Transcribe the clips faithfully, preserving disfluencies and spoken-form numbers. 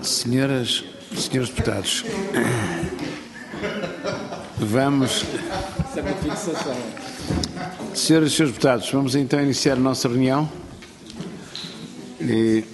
Senhoras, senhores deputados, vamos... Senhoras e senhores deputados, vamos então iniciar a nossa reunião. E...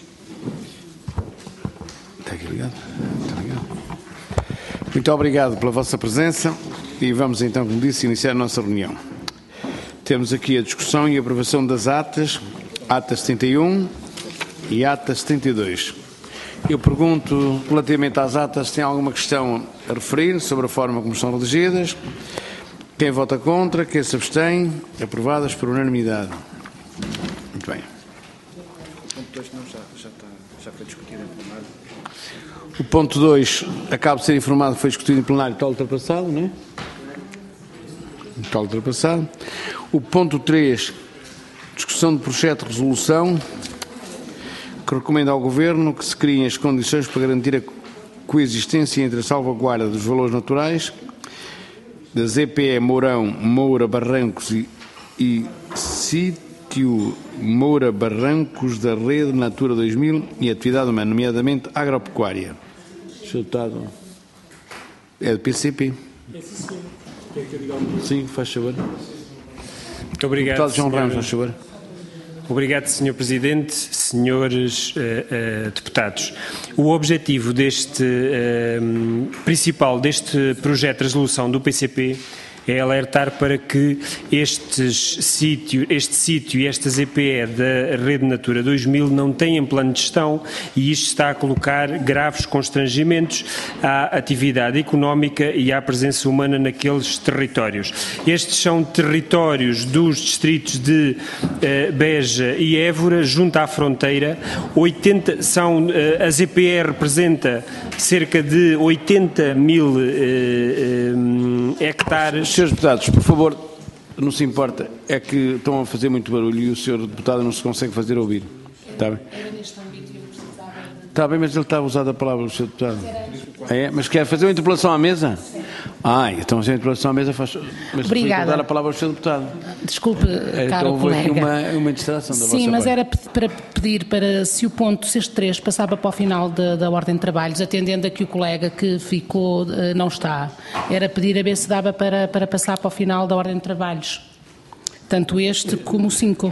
Está aqui ligado? Está ligado? Muito obrigado pela vossa presença e vamos então, como disse, iniciar a nossa reunião. Temos aqui a discussão e aprovação das atas, atas setenta e um e atas setenta e dois. Eu pergunto, relativamente às atas, se tem alguma questão a referir sobre a forma como estão redigidas. Quem vota contra, quem se abstém, aprovadas por unanimidade. Muito bem. O ponto dois não, já, já, está, já foi discutido em plenário. O ponto dois, acabo de ser informado que foi discutido em plenário, está ultrapassado, não é? Está ultrapassado. O ponto três, discussão de projeto de resolução que recomenda ao Governo que se criem as condições para garantir a coexistência entre a salvaguarda dos valores naturais da Z P E Mourão, Moura, Barrancos e, e sítio Moura, Barrancos da Rede Natura dois mil e atividade humana, nomeadamente agropecuária. senhor Deputado, é do P C P. É sim, senhor. Quer que eu diga alguma coisa? Sim, faz favor. Muito obrigado, Deputado João senhor... Ramos, faz favor. Obrigado, senhor Presidente, senhores uh, uh, deputados. O objetivo deste, uh, principal deste projeto de resolução do P C P é alertar para que estes sítio, este sítio e esta Z P E da Rede Natura dois mil não têm plano de gestão e isto está a colocar graves constrangimentos à atividade económica e à presença humana naqueles territórios. Estes são territórios dos distritos de uh, Beja e Évora, junto à fronteira. oitenta, são, uh, a Z P E representa cerca de oitenta mil uh, uh, hectares. Senhores deputados, por favor, não se importa, é que estão a fazer muito barulho e o senhor deputado não se consegue fazer ouvir. Está bem? Está bem, mas ele está a usar a palavra, o senhor deputado. É, mas quer fazer uma interpelação à mesa? Ah, então se a interpelação à mesa faz... Mas Obrigada. dar a palavra ao senhor deputado. Desculpe, Então, caro houve colega. aqui uma, uma distração da vossa Sim, mas parte. era para pedir para, se o ponto sexto três passava para o final da, da ordem de trabalhos, atendendo a que o colega que ficou não está, era pedir a ver se dava para, para passar para o final da ordem de trabalhos. Tanto este como o cinco.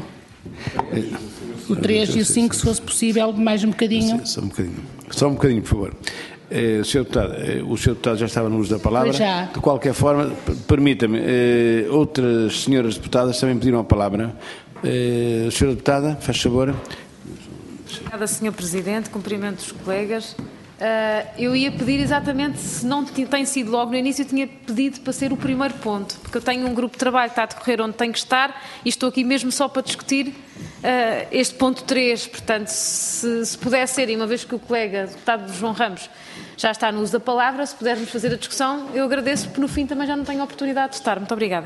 O três e o cinco, se fosse possível, mais um bocadinho. Só um bocadinho. Só um bocadinho, por favor. Eh, senhor deputado, eh, o senhor deputado já estava no uso da palavra. Pois já. De qualquer forma, permita-me, eh, outras senhoras deputadas também pediram a palavra. Eh, senhora deputada, faz favor. Obrigada, senhor Presidente. Cumprimento os colegas. Uh, eu ia pedir exatamente, se não tem sido logo no início, eu tinha pedido para ser o primeiro ponto, porque eu tenho um grupo de trabalho que está a decorrer onde tem que estar e estou aqui mesmo só para discutir uh, este ponto três. Portanto, se, se puder ser, e uma vez que o colega, o deputado João Ramos, já está no uso da palavra, se pudermos fazer a discussão, eu agradeço, porque no fim também já não tenho a oportunidade de estar. Muito obrigada.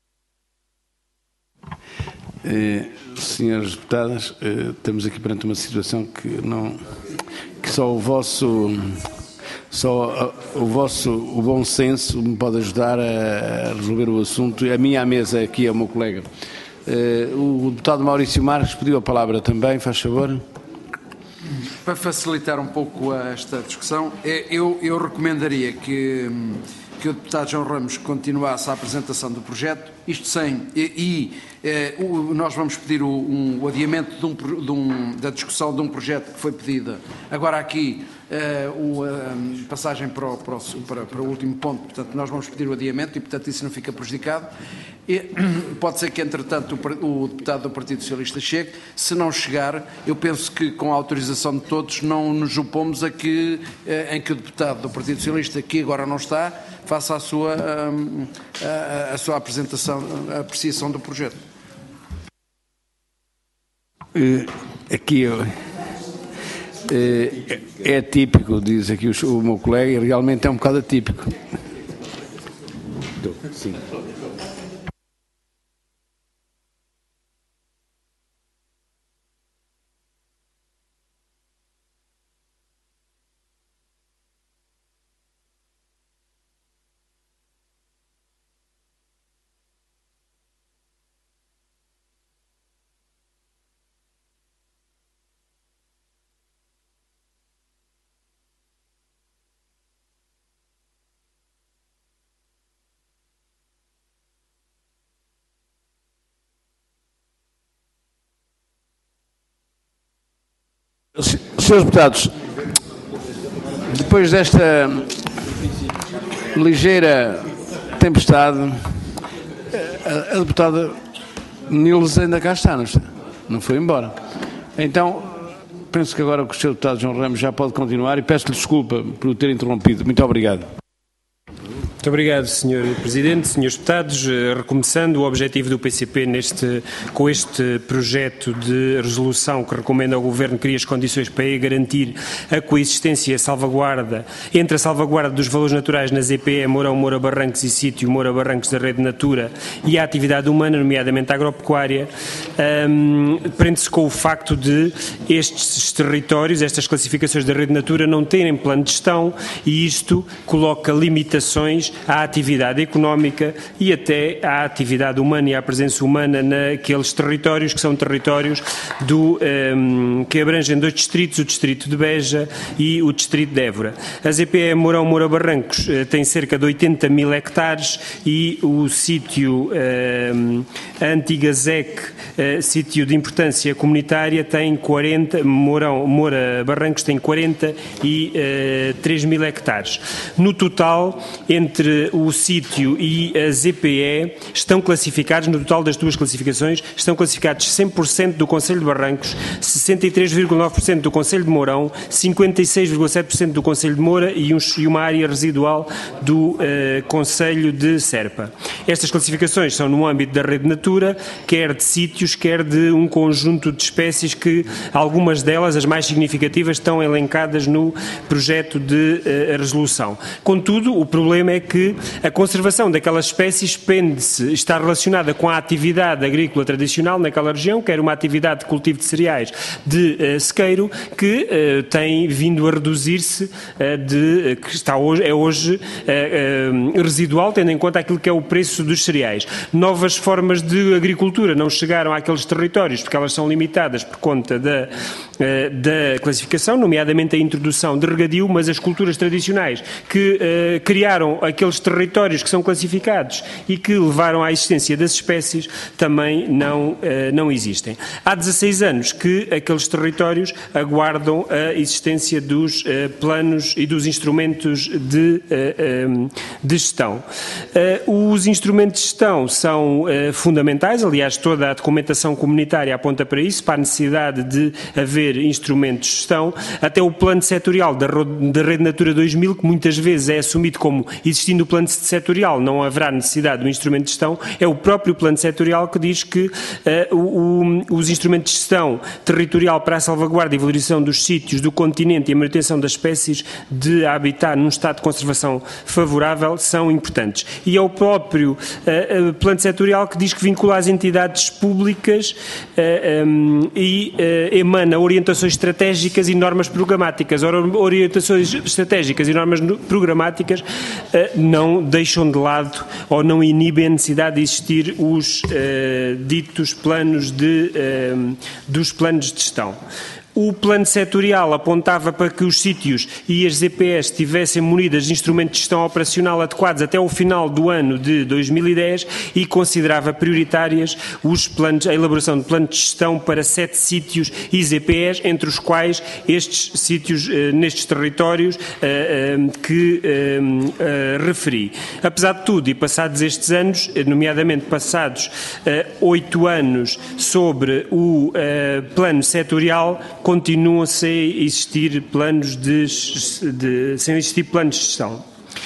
Eh, senhoras deputadas, eh, estamos aqui perante uma situação que não, que só o vosso, só o vosso, o bom senso me pode ajudar a resolver o assunto. A minha mesa aqui é o meu colega. Eh, o deputado Maurício Marques pediu a palavra também, faz favor. Para facilitar um pouco esta discussão, eu, eu recomendaria que, que o deputado João Ramos continuasse a apresentação do projeto, isto sem, e, e eh, o, nós vamos pedir o, um, o adiamento de um, de um, da discussão de um projeto que foi pedida agora aqui, eh, o, a passagem para o, para, o, para, para o último ponto, portanto nós vamos pedir o adiamento e portanto isso não fica prejudicado. E, pode ser que entretanto o, o deputado do Partido Socialista chegue, se não chegar eu penso que com a autorização de todos não nos opomos a que, eh, em que o deputado do Partido Socialista, que agora não está, faça a sua, a, a, a sua apresentação, a apreciação do projeto. Aqui eu, é típico, diz aqui o, o meu colega, e realmente é um bocado atípico. Sim. Senhores deputados, depois desta ligeira tempestade, a, a deputada Nils ainda cá está, não está? Não foi embora. Então, penso que agora que o senhor deputado João Ramos já pode continuar e peço-lhe desculpa por o ter interrompido. Muito obrigado. Muito obrigado, senhor Presidente. senhores deputados, recomeçando, o objetivo do P C P neste, com este projeto de resolução que recomenda ao Governo criar as condições para garantir a coexistência e a salvaguarda, entre a salvaguarda dos valores naturais na Z P E Mourão, Moura Barrancos e Sítio Moura Barrancos da Rede Natura e a atividade humana, nomeadamente a agropecuária, um, prende-se com o facto de estes territórios, estas classificações da Rede Natura não terem plano de gestão e isto coloca limitações à atividade económica e até à atividade humana e à presença humana naqueles territórios que são territórios do, um, que abrangem dois distritos, o distrito de Beja e o distrito de Évora. A Z P E Mourão Moura Barrancos uh, tem cerca de oitenta mil hectares e o sítio, um, a antiga Z E C, uh, sítio de importância comunitária, tem quarenta, Mourão Moura Barrancos tem quarenta e três mil hectares. No total, entre o sítio e a Z P E estão classificados, no total das duas classificações, estão classificados cem por cento do Concelho de Barrancos, sessenta e três vírgula nove por cento do Concelho de Mourão, cinquenta e seis vírgula sete por cento do Concelho de Moura e, um, e uma área residual do uh, Concelho de Serpa. Estas classificações são no âmbito da Rede Natura, quer de sítios, quer de um conjunto de espécies que, algumas delas, as mais significativas, estão elencadas no projeto de uh, resolução. Contudo, o problema é que que a conservação daquelas espécies pende-se, está relacionada com a atividade agrícola tradicional naquela região, que era uma atividade de cultivo de cereais de uh, sequeiro, que uh, tem vindo a reduzir-se, uh, de, uh, que está hoje, é hoje uh, uh, residual, tendo em conta aquilo que é o preço dos cereais. Novas formas de agricultura não chegaram àqueles territórios, porque elas são limitadas por conta da, uh, da classificação, nomeadamente a introdução de regadio, mas as culturas tradicionais que uh, criaram aqueles territórios que são classificados e que levaram à existência das espécies também não, não existem. Há dezasseis anos que aqueles territórios aguardam a existência dos planos e dos instrumentos de, de gestão. Os instrumentos de gestão são fundamentais, aliás, toda a documentação comunitária aponta para isso, para a necessidade de haver instrumentos de gestão, até o plano setorial da Rede Natura dois mil, que muitas vezes é assumido como existindo o plano setorial não haverá necessidade do instrumento de gestão, é o próprio plano setorial que diz que uh, o, os instrumentos de gestão territorial para a salvaguarda e valorização dos sítios do continente e a manutenção das espécies de habitat num estado de conservação favorável são importantes. E é o próprio uh, uh, plano setorial que diz que vincula as entidades públicas uh, um, e uh, emana orientações estratégicas e normas programáticas. Ora, orientações estratégicas e normas programáticas uh, não deixam de lado ou não inibem a necessidade de existir os uh, ditos planos de, uh, dos planos de gestão. O plano setorial apontava para que os sítios e as Z P Es estivessem munidas de instrumentos de gestão operacional adequados até o final do ano de dois mil e dez e considerava prioritárias os planos, a elaboração de planos de gestão para sete sítios e Z P Es, entre os quais estes sítios eh, nestes territórios eh, eh, que eh, eh, referi. Apesar de tudo, e passados estes anos, nomeadamente passados oito eh, anos sobre o eh, plano setorial, continuam sem existir planos de, de, sem existir planos de gestão.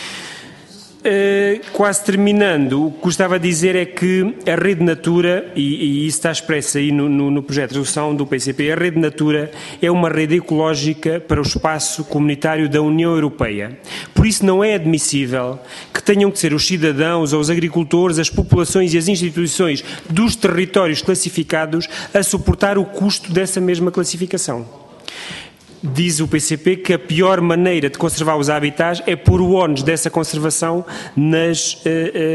Uh, quase terminando, o que gostava de dizer é que a Rede Natura, e, e isso está expresso aí no, no, no projeto de resolução do P C P, a Rede Natura é uma rede ecológica para o espaço comunitário da União Europeia. Por isso não é admissível que tenham que ser os cidadãos ou os agricultores, as populações e as instituições dos territórios classificados a suportar o custo dessa mesma classificação. diz o P C P que a pior maneira de conservar os habitats é pôr o ónus dessa conservação nas uh, uh,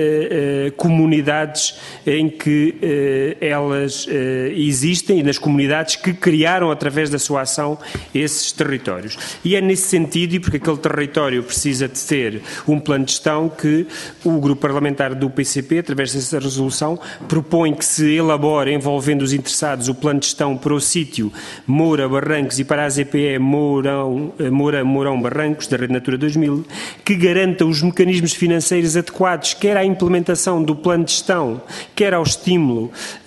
uh, comunidades em que uh, elas uh, existem e nas comunidades que criaram através da sua ação esses territórios. E é nesse sentido, e porque aquele território precisa de ter um plano de gestão, que o grupo parlamentar do P C P, através dessa resolução, propõe que se elabore, envolvendo os interessados, o plano de gestão para o sítio Moura, Barrancos e para a Z P E Mourão, Moura, Mourão, Barrancos, da Rede Natura dois mil, que garanta os mecanismos financeiros adequados, quer à implementação do plano de gestão, quer ao estímulo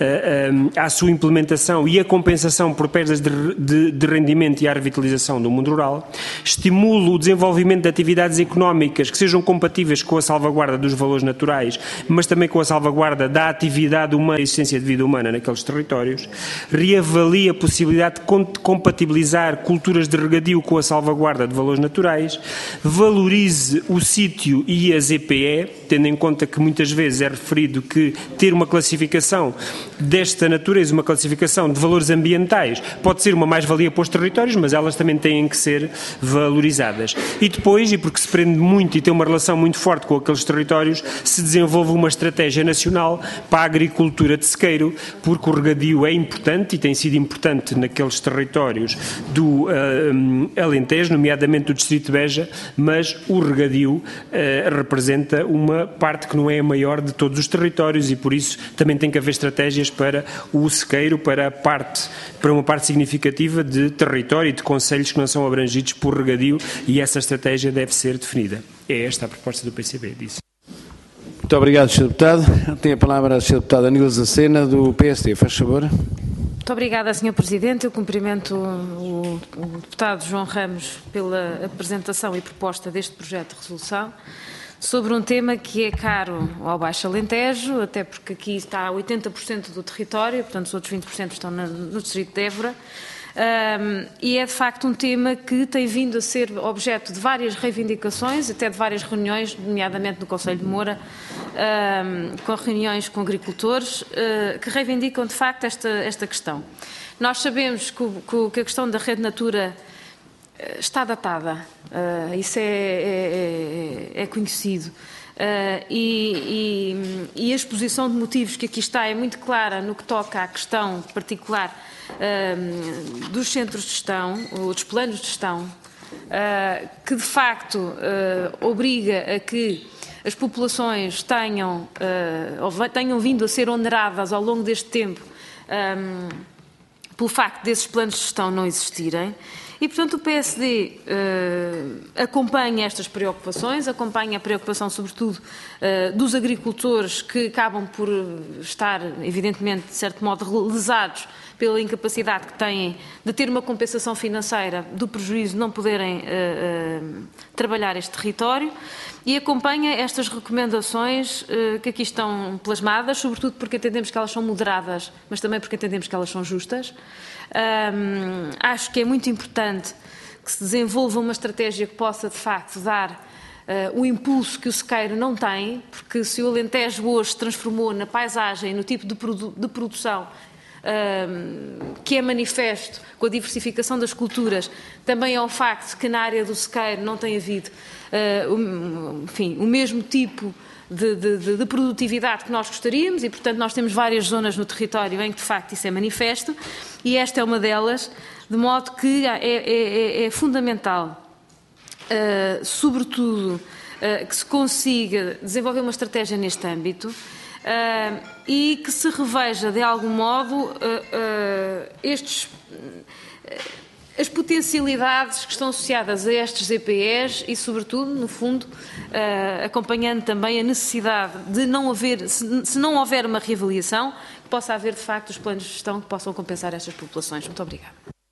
uh, uh, à sua implementação e à compensação por perdas de, de, de rendimento e à revitalização do mundo rural, estimula o desenvolvimento de atividades económicas que sejam compatíveis com a salvaguarda dos valores naturais, mas também com a salvaguarda da atividade humana e existência de vida humana naqueles territórios, reavalia a possibilidade de compatibilizar culturas de regadio com a salvaguarda de valores naturais, valorize o sítio e a Z P E, tendo em conta que muitas vezes é referido que ter uma classificação desta natureza, uma classificação de valores ambientais, pode ser uma mais-valia para os territórios, mas elas também têm que ser valorizadas. E depois, e porque se prende muito e tem uma relação muito forte com aqueles territórios, se desenvolve uma estratégia nacional para a agricultura de sequeiro, porque o regadio é importante e tem sido importante naqueles territórios do uh, Alentejo, nomeadamente do Distrito de Beja, mas o regadio uh, representa uma parte que não é a maior de todos os territórios e por isso também tem que haver estratégias para o sequeiro, para, a parte, para uma parte significativa de território e de concelhos que não são abrangidos por regadio, e essa estratégia deve ser definida. É esta a proposta do P C P, disse. Muito obrigado, senhor Deputado. Tem a palavra a senhora Deputada Nilza Sena, do P S D. Faz favor. Muito obrigada, senhor Presidente. Eu cumprimento o, o deputado João Ramos pela apresentação e proposta deste projeto de resolução sobre um tema que é caro ao Baixo Alentejo, até porque aqui está oitenta por cento do território, portanto os outros vinte por cento estão na, no Distrito de Évora. Um, e é de facto um tema que tem vindo a ser objeto de várias reivindicações, até de várias reuniões, nomeadamente no Conselho de Moura, um, com reuniões com agricultores, uh, que reivindicam de facto esta, esta questão. Nós sabemos que, o, que a questão da Rede Natura está datada, uh, isso é, é, é conhecido. Uh, e, e, e a exposição de motivos que aqui está é muito clara no que toca à questão particular uh, dos centros de gestão, ou dos planos de gestão, uh, que de facto uh, obriga a que as populações tenham, uh, ou tenham vindo a ser oneradas ao longo deste tempo um, pelo facto desses planos de gestão não existirem. E, portanto, o P S D uh, acompanha estas preocupações, acompanha a preocupação, sobretudo, uh, dos agricultores que acabam por estar, evidentemente, de certo modo, lesados pela incapacidade que têm de ter uma compensação financeira do prejuízo de não poderem uh, uh, trabalhar este território, e acompanha estas recomendações uh, que aqui estão plasmadas, sobretudo porque entendemos que elas são moderadas, mas também porque entendemos que elas são justas. Um, acho que é muito importante que se desenvolva uma estratégia que possa, de facto, dar uh, o impulso que o sequeiro não tem, porque se o Alentejo hoje se transformou na paisagem, no tipo de, produ de produção um, que é manifesto com a diversificação das culturas, também é o facto que na área do sequeiro não tem havido uh, um, enfim, o mesmo tipo De, de, de produtividade que nós gostaríamos e, portanto, nós temos várias zonas no território em que, de facto, isso é manifesto, e esta é uma delas, de modo que é, é, é fundamental, uh, sobretudo, uh, que se consiga desenvolver uma estratégia neste âmbito uh, e que se reveja, de algum modo, uh, uh, estes... Uh, as potencialidades que estão associadas a estes Z P Es e, sobretudo, no fundo, uh, acompanhando também a necessidade de não haver, se, se não houver uma reavaliação, que possa haver, de facto, os planos de gestão que possam compensar estas populações. Muito obrigada.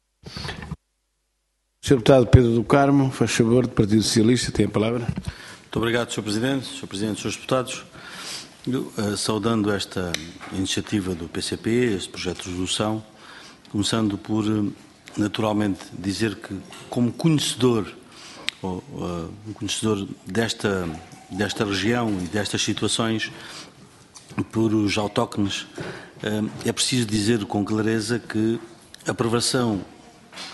senhor Deputado Pedro do Carmo, faz favor, do Partido Socialista, tem a palavra. Muito obrigado, senhor Presidente, senhor Presidente, senhores Deputados. Eu, uh, saudando esta iniciativa do P C P, este projeto de resolução, começando por... Uh, naturalmente dizer que, como conhecedor, ou, uh, um conhecedor desta, desta região e destas situações por os autóctones, uh, é preciso dizer com clareza que a aprovação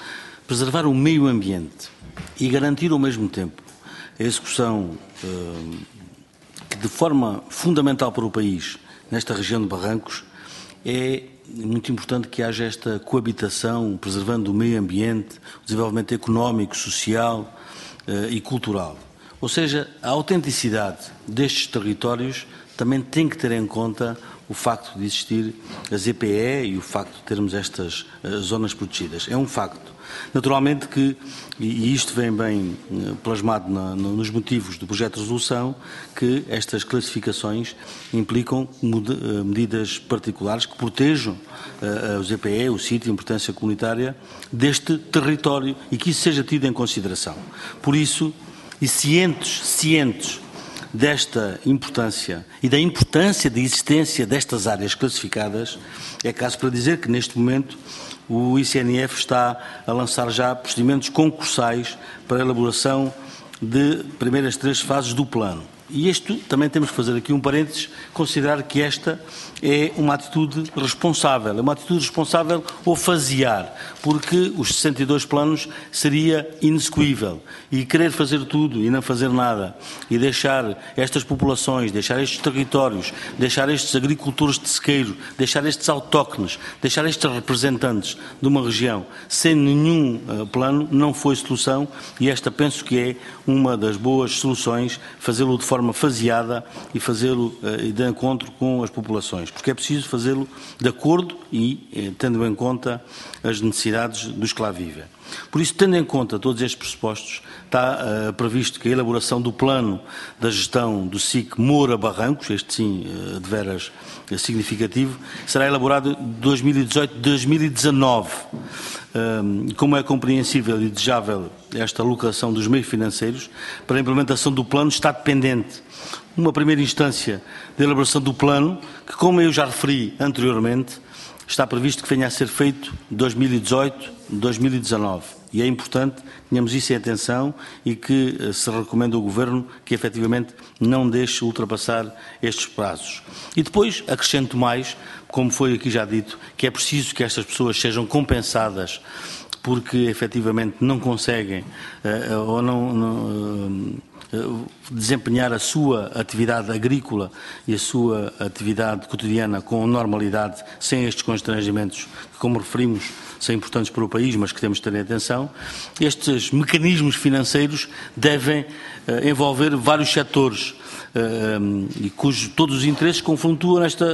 preservar o meio ambiente e garantir ao mesmo tempo a execução uh, de forma fundamental para o país nesta região de Barrancos, é muito importante que haja esta coabitação, preservando o meio ambiente, o desenvolvimento económico, social uh, e cultural. Ou seja, a autenticidade destes territórios também tem que ter em conta o facto de existir a Z P E e o facto de termos estas uh, zonas protegidas. É um facto. Naturalmente que, e isto vem bem uh, plasmado na, no, nos motivos do projeto de resolução, que estas classificações implicam mude, uh, medidas particulares que protejam uh, o Z P E, o sítio de importância comunitária, deste território e que isso seja tido em consideração. Por isso, e cientes, cientes desta importância e da importância da existência destas áreas classificadas, é caso para dizer que neste momento o I C N F está a lançar já procedimentos concursais para a elaboração de primeiras três fases do plano. E isto também temos que fazer aqui um parênteses, considerar que esta é uma atitude responsável, é uma atitude responsável ao fasear, porque os sessenta e dois planos seria inexecuível. E querer fazer tudo e não fazer nada, e deixar estas populações, deixar estes territórios, deixar estes agricultores de sequeiro, deixar estes autóctones, deixar estes representantes de uma região sem nenhum uh, plano, não foi solução, e esta penso que é uma das boas soluções, fazê-lo de forma faseada e fazê-lo uh, de encontro com as populações, porque é preciso fazê-lo de acordo e eh, tendo em conta as necessidades dos que lá vivem. Por isso, tendo em conta todos estes pressupostos, está uh, previsto que a elaboração do plano da gestão do S I C Moura Barrancos, este sim uh, de veras uh, significativo, será elaborado de dois mil e dezoito a dois mil e dezanove. Uh, como é compreensível e desejável esta alocação dos meios financeiros, para a implementação do plano está dependente uma primeira instância de elaboração do plano, que, como eu já referi anteriormente, está previsto que venha a ser feito de dois mil e dezoito a dois mil e dezanove. E é importante que tenhamos isso em atenção e que se recomenda ao Governo que, efetivamente, não deixe ultrapassar estes prazos. E depois, acrescento mais, como foi aqui já dito, que é preciso que estas pessoas sejam compensadas porque, efetivamente, não conseguem uh, ou não... não uh, desempenhar a sua atividade agrícola e a sua atividade cotidiana com normalidade, sem estes constrangimentos que, como referimos, são importantes para o país, mas que temos de ter em atenção. Estes mecanismos financeiros devem uh, envolver vários setores uh, e cujos todos os interesses confrontuam nesta,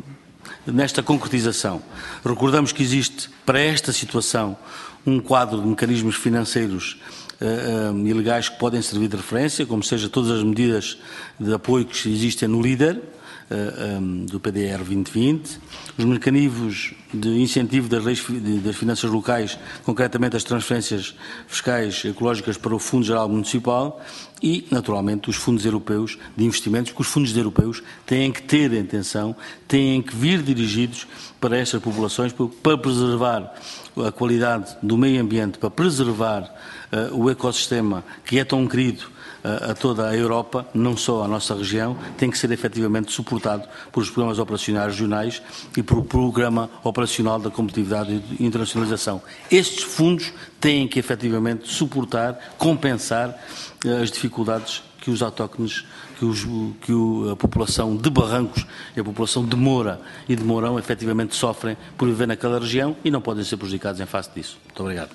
nesta concretização. Recordamos que existe, para esta situação, um quadro de mecanismos financeiros Uh, um, ilegais que podem servir de referência, como seja todas as medidas de apoio que existem no líder uh, um, do P D R vinte vinte, os mecanismos de incentivo das leis de, das finanças locais, concretamente as transferências fiscais ecológicas para o Fundo Geral Municipal e, naturalmente, os fundos europeus de investimentos, porque os fundos europeus têm que ter atenção, têm que vir dirigidos para estas populações para preservar a qualidade do meio ambiente, para preservar uh, o ecossistema que é tão querido uh, a toda a Europa, não só a nossa região, tem que ser efetivamente suportado pelos programas operacionais regionais e pelo Programa Operacional da Competitividade e Internacionalização. Estes fundos têm que efetivamente suportar, compensar uh, as dificuldades que os autóctones, que, os, que o, a população de Barrancos e a população de Moura e de Mourão efetivamente sofrem por viver naquela região e não podem ser prejudicados em face disso. Muito obrigado.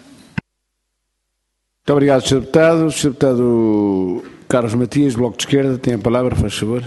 Muito obrigado, senhor Deputado. senhor Deputado Carlos Matias, Bloco de Esquerda, tem a palavra, faz favor.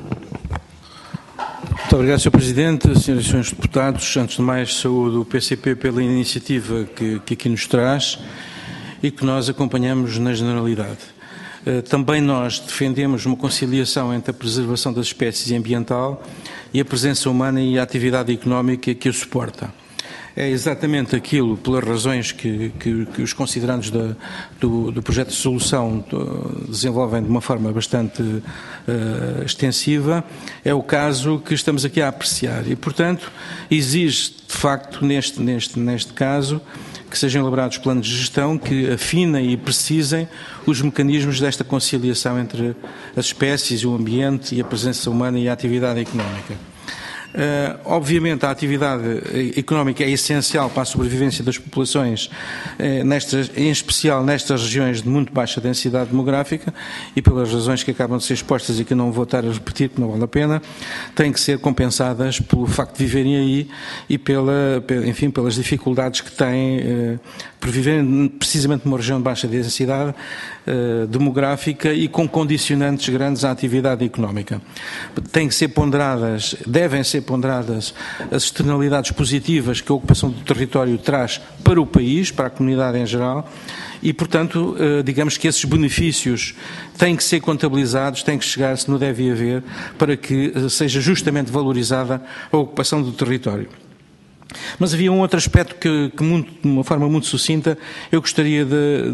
Muito obrigado, senhor Presidente, senhoras e senhores deputados. Antes de mais, saúdo o P C P pela iniciativa que, que aqui nos traz e que nós acompanhamos na generalidade. Também nós defendemos uma conciliação entre a preservação das espécies ambiental e a presença humana e a atividade económica que o suporta. É exatamente aquilo, pelas razões que, que, que os considerandos da, do, do projeto de resolução desenvolvem de uma forma bastante uh, extensiva, é o caso que estamos aqui a apreciar e, portanto, exige, de facto, neste, neste, neste caso, que sejam elaborados planos de gestão que afinem e precisem os mecanismos desta conciliação entre as espécies, o ambiente e a presença humana e a atividade económica. Uh, obviamente a atividade económica é essencial para a sobrevivência das populações, uh, nestas, em especial nestas regiões de muito baixa densidade demográfica, e pelas razões que acabam de ser expostas e que não vou estar a repetir, que não vale a pena, têm que ser compensadas pelo facto de viverem aí e pela, enfim, pelas dificuldades que têm uh, por viverem precisamente numa região de baixa densidade uh, demográfica e com condicionantes grandes à atividade económica. Têm que ser ponderadas, devem ser ponderadas as externalidades positivas que a ocupação do território traz para o país, para a comunidade em geral, e, portanto, digamos que esses benefícios têm que ser contabilizados, têm que chegar, se não deve haver, para que seja justamente valorizada a ocupação do território. Mas havia um outro aspecto que, que muito, de uma forma muito sucinta, eu gostaria de,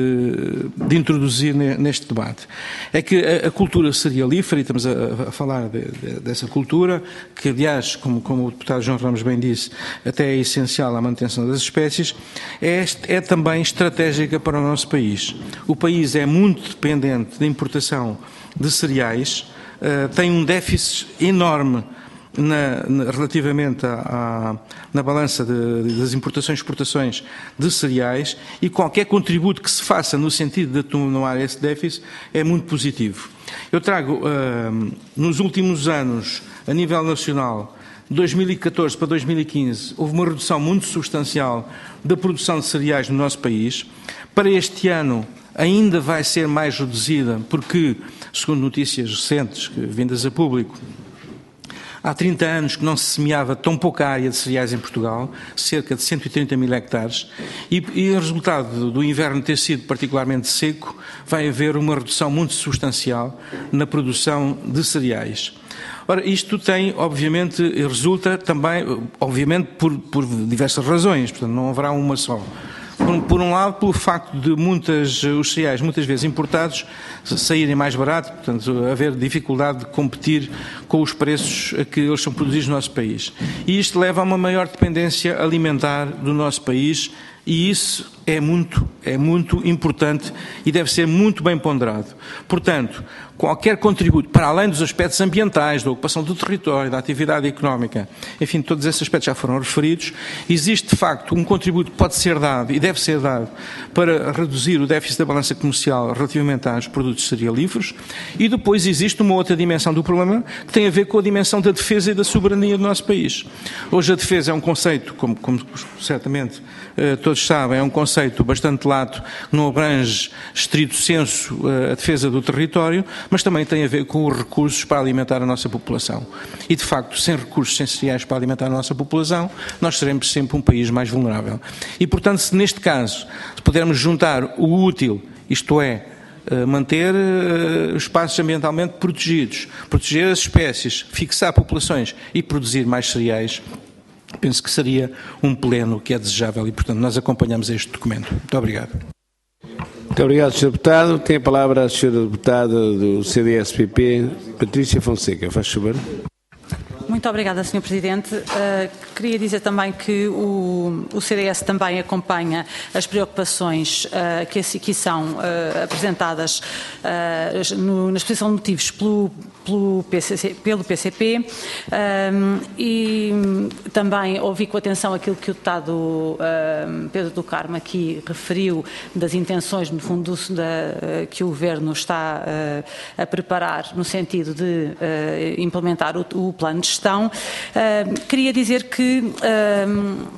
de, de introduzir neste debate. É que a, a cultura cerealífera, e estamos a, a falar de, de, dessa cultura, que aliás, como, como o deputado João Ramos bem disse, até é essencial à manutenção das espécies, é, é também estratégica para o nosso país. O país é muito dependente da importação de cereais, uh, tem um déficit enorme Na, na, relativamente à, à, na balança de, das importações e exportações de cereais, e qualquer contributo que se faça no sentido de atenuar esse déficit é muito positivo. Eu trago, uh, nos últimos anos, a nível nacional, de dois mil e catorze para dois mil e quinze, houve uma redução muito substancial da produção de cereais no nosso país. Para este ano ainda vai ser mais reduzida, porque, segundo notícias recentes, vindas a público, há trinta anos que não se semeava tão pouca área de cereais em Portugal, cerca de cento e trinta mil hectares, e, e o resultado do, do inverno ter sido particularmente seco, vai haver uma redução muito substancial na produção de cereais. Ora, isto tem, obviamente, resulta também, obviamente, por, por diversas razões, portanto, não haverá uma só. Por, por um lado, pelo facto de muitas, os cereais, muitas vezes importados, saírem mais barato, portanto, haver dificuldade de competir com os preços a que eles são produzidos no nosso país. E isto leva a uma maior dependência alimentar do nosso país, e isso é muito, é muito importante e deve ser muito bem ponderado. Portanto, qualquer contributo, para além dos aspectos ambientais, da ocupação do território, da atividade económica, enfim, todos esses aspectos já foram referidos, existe de facto um contributo que pode ser dado e deve ser dado para reduzir o déficit da balança comercial relativamente aos produtos cerealíferos, e depois existe uma outra dimensão do problema que tem a ver com a dimensão da defesa e da soberania do nosso país. Hoje a defesa é um conceito, como, como certamente eh, todos sabem, é um conceito bastante lato, que não abrange estrito senso eh, a defesa do território, mas também tem a ver com os recursos para alimentar a nossa população. E, de facto, sem recursos essenciais para alimentar a nossa população, nós seremos sempre um país mais vulnerável. E, portanto, se neste caso se pudermos juntar o útil, isto é, manter espaços ambientalmente protegidos, proteger as espécies, fixar populações e produzir mais cereais, penso que seria um pleno que é desejável e, portanto, nós acompanhamos este documento. Muito obrigado. Muito obrigado, senhor Deputado. Tem a palavra a senhora Deputada do C D S P P, Patrícia Fonseca. Faz favor. Muito obrigada, senhor Presidente. Uh, queria dizer também que o, o C D S também acompanha as preocupações uh, que aqui são uh, apresentadas uh, no, na exposição de motivos pelo, pelo, P C C, pelo P C P um, e também ouvi com atenção aquilo que o deputado uh, Pedro do Carmo aqui referiu das intenções, no fundo, da, uh, que o Governo está uh, a preparar no sentido de uh, implementar o, o plano de gestão. Uh, queria dizer que uh,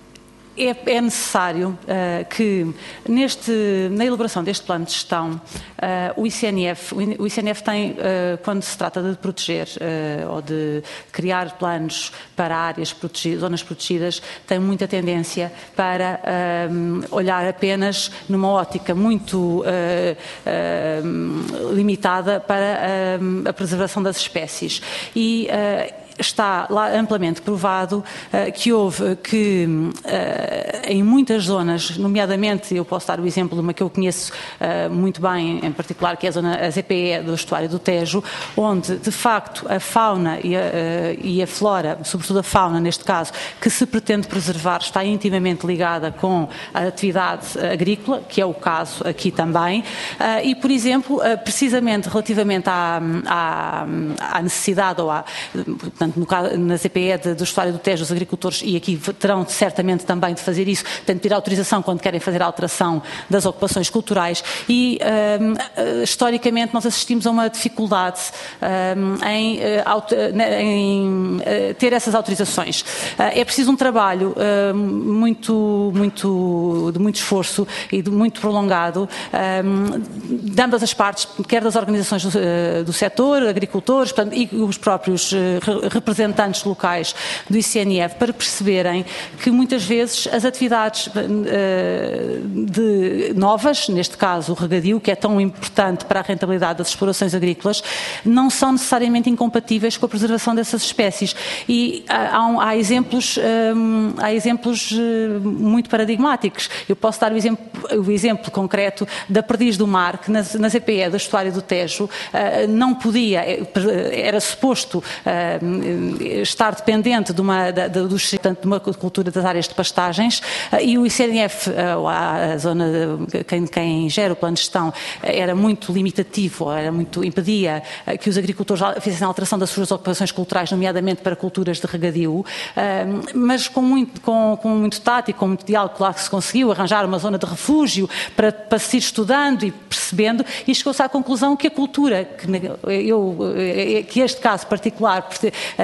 é, é necessário uh, que neste, na elaboração deste plano de gestão uh, o I C N F, o I C N F tem, uh, quando se trata de proteger uh, ou de criar planos para áreas protegidas, zonas protegidas, tem muita tendência para uh, olhar apenas numa ótica muito uh, uh, limitada para uh, a preservação das espécies. E uh, está lá amplamente provado uh, que houve que uh, em muitas zonas, nomeadamente, eu posso dar o exemplo de uma que eu conheço uh, muito bem, em particular, que é a zona a Z P E do estuário do Tejo, onde de facto a fauna e a, uh, e a flora, sobretudo a fauna neste caso, que se pretende preservar, está intimamente ligada com a atividade agrícola, que é o caso aqui também, uh, e por exemplo, uh, precisamente relativamente à, à, à necessidade ou à, portanto, portanto, no caso, na Z P E de, do estuário do Tejo, os agricultores, e aqui terão certamente também de fazer isso, têm de pedir autorização quando querem fazer a alteração das ocupações culturais, e um, historicamente nós assistimos a uma dificuldade um, em, em uh, ter essas autorizações. Uh, é preciso um trabalho uh, muito, muito, de muito esforço e de muito prolongado um, de ambas as partes, quer das organizações do, uh, do setor, agricultores, portanto, e os próprios uh, representantes locais do I C N F, para perceberem que muitas vezes as atividades uh, de novas, neste caso o regadio, que é tão importante para a rentabilidade das explorações agrícolas, não são necessariamente incompatíveis com a preservação dessas espécies. E há, um, há exemplos, um, há exemplos uh, muito paradigmáticos. Eu posso dar o exemplo, o exemplo concreto da perdiz do mar, que na, na Z P E do estuário do Tejo uh, não podia, era suposto uh, estar dependente de uma, de, de, de uma cultura das áreas de pastagens, uh, e o I C N F, uh, a zona, quem, quem gera o plano de gestão, uh, era muito limitativo, era muito, impedia uh, que os agricultores fizessem a alteração das suas ocupações culturais, nomeadamente para culturas de regadio, uh, mas com muito, com, com muito tato e com muito diálogo, claro que se conseguiu arranjar uma zona de refúgio para, para se ir estudando e percebendo, e chegou-se à conclusão que a cultura, que, eu, que este caso particular uh,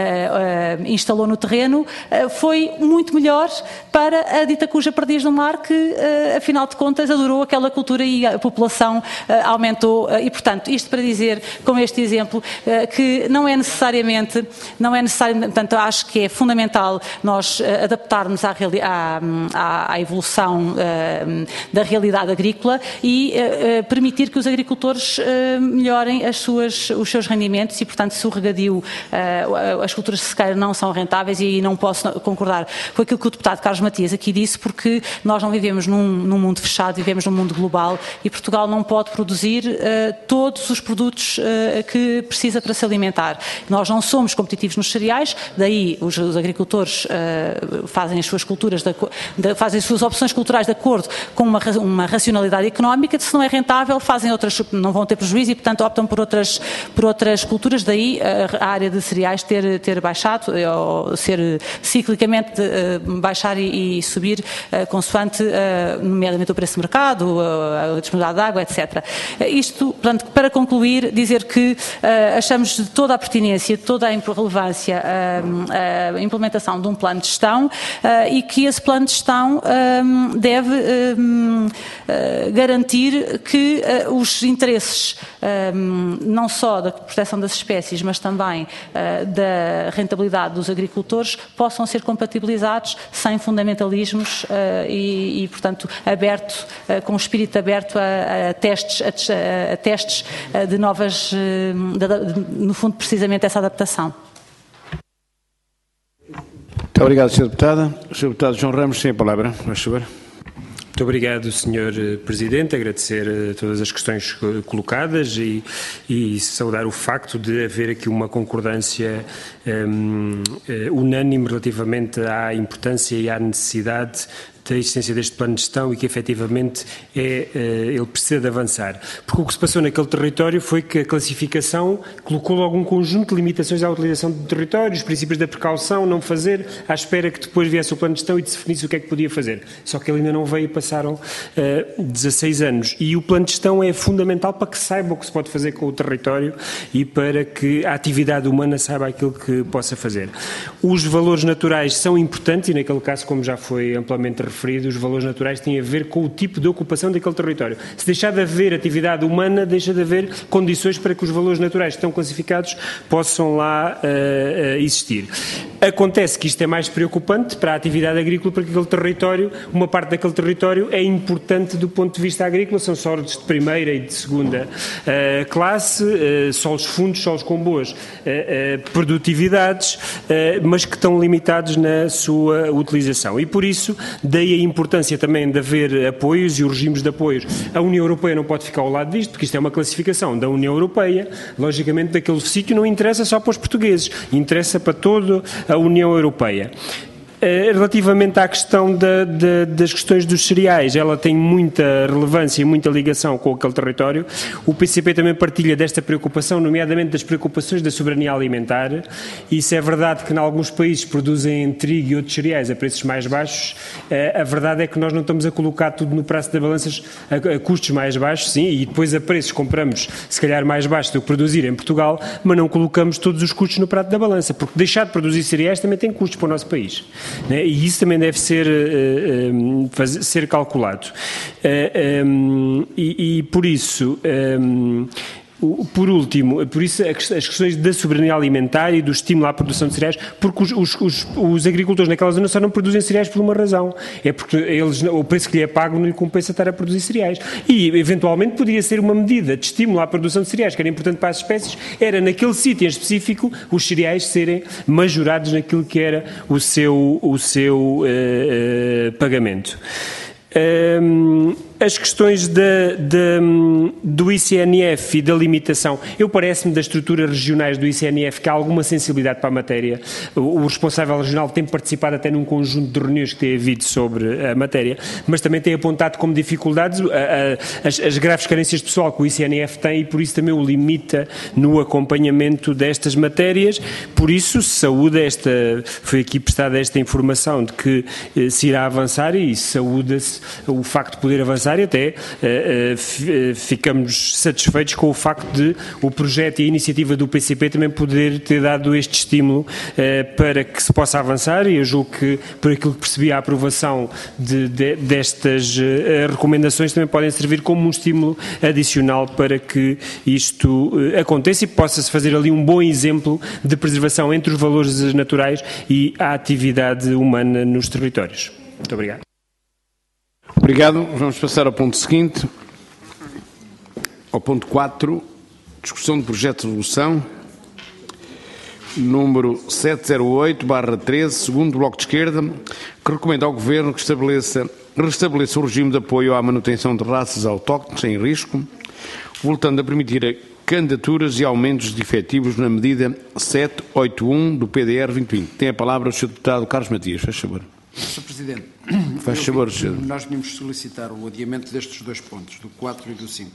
uh, instalou no terreno, uh, foi muito melhor para a dita cuja perdiz no mar, que uh, afinal de contas adorou aquela cultura e a população uh, aumentou, uh, e portanto, isto para dizer, com este exemplo, uh, que não é necessariamente, não é necessário, portanto, acho que é fundamental nós uh, adaptarmos à, à, à, à evolução uh, da realidade agrícola e uh, uh, permitir que os agricultores uh, melhorem as suas, os seus rendimentos, e portanto, se o regadio, uh, as culturas de sequeira não são rentáveis, e aí não posso concordar com aquilo que o deputado Carlos Matias aqui disse, porque nós não vivemos num, num mundo fechado, vivemos num mundo global, e Portugal não pode produzir uh, todos os produtos uh, que precisa para se alimentar. Nós não somos competitivos nos cereais, daí os, os agricultores uh, fazem as suas culturas, de, de, fazem as suas opções culturais de acordo com uma, uma racionalidade económica. Se não é rentável, fazem outras, não vão ter prejuízo, e portanto optam por outras, por outras culturas, daí a, a área de cereais ter, ter baixado, ou ser ciclicamente uh, baixar e, e subir uh, consoante, uh, nomeadamente o preço de mercado, uh, a disponibilidade de água, etcétera. Uh, isto, portanto, para concluir, dizer que uh, achamos de toda a pertinência, de toda a relevância uh, a implementação de um plano de gestão, uh, e que esse plano de gestão uh, deve uh, uh, garantir que uh, os interesses uh, não só da proteção das espécies, mas também uh, da rentabilidade dos agricultores possam ser compatibilizados sem fundamentalismos uh, e, e, portanto, aberto, uh, com o espírito aberto a, a testes, a, a testes uh, de novas, uh, de, de, no fundo, precisamente essa adaptação. Muito obrigado, senhora Deputada. O senhor Deputado João Ramos, sem a palavra. Faz favor. Muito obrigado, senhor Presidente. Agradecer todas as questões colocadas e, e saudar o facto de haver aqui uma concordância um, unânime relativamente à importância e à necessidade da existência deste plano de gestão, e que efetivamente é, ele precisa de avançar. Porque o que se passou naquele território foi que a classificação colocou logo um conjunto de limitações à utilização do território, os princípios da precaução, não fazer, à espera que depois viesse o plano de gestão e definisse o que é que podia fazer. Só que ele ainda não veio e passaram uh, dezasseis anos. E o plano de gestão é fundamental para que saiba o que se pode fazer com o território e para que a atividade humana saiba aquilo que possa fazer. Os valores naturais são importantes, e naquele caso, como já foi amplamente referido, referido, os valores naturais têm a ver com o tipo de ocupação daquele território. Se deixar de haver atividade humana, deixa de haver condições para que os valores naturais que estão classificados possam lá uh, uh, existir. Acontece que isto é mais preocupante para a atividade agrícola, porque aquele território, uma parte daquele território é importante do ponto de vista agrícola, são solos de primeira e de segunda uh, classe, uh, solos fundos, solos com boas uh, uh, produtividades, uh, mas que estão limitados na sua utilização. E por isso, daí a importância também de haver apoios e os regimes de apoios. A União Europeia não pode ficar ao lado disto, porque isto é uma classificação da União Europeia. Logicamente, daquele sítio não interessa só para os portugueses, interessa para toda a União Europeia. Relativamente à questão da, da, das questões dos cereais, ela tem muita relevância e muita ligação com aquele território. O P C P também partilha desta preocupação, nomeadamente das preocupações da soberania alimentar. Isso é verdade que em alguns países produzem trigo e outros cereais a preços mais baixos. A verdade é que nós não estamos a colocar tudo no prato da balanças a, a custos mais baixos, sim, e depois a preços compramos se calhar mais baixos do que produzir em Portugal, mas não colocamos todos os custos no prato da balança, porque deixar de produzir cereais também tem custos para o nosso país. E isso também deve ser, uh, fazer, ser calculado. Uh, um, e, e por isso, um, por último, por isso as questões da soberania alimentar e do estímulo à produção de cereais, porque os, os, os, os agricultores naquela zona só não produzem cereais por uma razão, é porque eles, o preço que lhe é pago não lhe compensa estar a produzir cereais. E, eventualmente, poderia ser uma medida de estímulo à produção de cereais, que era importante para as espécies, era naquele sítio em específico os cereais serem majorados naquilo que era o seu, o seu uh, uh, pagamento. Um, as questões da, da, do I C N F e da limitação, eu parece-me das estruturas regionais do I C N F que há alguma sensibilidade para a matéria. O, o responsável regional tem participado até num conjunto de reuniões que tem havido sobre a matéria, mas também tem apontado como dificuldades a, a, as, as graves carências de pessoal que o I C N F tem e por isso também o limita no acompanhamento destas matérias. Por isso, saúde esta, foi aqui prestada esta informação de que eh, se irá avançar e saúda-se o facto de poder avançar e até uh, uh, ficamos satisfeitos com o facto de o projeto e a iniciativa do P C P também poder ter dado este estímulo uh, para que se possa avançar e eu julgo que, por aquilo que percebi, a aprovação de, de, destas uh, recomendações também podem servir como um estímulo adicional para que isto uh, aconteça e possa-se fazer ali um bom exemplo de preservação entre os valores naturais e a atividade humana nos territórios. Muito obrigado. Obrigado. Vamos passar ao ponto seguinte, ao ponto quatro, discussão de projeto de resolução, número setecentos e oito barra treze, segundo bloco de esquerda, que recomenda ao Governo que estabeleça, restabeleça o regime de apoio à manutenção de raças autóctones em risco, voltando a permitir candidaturas e aumentos de efetivos na medida setecentos e oitenta e um do P D R vinte vinte. Tem a palavra o senhor Deputado Carlos Matias, faz favor. senhor Presidente, faz favor, vi, nós vimos solicitar o adiamento destes dois pontos, do quatro e do cinco.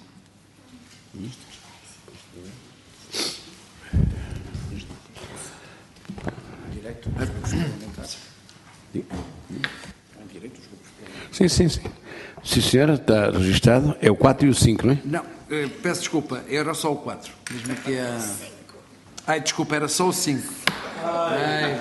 Sim, sim, sim. Sim, senhora, está registado. É o quatro e o cinco, não é? Não, peço desculpa, era só o quatro. Mesmo que a... Ai, desculpa, era só o cinco. Ai.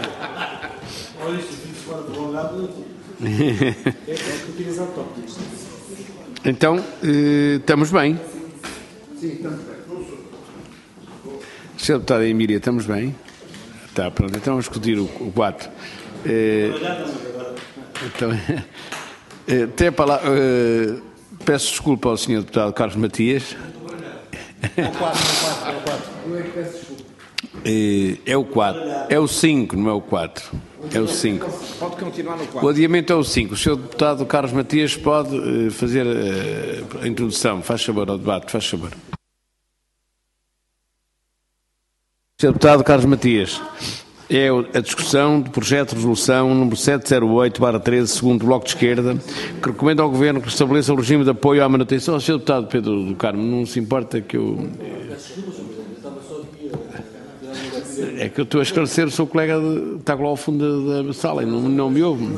Então, eh, estamos bem. Sim, estamos bem. senhor Deputado Emília, estamos bem? Está, pronto. Então vamos discutir o, o quatro. Eh, então, eh, tem a palavra, eh, peço desculpa ao senhor Deputado Carlos Matias. É o quatro, é o quatro, é o quatro. Eu é que peço desculpa. É o quatro, é o cinco, não é o quatro, é o cinco. Pode continuar no quatro. O adiamento é o cinco. O senhor Deputado Carlos Matias pode uh, fazer uh, a introdução. Faz favor ao debate, faz favor. senhor Deputado Carlos Matias, é a discussão do projeto de resolução número setecentos e oito barra treze, segundo bloco de esquerda, que recomenda ao Governo que estabeleça o regime de apoio à manutenção. senhor Deputado Pedro do Carmo, não se importa que eu... É que eu estou a esclarecer, o seu colega de, está lá ao fundo da, da sala e não, não me ouve.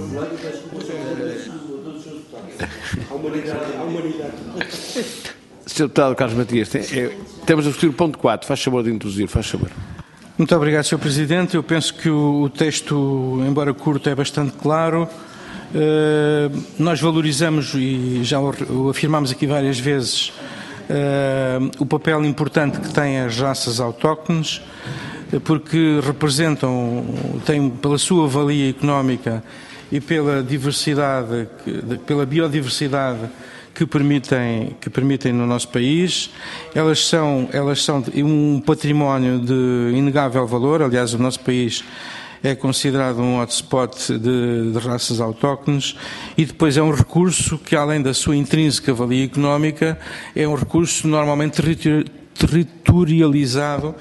senhor Deputado Carlos Matias, tem, é, temos a discutir o ponto quatro. Faz favor de introduzir, faz favor. Muito obrigado, senhor Presidente. Eu penso que o, o texto, embora curto, é bastante claro. Uh, nós valorizamos, e já o, o afirmamos aqui várias vezes, uh, o papel importante que têm as raças autóctones, porque representam, têm pela sua valia económica e pela diversidade, pela biodiversidade que permitem, que permitem no nosso país. Elas são, elas são um património de inegável valor. Aliás, o nosso país é considerado um hotspot de, de raças autóctones e depois é um recurso que, além da sua intrínseca valia económica, é um recurso normalmente territorializado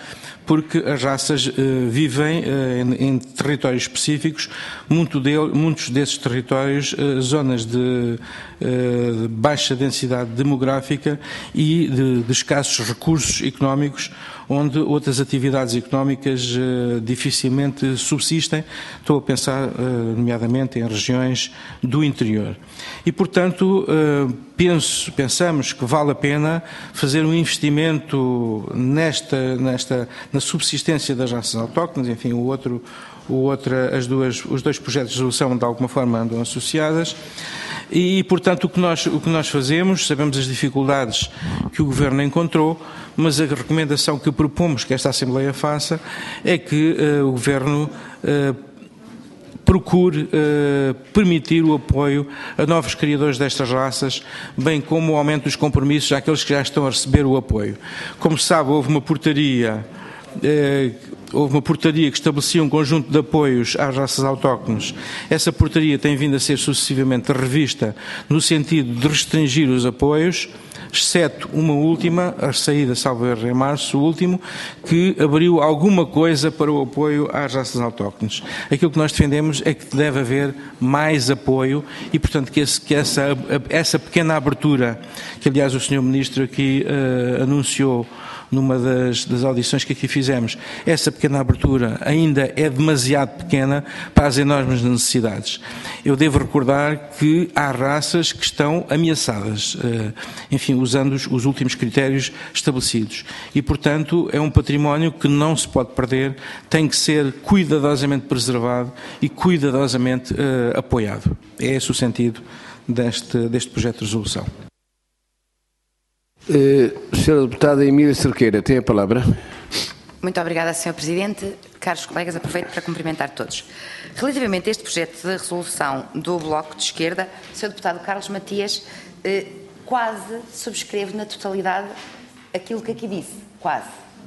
porque as raças uh, vivem uh, em, em territórios específicos, muito dele, muitos desses territórios, uh, zonas de, uh, de baixa densidade demográfica e de, de escassos recursos económicos, onde outras atividades económicas uh, dificilmente subsistem. Estou a pensar, uh, nomeadamente, em regiões do interior. E, portanto, uh, penso, pensamos que vale a pena fazer um investimento nesta, nesta, na subsistência das raças autóctones. Enfim, o outro, o outra, as duas, os dois projetos de resolução, de alguma forma, andam associadas. E, portanto, o que, nós, o que nós fazemos, sabemos as dificuldades que o Governo encontrou, mas a recomendação que propomos que esta Assembleia faça é que uh, o Governo uh, procure uh, permitir o apoio a novos criadores destas raças, bem como o aumento dos compromissos àqueles que já estão a receber o apoio. Como se sabe, houve uma portaria... Uh, Houve uma portaria que estabelecia um conjunto de apoios às raças autóctones. Essa portaria tem vindo a ser sucessivamente revista no sentido de restringir os apoios, exceto uma última, a saída, salvo erro, em março, o último, que abriu alguma coisa para o apoio às raças autóctones. Aquilo que nós defendemos é que deve haver mais apoio e, portanto, que, esse, que essa, essa pequena abertura, que aliás o senhor Ministro aqui uh, anunciou numa das, das audições que aqui fizemos, essa pequena abertura ainda é demasiado pequena para as enormes necessidades. Eu devo recordar que há raças que estão ameaçadas, enfim, usando os, os últimos critérios estabelecidos. E, portanto, é um património que não se pode perder, tem que ser cuidadosamente preservado e cuidadosamente uh, apoiado. É esse o sentido deste, deste projeto de resolução. Uh, senhora Deputada Emília Cerqueira, tem a palavra. Muito obrigada, senhor Presidente. Caros colegas, aproveito para cumprimentar todos. Relativamente a este projeto de resolução do Bloco de Esquerda, o senhor Deputado Carlos Matias eh, quase subscreve na totalidade aquilo que aqui disse, quase.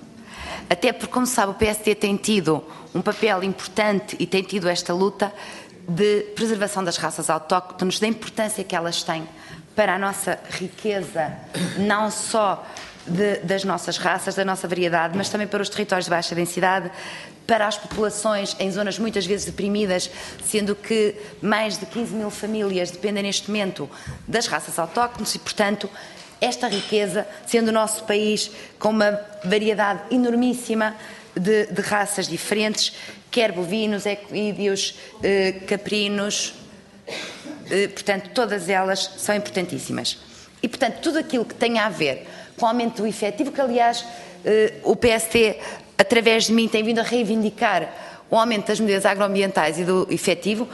Até porque, como sabe, o P S D tem tido um papel importante e tem tido esta luta de preservação das raças autóctones, da importância que elas têm para a nossa riqueza, não só de, das nossas raças, da nossa variedade, mas também para os territórios de baixa densidade, para as populações em zonas muitas vezes deprimidas, sendo que mais de quinze mil famílias dependem neste momento das raças autóctones e, portanto, esta riqueza, sendo o nosso país com uma variedade enormíssima de, de raças diferentes, quer bovinos, equídeos, eh, caprinos, portanto, todas elas são importantíssimas. E, portanto, tudo aquilo que tenha a ver com o aumento do efetivo, que, aliás, o P S D, através de mim, tem vindo a reivindicar o aumento das medidas agroambientais e do efetivo,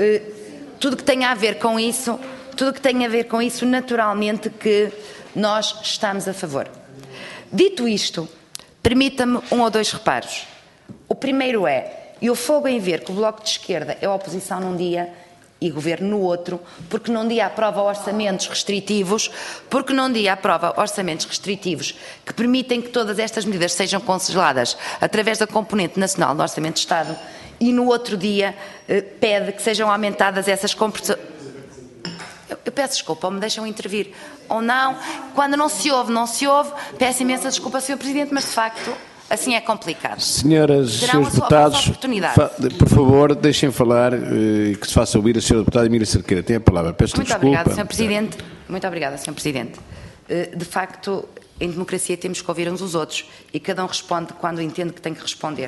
tudo que tenha a ver com isso, tudo que tenha a ver com isso, naturalmente que nós estamos a favor. Dito isto, permita-me um ou dois reparos. O primeiro é, eu fogo em ver que o Bloco de Esquerda é a oposição num dia e Governo no outro, porque num dia aprova orçamentos restritivos, porque num dia aprova orçamentos restritivos que permitem que todas estas medidas sejam congeladas através da componente nacional do Orçamento de Estado e no outro dia eh, pede que sejam aumentadas essas compensações. Eu, eu peço desculpa, ou me deixam intervir ou não. Quando não se ouve, não se ouve. Peço imensa desculpa, senhor Presidente, mas de facto assim é complicado. Senhoras e senhores deputados, por favor, deixem falar e que se faça ouvir a senhora deputada Emília Cerqueira. Tem a palavra. Peço Muito desculpa. obrigada, senhor Presidente. Muito obrigada, senhor Presidente. De facto, em democracia temos que ouvir uns os outros e cada um responde quando entende que tem que responder.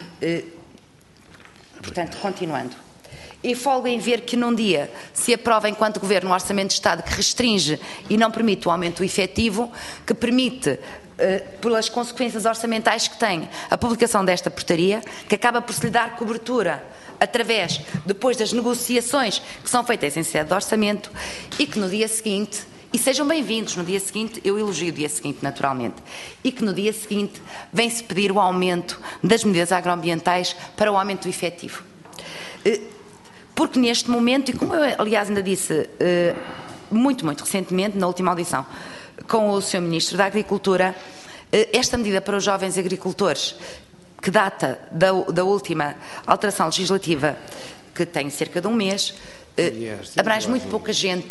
Portanto, continuando. E folgo em ver que num dia se aprova enquanto Governo um Orçamento de Estado que restringe e não permite o aumento do efetivo, que permite pelas consequências orçamentais que tem a publicação desta portaria, que acaba por se lhe dar cobertura através, depois das negociações que são feitas em sede de orçamento e que no dia seguinte, e sejam bem-vindos no dia seguinte, eu elogio o dia seguinte naturalmente, e que no dia seguinte vem-se pedir o aumento das medidas agroambientais para o aumento do efetivo. Porque neste momento, e como eu aliás ainda disse muito, muito recentemente, na última audição, com o senhor Ministro da Agricultura, esta medida para os jovens agricultores, que data da, da última alteração legislativa, que tem cerca de um mês, abrange muito pouca gente,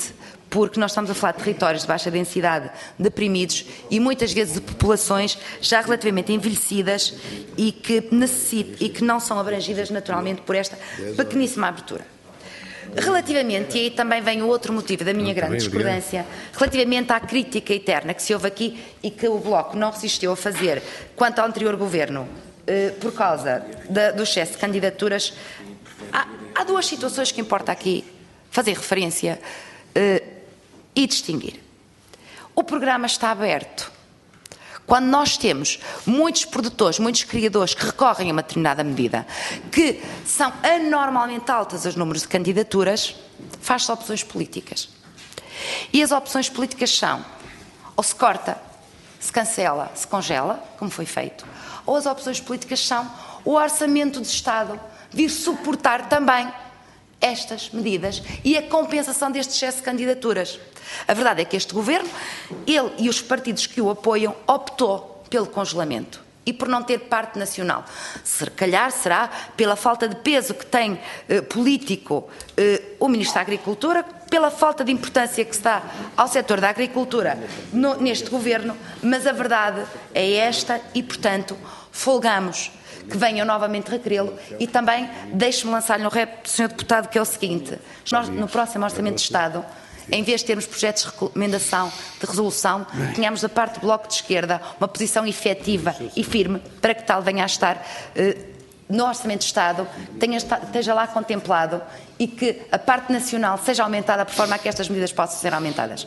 porque nós estamos a falar de territórios de baixa densidade, deprimidos e muitas vezes de populações já relativamente envelhecidas e que, necessitam, e que não são abrangidas naturalmente por esta pequeníssima abertura. Relativamente, e aí também vem o outro motivo da minha grande discordância, relativamente à crítica eterna que se houve aqui e que o Bloco não resistiu a fazer quanto ao anterior Governo, eh, por causa da, do excesso de candidaturas, há, há duas situações que importa aqui fazer referência eh, e distinguir. O programa está aberto. Quando nós temos muitos produtores, muitos criadores que recorrem a uma determinada medida, que são anormalmente altas os números de candidaturas, faz-se opções políticas. E as opções políticas são, ou se corta, se cancela, se congela, como foi feito, ou as opções políticas são o orçamento de Estado vir suportar também estas medidas e a compensação deste excesso de candidaturas. A verdade é que este Governo, ele e os partidos que o apoiam, optou pelo congelamento e por não ter parte nacional. Se calhar será pela falta de peso que tem eh, político eh, o Ministro da Agricultura, pela falta de importância que se dá ao setor da agricultura no, neste Governo, mas a verdade é esta e, portanto, folgamos que venham novamente requerê-lo e também deixe-me lançar-lhe um repto, senhor Deputado, que é o seguinte: nós, no próximo Orçamento de Estado, em vez de termos projetos de recomendação, de resolução, tenhamos da parte do Bloco de Esquerda uma posição efetiva e firme para que tal venha a estar eh, no Orçamento de Estado, tenha, esteja lá contemplado e que a parte nacional seja aumentada por forma a que estas medidas possam ser aumentadas.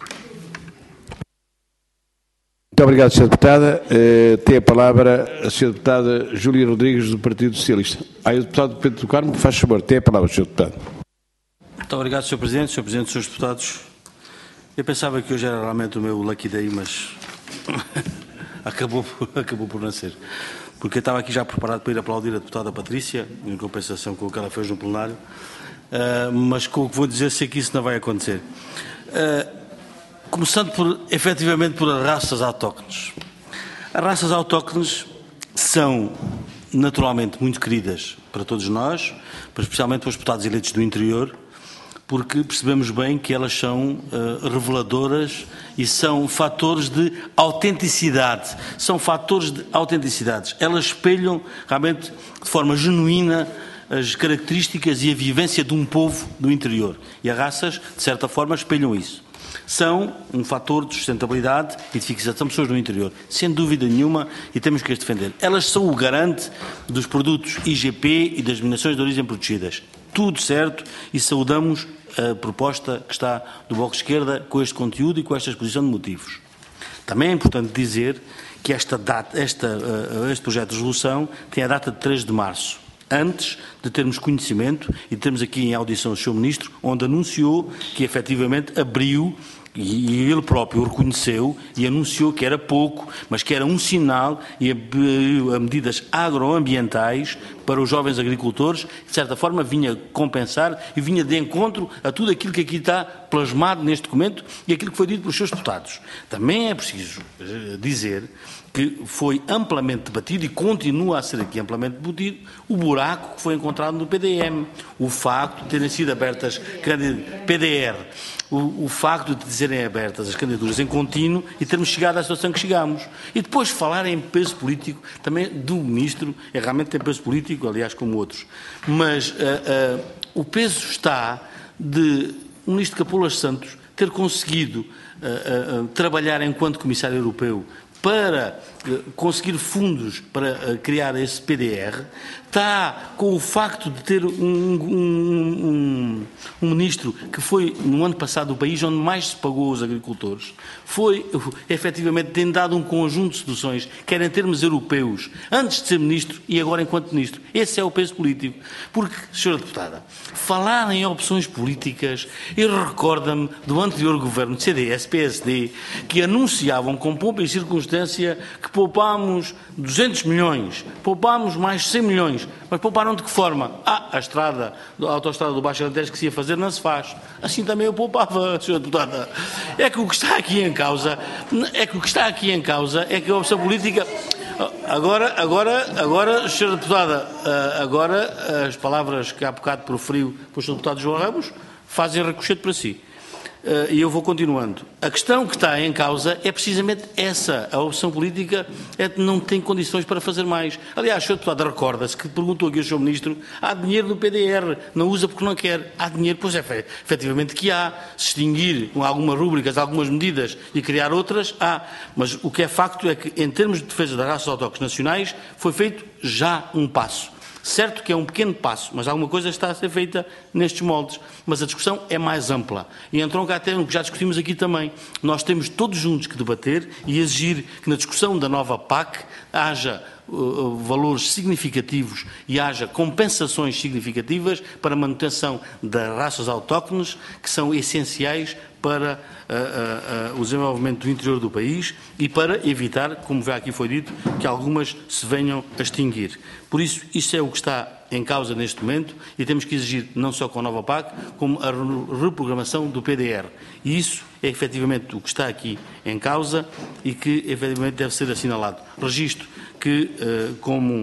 Muito obrigado, senhora Deputada. Uh, tem a palavra a senhora Deputada Júlia Rodrigues, do Partido Socialista. Aí o Deputado Pedro do Carmo, faz favor, tem a palavra, senhor Deputado. Muito obrigado, senhor Presidente, senhor Presidente, senhores Deputados. Eu pensava que hoje era realmente o meu lucky day, mas acabou, acabou por nascer. Porque eu estava aqui já preparado para ir aplaudir a Deputada Patrícia, em compensação com o que ela fez no plenário, uh, mas com o que vou dizer sei que isso não vai acontecer. Uh, Começando por, efetivamente, por as raças autóctones. As raças autóctones são, naturalmente, muito queridas para todos nós, especialmente para os deputados eleitos do interior, porque percebemos bem que elas são uh, reveladoras e são fatores de autenticidade. São fatores de autenticidade. Elas espelham, realmente, de forma genuína, as características e a vivência de um povo do interior. E as raças, de certa forma, espelham isso. São um fator de sustentabilidade e de fixação de pessoas no interior, sem dúvida nenhuma, e temos que as defender. Elas são o garante dos produtos I G P e das denominações de origem protegidas. Tudo certo, e saudamos a proposta que está do Bloco de Esquerda com este conteúdo e com esta exposição de motivos. Também é importante dizer que esta data, esta, este projeto de resolução tem a data de três de março. Antes de termos conhecimento, e temos aqui em audição o senhor Ministro, onde anunciou que efetivamente abriu, e ele próprio o reconheceu e anunciou que era pouco, mas que era um sinal e a, a medidas agroambientais para os jovens agricultores, de certa forma vinha compensar e vinha de encontro a tudo aquilo que aqui está plasmado neste documento e aquilo que foi dito pelos seus deputados. Também é preciso dizer que foi amplamente debatido e continua a ser aqui amplamente debatido o buraco que foi encontrado no P D M, o facto de terem sido abertas P D R, o, o facto de serem abertas as candidaturas em contínuo e termos chegado à situação que chegamos. E depois falar em peso político, também do Ministro, é realmente tem peso político, aliás, como outros. Mas uh, uh, o peso está de o Ministro Capolas Santos ter conseguido uh, uh, trabalhar enquanto Comissário Europeu para conseguir fundos para criar esse P D R, está com o facto de ter um, um, um, um ministro que foi, no ano passado, o país onde mais se pagou aos agricultores, foi, efetivamente, tem dado um conjunto de soluções, quer em termos europeus, antes de ser ministro e agora enquanto ministro. Esse é o peso político. Porque, senhora Deputada, falar em opções políticas, eu recordo-me do anterior governo de C D S, P S D, que anunciavam com pompa e circunstância que poupámos duzentos milhões, poupámos mais cem milhões, mas pouparam de que forma? Ah, a estrada, a autoestrada do Baixo Alentejo que se ia fazer não se faz. Assim também eu poupava, senhora Deputada. É que o que está aqui em causa, é que o que está aqui em causa é que a opção política... Agora, agora, agora, senhora Deputada, agora as palavras que há bocado proferiu pelo senhor Deputado João Ramos fazem ricochete para si. e eu vou continuando. A questão que está em causa é precisamente essa. A opção política é que não tem condições para fazer mais. Aliás, o senhor deputado recorda-se que perguntou aqui ao senhor Ministro, há dinheiro no P D R, não usa porque não quer. Há dinheiro, pois é, efetivamente que há. Se extinguir algumas rúbricas, algumas medidas e criar outras, há. Mas o que é facto é que, em termos de defesa das raças autóctones nacionais, foi feito já um passo. Certo que é um pequeno passo, mas alguma coisa está a ser feita nestes moldes. Mas a discussão é mais ampla. E entrou cá até no que já discutimos aqui também. Nós temos todos juntos que debater e exigir que na discussão da nova P A C haja uh, valores significativos e haja compensações significativas para a manutenção das raças autóctones, que são essenciais para uh, uh, uh, o desenvolvimento do interior do país e para evitar, como já aqui foi dito, que algumas se venham a extinguir. Por isso, isso é o que está em causa neste momento e temos que exigir, não só com a nova P A C, como a reprogramação do P D R. E isso é efetivamente o que está aqui em causa e que efetivamente deve ser assinalado. Registro que, uh, como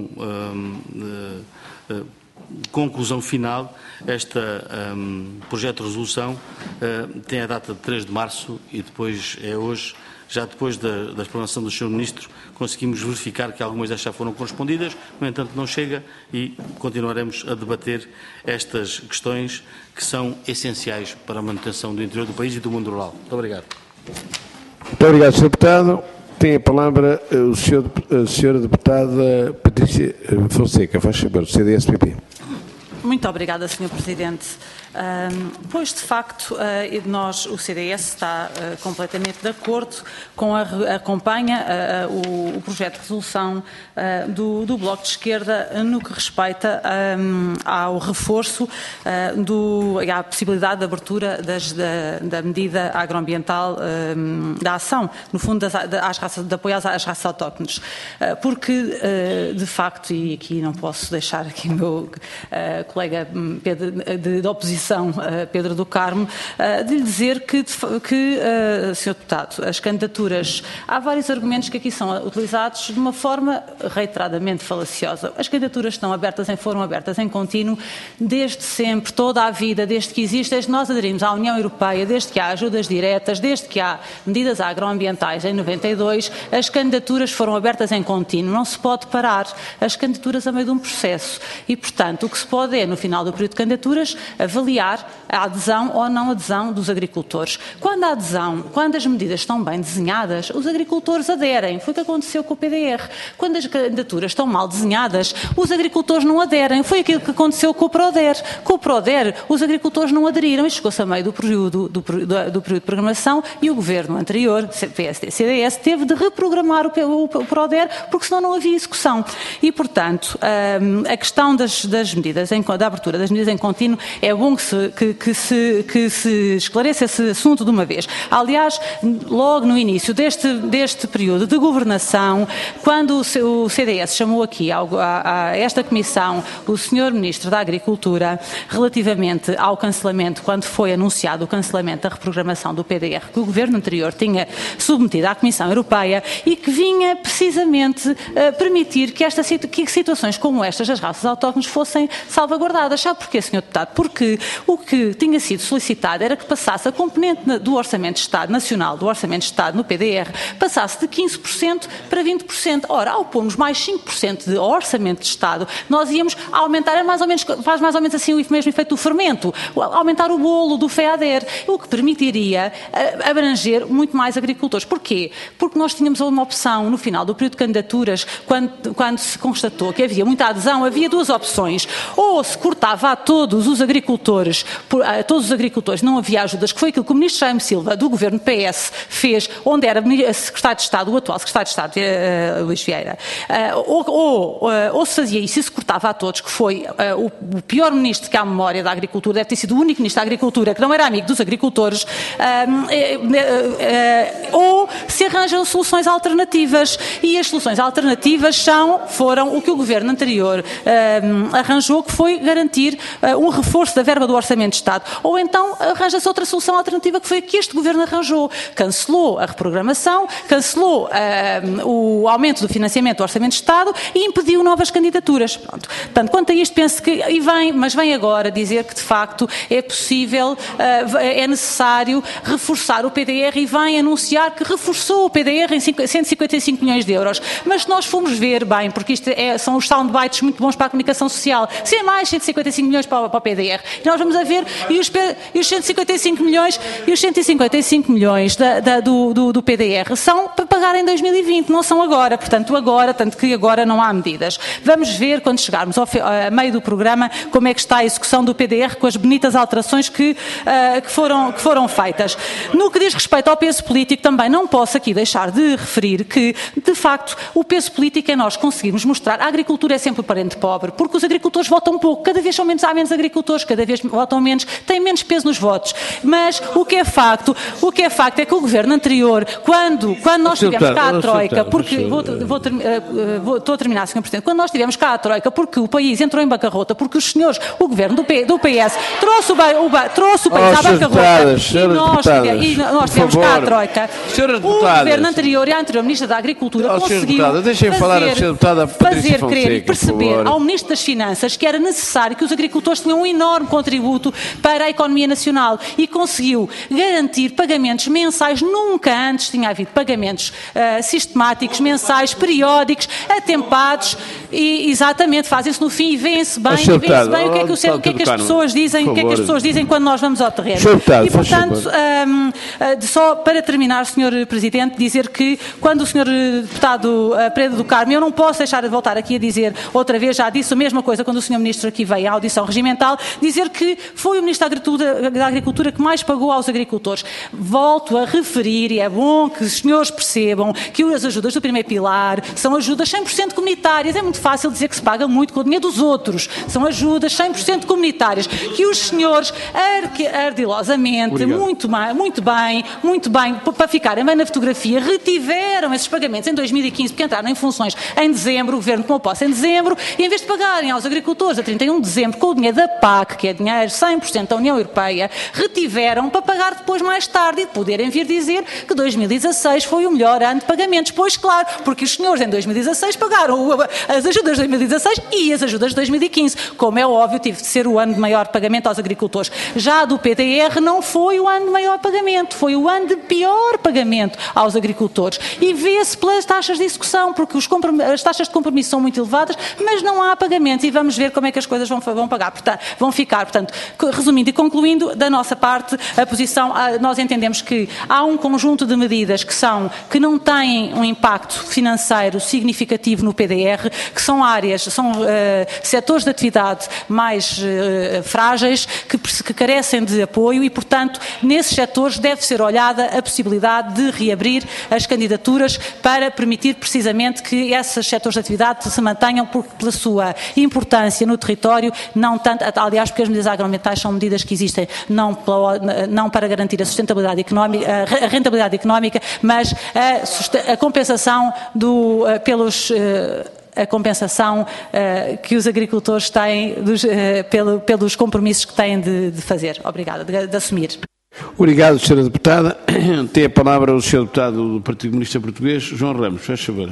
uh, uh, uh, conclusão final, este um, projeto de resolução uh, tem a data de três de março e depois é hoje, já depois da, da explanação do senhor Ministro, conseguimos verificar que algumas destas já foram correspondidas, no entanto não chega e continuaremos a debater estas questões que são essenciais para a manutenção do interior do país e do mundo rural. Muito obrigado. Muito obrigado, senhor Deputado. Tem a palavra o senhor, a senhora Deputada Patrícia Fonseca, faz favor, do C D S P P. Muito obrigada, senhor Presidente. Um, pois, de facto, uh, nós, o C D S está uh, completamente de acordo com a, acompanha uh, o, o projeto de resolução uh, do, do Bloco de Esquerda no que respeita um, ao reforço uh, do, e à possibilidade de abertura das, da, da medida agroambiental um, da ação, no fundo, das, das raças, de apoio às, às raças autóctones. Uh, porque, uh, de facto, e aqui não posso deixar aqui o meu uh, colega Pedro, de, de oposição, Pedro do Carmo, de lhe dizer que, que senhor Deputado, as candidaturas, há vários argumentos que aqui são utilizados de uma forma reiteradamente falaciosa. As candidaturas estão abertas, em, foram abertas em contínuo desde sempre, toda a vida, desde que existe, desde que nós aderimos à União Europeia, desde que há ajudas diretas, desde que há medidas agroambientais em noventa e dois, as candidaturas foram abertas em contínuo. Não se pode parar as candidaturas a meio de um processo. E, portanto, o que se pode é, no final do período de candidaturas, avaliar a adesão ou não adesão dos agricultores. Quando a adesão, quando as medidas estão bem desenhadas, os agricultores aderem. Foi o que aconteceu com o P D R. Quando as candidaturas estão mal desenhadas, os agricultores não aderem. Foi aquilo que aconteceu com o PRODER. Com o PRODER, os agricultores não aderiram e chegou-se a meio do período, do, do, do período de programação e o governo anterior, P S D C D S, teve de reprogramar o, o, o PRODER porque senão não havia execução. E, portanto, a, a questão das, das medidas, em, da abertura das medidas em contínuo, é bom que se, que, que, se, que se esclareça esse assunto de uma vez. Aliás, logo no início deste, deste período de governação, quando o, o C D S chamou aqui ao, a, a esta comissão o senhor Ministro da Agricultura relativamente ao cancelamento, quando foi anunciado o cancelamento da reprogramação do P D R, que o governo anterior tinha submetido à Comissão Europeia e que vinha precisamente uh, permitir que, esta, que situações como estas das raças autóctones fossem salvaguardadas. Sabe porquê, senhor Deputado? Porque o que tinha sido solicitado era que passasse a componente do Orçamento de Estado Nacional, do Orçamento de Estado no P D R, passasse de quinze por cento para vinte por cento. Ora, ao pormos mais cinco por cento de Orçamento de Estado, nós íamos aumentar, é mais ou menos, faz mais ou menos assim o mesmo efeito do fermento, aumentar o bolo do FEADER, o que permitiria abranger muito mais agricultores. Porquê? Porque nós tínhamos uma opção no final do período de candidaturas, quando, quando se constatou que havia muita adesão, havia duas opções. Ou se cortava a todos os agricultores, a todos os agricultores, não havia ajudas, que foi aquilo que o Ministro Jaime Silva, do Governo P S, fez, onde era Secretário de Estado, o atual Secretário de Estado, uh, Luís Vieira. Uh, ou, ou, uh, ou se fazia isso e se cortava a todos, que foi uh, o, o pior Ministro que há memória da Agricultura, deve ter sido o único Ministro da Agricultura que não era amigo dos agricultores, uh, uh, uh, uh, ou se arranjam soluções alternativas. E as soluções alternativas são, foram o que o Governo anterior uh, arranjou, que foi garantir uh, um reforço da verba do Orçamento de Estado, ou então arranja-se outra solução alternativa que foi a que este Governo arranjou. Cancelou a reprogramação, cancelou uh, o aumento do financiamento do Orçamento de Estado e impediu novas candidaturas. Pronto. Portanto, quanto a isto, penso que, e vem, mas vem agora dizer que de facto é possível, uh, é necessário reforçar o P D R e vem anunciar que reforçou o P D R em cento e cinquenta e cinco milhões de euros. Mas se nós formos ver, bem, porque isto é, são os soundbites muito bons para a comunicação social, se é mais cento e cinquenta e cinco milhões para, para o P D R, e nós vamos a ver, e os, e os cento e cinquenta e cinco milhões, e os cento e cinquenta e cinco milhões da, da, do, do, do P D R são para pagar em dois mil e vinte, não são agora, portanto agora, tanto que agora não há medidas. Vamos ver quando chegarmos ao a meio do programa como é que está a execução do P D R com as bonitas alterações que, uh, que, foram, que foram feitas. No que diz respeito ao peso político, também não posso aqui deixar de referir que, de facto, o peso político é nós conseguirmos mostrar. A agricultura é sempre o parente pobre, porque os agricultores votam pouco, cada vez são menos, há menos agricultores, cada vez votam menos, têm menos peso nos votos. Mas o que é facto, o que é facto é que o governo anterior, quando, quando nós tivemos cá a Troika, porque, vou, vou, vou, estou a terminar, senhor Presidente, quando nós tivemos cá a Troika, porque o país entrou em bancarrota, porque os senhores, o governo do, P, do P S, trouxe o, o, trouxe o país oh, à bancarrota, e nós, e nós tivemos cá a Troika, o governo anterior e a anterior Ministra da Agricultura oh, conseguiu fazer, falar a fazer crer e perceber ao Ministro das Finanças que era necessário que os agricultores tenham um enorme contributo para a economia nacional e conseguiu garantir pagamentos mensais, nunca antes tinha havido pagamentos uh, sistemáticos, mensais, periódicos, atempados e exatamente fazem-se no fim e vêem-se bem, e vêem-se bem o que é que, o, o que, é que as pessoas dizem, o que é que as pessoas dizem quando nós vamos ao terreno. E portanto, um, uh, só para terminar, senhor Presidente, dizer que quando o senhor Deputado uh, Pereira do Carmo, eu não posso deixar de voltar aqui a dizer outra vez, já disse a mesma coisa quando o senhor Ministro aqui veio à audição regimental, dizer que foi o Ministro da Agricultura, da Agricultura que mais pagou aos agricultores. Volto a referir, e é bom que os senhores percebam que as ajudas do primeiro pilar são ajudas cem por cento comunitárias. É muito fácil dizer que se paga muito com o dinheiro dos outros. São ajudas cem por cento comunitárias que os senhores ardilosamente, Obrigado. muito, muito bem, muito bem, para ficarem bem na fotografia, retiveram esses pagamentos em dois mil e quinze, porque entraram em funções em dezembro, o Governo tomou posse em dezembro, e em vez de pagarem aos agricultores a trinta e um de dezembro com o dinheiro da P A C, que é dinheiro cem por cento da União Europeia, retiveram para pagar depois mais tarde e poderem vir dizer que dois mil e dezasseis foi o melhor ano de pagamentos. Pois claro, porque os senhores em dois mil e dezasseis pagaram as ajudas de dois mil e dezasseis e as ajudas de dois mil e quinze. Como é óbvio, tive de ser o ano de maior pagamento aos agricultores. Já do P D R não foi o ano de maior pagamento, foi o ano de pior pagamento aos agricultores. E vê-se pelas taxas de execução, porque os as taxas de compromisso são muito elevadas, mas não há pagamentos e vamos ver como é que as coisas vão, vão, pagar, portanto, vão ficar. Portanto, resumindo e concluindo, da nossa parte, a posição, nós entendemos que há um conjunto de medidas que, são, que não têm um impacto financeiro significativo no P D R, que são áreas, são uh, setores de atividade mais uh, frágeis, que, que carecem de apoio e, portanto, nesses setores deve ser olhada a possibilidade de reabrir as candidaturas para permitir precisamente que esses setores de atividade se mantenham por, pela sua importância no território, não tanto, aliás, porque as medidas agroambientais são medidas que existem não, pela, não para garantir a sustentabilidade económica, a rentabilidade económica, mas a, a compensação do, pelos a compensação uh, que os agricultores têm dos, uh, pelo, pelos compromissos que têm de, de fazer. Obrigada, de, de assumir. Obrigado, senhora Deputada. Tem a palavra o senhor Deputado do Partido Comunista Português, João Ramos. Faz favor.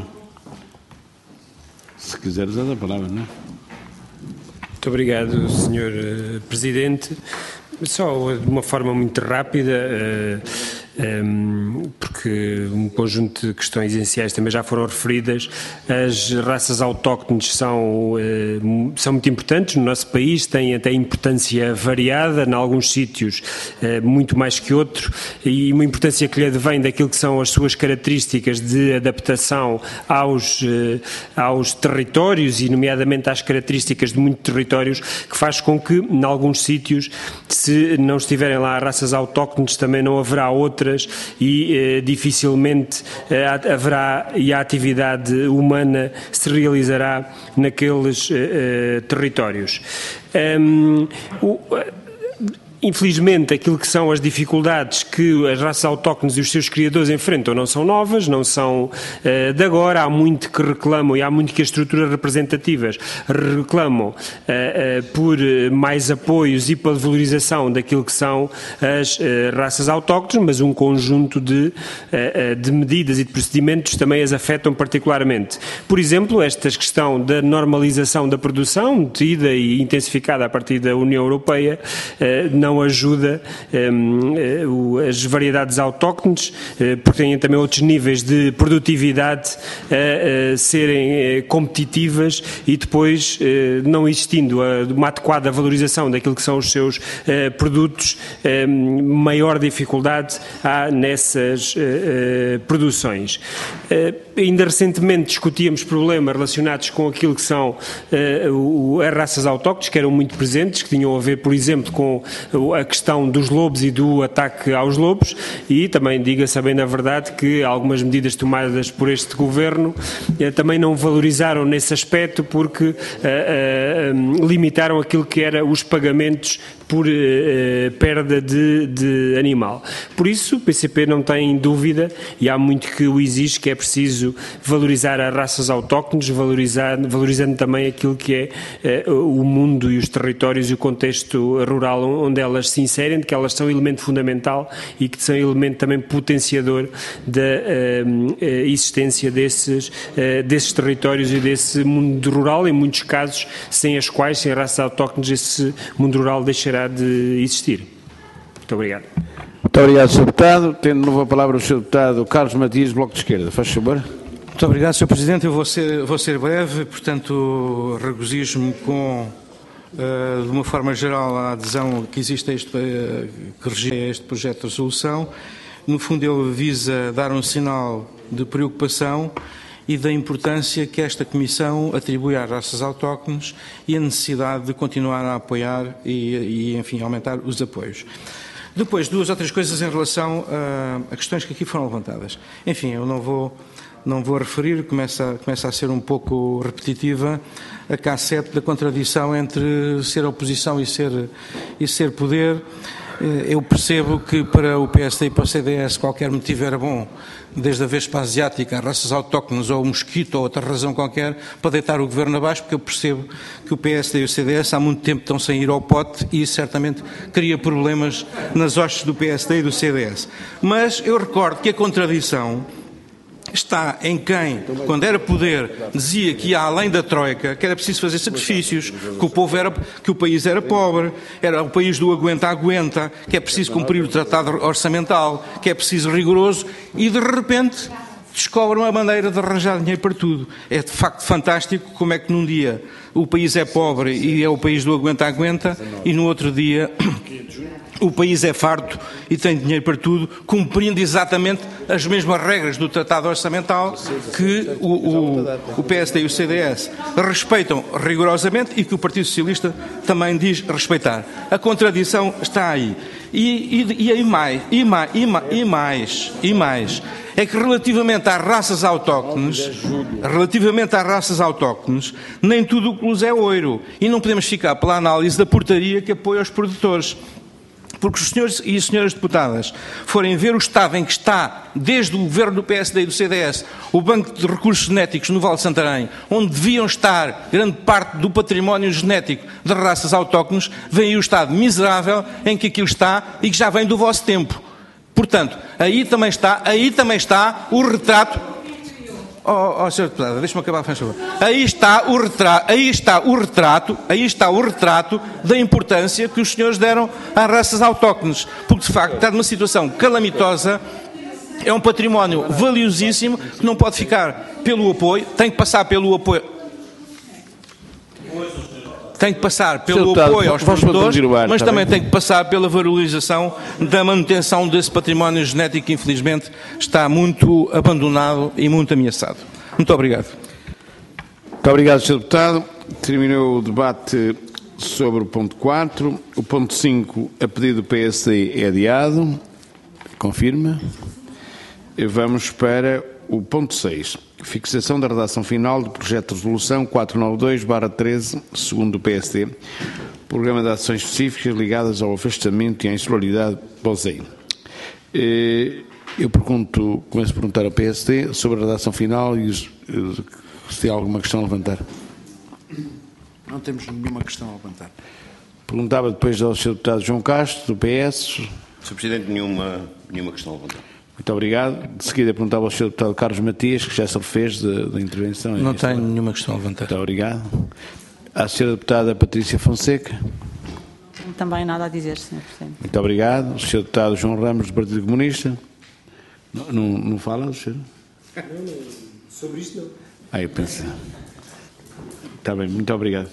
Se quiseres, dar a palavra, não é? Muito obrigado, senhor Presidente. Só de uma forma muito rápida, uh, um, porque um conjunto de questões essenciais também já foram referidas. As raças autóctones são, uh, são muito importantes no nosso país, têm até importância variada, em alguns sítios uh, muito mais que outros, e uma importância que lhe advém daquilo que são as suas características de adaptação aos, uh, aos territórios, e nomeadamente às características de muitos territórios, que faz com que, em alguns sítios, se não estiverem lá raças autóctones, também não haverá outras e eh, dificilmente eh, haverá e a atividade humana se realizará naqueles eh, territórios. Um, o, Infelizmente, aquilo que são as dificuldades que as raças autóctones e os seus criadores enfrentam não são novas, não são uh, de agora. Há muito que reclamam e há muito que as estruturas representativas reclamam uh, uh, por mais apoios e pela valorização daquilo que são as uh, raças autóctones, mas um conjunto de, uh, de medidas e de procedimentos também as afetam particularmente. Por exemplo, esta questão da normalização da produção, tida e intensificada a partir da União Europeia, uh, não ajuda um, as variedades autóctones, uh, porque têm também outros níveis de produtividade a, a serem competitivas e depois, uh, não existindo a, uma adequada valorização daquilo que são os seus uh, produtos, um, maior dificuldade há nessas uh, uh, produções. Uh, ainda recentemente discutíamos problemas relacionados com aquilo que são uh, o, as raças autóctones, que eram muito presentes, que tinham a ver, por exemplo, com a questão dos lobos e do ataque aos lobos, e também diga-se bem na verdade que algumas medidas tomadas por este Governo eh, também não valorizaram nesse aspecto, porque eh, eh, limitaram aquilo que era os pagamentos por eh, perda de, de animal. Por isso, o P C P não tem dúvida, e há muito que o exige, que é preciso valorizar as raças autóctones, valorizar, valorizando também aquilo que é eh, o mundo e os territórios e o contexto rural onde elas se inserem, de que elas são elemento fundamental e que são elemento também potenciador da uh, existência desses, uh, desses territórios e desse mundo rural, em muitos casos, sem as quais, sem raças autóctones, esse mundo rural deixará de existir. Muito obrigado. Muito obrigado, senhor Deputado. Tendo de novo a palavra o senhor Deputado Carlos Matias, Bloco de Esquerda. Faz favor. Muito obrigado, senhor Presidente. Eu vou ser, vou ser breve, portanto, regozijo-me com... Uh, de uma forma geral, a adesão que existe a este, uh, que registra este projeto de resolução. No fundo, ele visa dar um sinal de preocupação e da importância que esta Comissão atribui às raças autóctones e a necessidade de continuar a apoiar e, e enfim, aumentar os apoios. Depois, duas ou três coisas em relação uh, a questões que aqui foram levantadas. Enfim, eu não vou... Não vou referir, começa, começa a ser um pouco repetitiva a cassete da contradição entre ser oposição e ser, e ser poder. Eu percebo que para o P S D e para o C D S qualquer motivo era bom, desde a Vespa asiática, as raças autóctones ou o mosquito ou outra razão qualquer, para deitar o governo abaixo, porque eu percebo que o P S D e o C D S há muito tempo estão sem ir ao pote e isso certamente cria problemas nas hostes do P S D e do C D S. Mas eu recordo que a contradição está em quem, quando era poder, dizia que ia além da Troika, que era preciso fazer sacrifícios, que o povo era, que o país era pobre, era o país do aguenta-aguenta, que é preciso cumprir o tratado orçamental, que é preciso rigoroso, e de repente descobre uma maneira de arranjar dinheiro para tudo. É de facto fantástico como é que num dia o país é pobre e é o país do aguenta-aguenta, e no outro dia o país é farto e tem dinheiro para tudo, cumprindo exatamente as mesmas regras do Tratado Orçamental que o, o, o P S D e o C D S respeitam rigorosamente e que o Partido Socialista também diz respeitar. A contradição está aí. E, e, e aí mais, e mais, e mais, e mais, e mais, é que relativamente às raças autóctones, relativamente às raças autóctones, nem tudo o que luz é ouro. E não podemos ficar pela análise da portaria que apoia os produtores. Porque os senhores e as senhoras deputadas forem ver o estado em que está, desde o governo do P S D e do C D S, o Banco de Recursos Genéticos no Vale de Santarém, onde deviam estar grande parte do património genético das raças autóctones, vem aí o estado miserável em que aquilo está e que já vem do vosso tempo. Portanto, aí também está, aí também está o retrato... Oh, oh senhor Deputado, deixa-me acabar, faz favor. Aí está o retrato, aí está o retrato, aí está o retrato da importância que os senhores deram às raças autóctones, porque de facto está numa situação calamitosa, é um património valiosíssimo que não pode ficar pelo apoio, tem que passar pelo apoio. Tem que passar pelo apoio aos produtores, mas também tem que passar pela valorização da manutenção desse património genético que, infelizmente, está muito abandonado e muito ameaçado. Muito obrigado. Muito obrigado, senhor Deputado. Terminou o debate sobre o ponto quatro. O ponto cinco, a pedido do P S D, é adiado. Confirma. Vamos para o ponto seis. Fixação da redação final do projeto de resolução quatrocentos e noventa e dois barra treze, segundo o P S D, Programa de Ações Específicas ligadas ao afastamento e à insularidade POSEI. Eu pergunto, começo a perguntar ao P S D sobre a redação final e os, se tem alguma questão a levantar. Não temos nenhuma questão a levantar. Perguntava depois ao senhor Deputado João Castro, do P S. senhor Presidente, nenhuma, nenhuma questão a levantar. Muito obrigado. De seguida perguntava ao senhor Deputado Carlos Matias, que já se refez da intervenção. Não tenho nenhuma questão a levantar. Muito obrigado. À senhora Deputada Patrícia Fonseca. Também nada a dizer, senhor Presidente. Muito obrigado. O senhor Deputado João Ramos, do Partido Comunista. Não, não, não fala, senhor? Não, não, sobre isto não. Ah, eu pensei. Está bem, muito obrigado.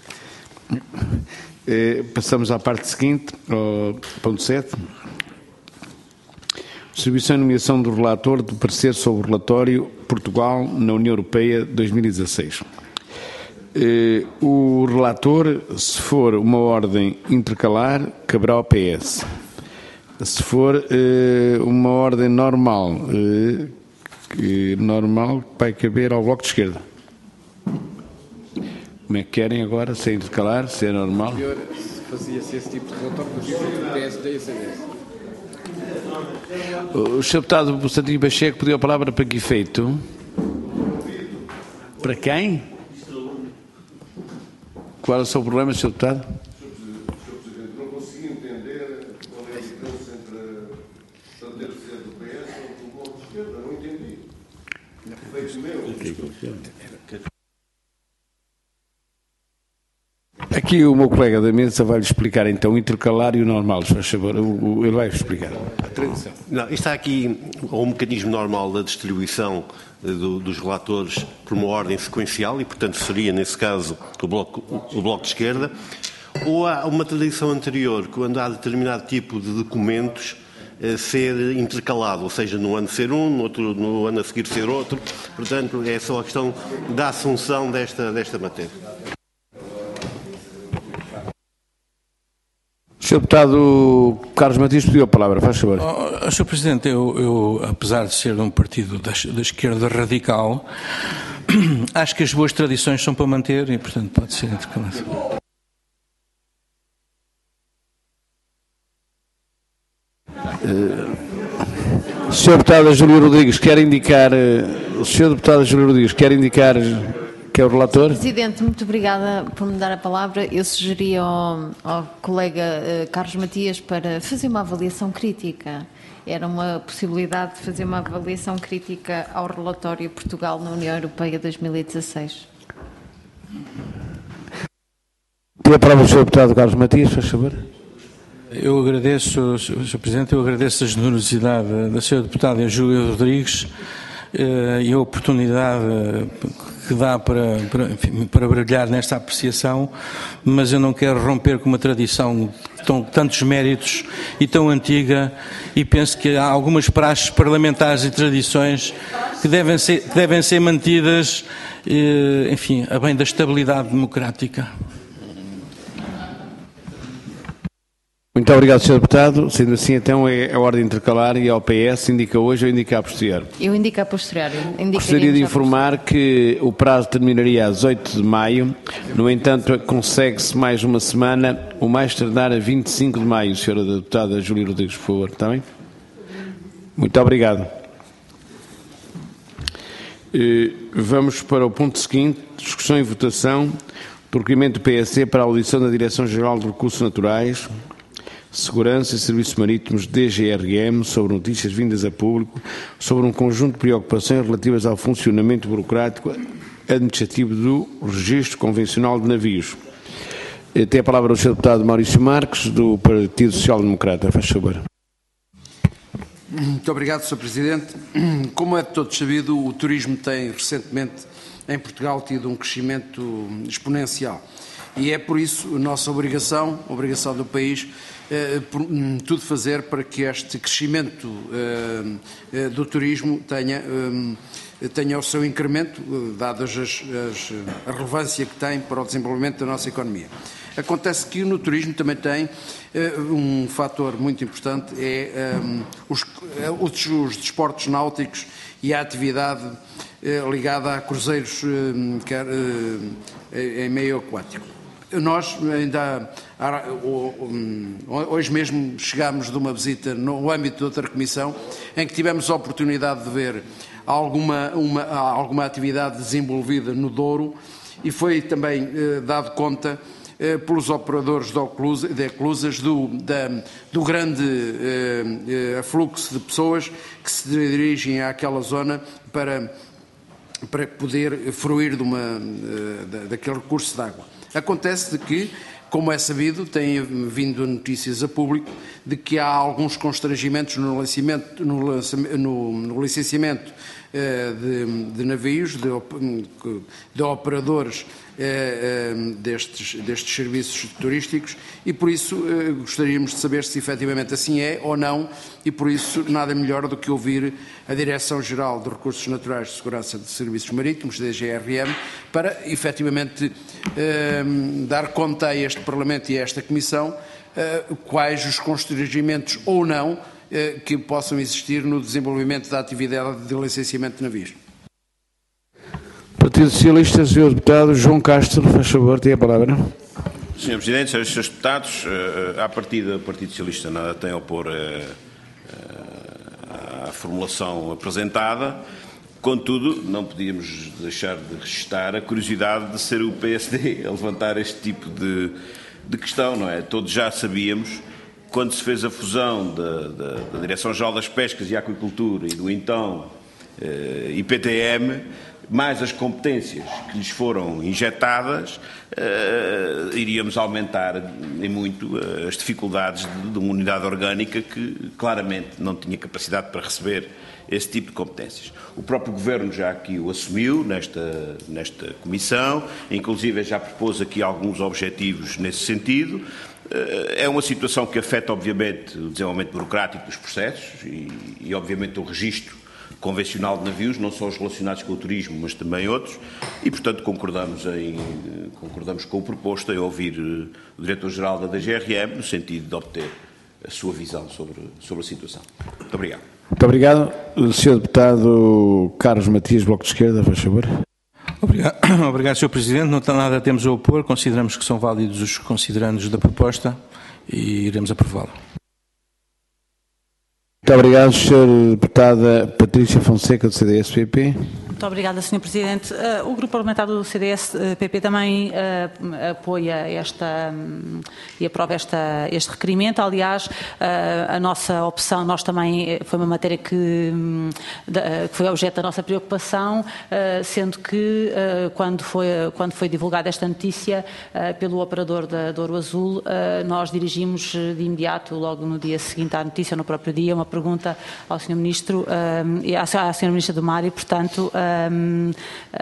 Eh, passamos à parte seguinte, ao ponto sete. Distribuição e nomeação do relator do parecer sobre o relatório Portugal na União Europeia dois mil e dezasseis. Eh, o relator, se for uma ordem intercalar, caberá ao P S. Se for eh, uma ordem normal, eh, que normal vai caber ao Bloco de Esquerda. Como é que querem agora, se é intercalar, se é normal? Senhor, fazia-se esse tipo de relatório, fazia o P S D e a C D S. O senhor Deputado Santinho Pacheco pediu a palavra para que efeito? Para quem? Qual é o seu problema, senhor Deputado? Não consegui entender qual é a diferença entre ter de ser do P S ou do Bloco de Esquerda, não entendi. Feito meu. Aqui o meu colega da mesa vai-lhe explicar então o intercalar e o normal, se faz favor. Ele vai explicar. A tradição. Não, isto está aqui ao mecanismo normal da distribuição do, dos relatores por uma ordem sequencial e, portanto, seria, nesse caso, o bloco, o bloco de esquerda. Ou há uma tradição anterior, quando há determinado tipo de documentos eh, ser intercalado, ou seja, no ano ser um, no, outro, no ano a seguir ser outro. Portanto, é só a questão da assunção desta, desta matéria. senhor Deputado Carlos Matias pediu a palavra, faz favor. Oh, senhor Presidente, eu, eu, apesar de ser um partido da, da esquerda radical, acho que as boas tradições são para manter e, portanto, pode ser intercalado. Uh, senhor Deputado Júlio Rodrigues, quer indicar... Uh, o senhor Deputado Júlio Rodrigues quer indicar... Que é o relator? Presidente, muito obrigada por me dar a palavra. Eu sugeri ao, ao colega uh, Carlos Matias para fazer uma avaliação crítica. Era uma possibilidade de fazer uma avaliação crítica ao relatório Portugal na União Europeia dois mil e dezasseis. Tem a palavra o senhor Deputado Carlos Matias, faz favor. Eu agradeço, senhor Presidente, eu agradeço a generosidade da senhora Deputada Júlia Rodrigues uh, e a oportunidade uh, que dá para, para, enfim, para brilhar nesta apreciação, mas eu não quero romper com uma tradição de tão, tantos méritos e tão antiga, e penso que há algumas praxes parlamentares e tradições que devem ser, que devem ser mantidas, eh, enfim, a bem da estabilidade democrática. Muito obrigado, senhor Deputado. Sendo assim, então, é a ordem intercalar e ao P S indica hoje ou indica a posterior? Eu indico a posterior. Gostaria de informar que o prazo terminaria a dezoito de maio, no entanto, consegue-se mais uma semana, o mais tardar a vinte e cinco de maio, senhora Deputada Júlia Rodrigues, por favor, está bem? Muito obrigado. Vamos para o ponto seguinte, discussão e votação do requerimento do P S D para a audição da Direção-Geral de Recursos Naturais, Segurança e Serviços Marítimos, D G R M, sobre notícias vindas a público, sobre um conjunto de preocupações relativas ao funcionamento burocrático administrativo do Registro Convencional de Navios. Tem a palavra o senhor Deputado Maurício Marques, do Partido Social Democrata. Faz favor. Muito obrigado, senhor Presidente. Como é de todos sabido, o turismo tem recentemente em Portugal tido um crescimento exponencial. E é por isso a nossa obrigação, a obrigação do país, eh, por, tudo fazer para que este crescimento eh, eh, do turismo tenha, eh, tenha o seu incremento, eh, dadas as, as, a relevância que tem para o desenvolvimento da nossa economia. Acontece que no turismo também tem eh, um fator muito importante, é um, os, os, os desportos náuticos e a atividade eh, ligada a cruzeiros eh, quer, eh, em meio aquático. nós ainda, hoje mesmo chegámos de uma visita no âmbito de outra comissão, em que tivemos a oportunidade de ver alguma, uma, alguma atividade desenvolvida no Douro, e foi também eh, dado conta eh, pelos operadores de, oclusa, de eclusas do, da, do grande eh, afluxo de pessoas que se dirigem àquela zona para, para poder fruir de uma, eh, daquele recurso de água. Acontece de que, como é sabido, têm vindo notícias a público de que há alguns constrangimentos no, lançamento, no, no, no licenciamento eh, de, de navios, de, de operadores eh, eh, destes, destes serviços turísticos, e por isso eh, gostaríamos de saber se efetivamente assim é ou não, e por isso nada melhor do que ouvir a Direção-Geral de Recursos Naturais de Segurança de Serviços Marítimos, D G R M, para efetivamente eh, dar conta a este Parlamento e a esta Comissão Uh, quais os constrangimentos ou não uh, que possam existir no desenvolvimento da atividade de licenciamento de navios. Partido Socialista, senhor Deputado João Castro, faz favor, tem a palavra. senhor Presidente, senhores senhores Deputados, uh, à partida, o Partido Socialista nada tem a opor uh, uh, à formulação apresentada. Contudo, não podíamos deixar de registrar a curiosidade de ser o P S D a levantar este tipo de de questão, não é? Todos já sabíamos, quando se fez a fusão da, da, da Direção-Geral das Pescas e Aquicultura e do então eh, I P T M, mais as competências que lhes foram injetadas, eh, iríamos aumentar em muito as dificuldades de, de uma unidade orgânica que claramente não tinha capacidade para receber esse tipo de competências. O próprio Governo já aqui o assumiu nesta, nesta comissão, inclusive já propôs aqui alguns objetivos nesse sentido. É uma situação que afeta, obviamente, o desenvolvimento burocrático dos processos e, e obviamente, o registro convencional de navios, não só os relacionados com o turismo, mas também outros, e, portanto, concordamos, em, concordamos com o proposto em ouvir o Diretor-Geral da D G R M, no sentido de obter a sua visão sobre, sobre a situação. Muito obrigado. Muito obrigado. O senhor Deputado Carlos Matias, Bloco de Esquerda, faz favor. Obrigado, obrigado senhor Presidente. Não tem nada temos a opor. Consideramos que são válidos os considerandos da proposta e iremos aprová-la. Muito obrigado, senhora Deputada Patrícia Fonseca, do C D S P P. Muito obrigada, senhor Presidente. Uh, o Grupo Parlamentar do C D S P P também uh, apoia esta um, e aprova esta, este requerimento. Aliás, uh, a nossa opção, nós também, foi uma matéria que, um, da, que foi objeto da nossa preocupação, uh, sendo que uh, quando, foi, quando foi divulgada esta notícia uh, pelo operador da Douro Azul, uh, nós dirigimos de imediato, logo no dia seguinte à notícia, no próprio dia, uma pergunta ao senhor Ministro uh, e à, à senhora Ministra do Mar e, portanto, uh, Um,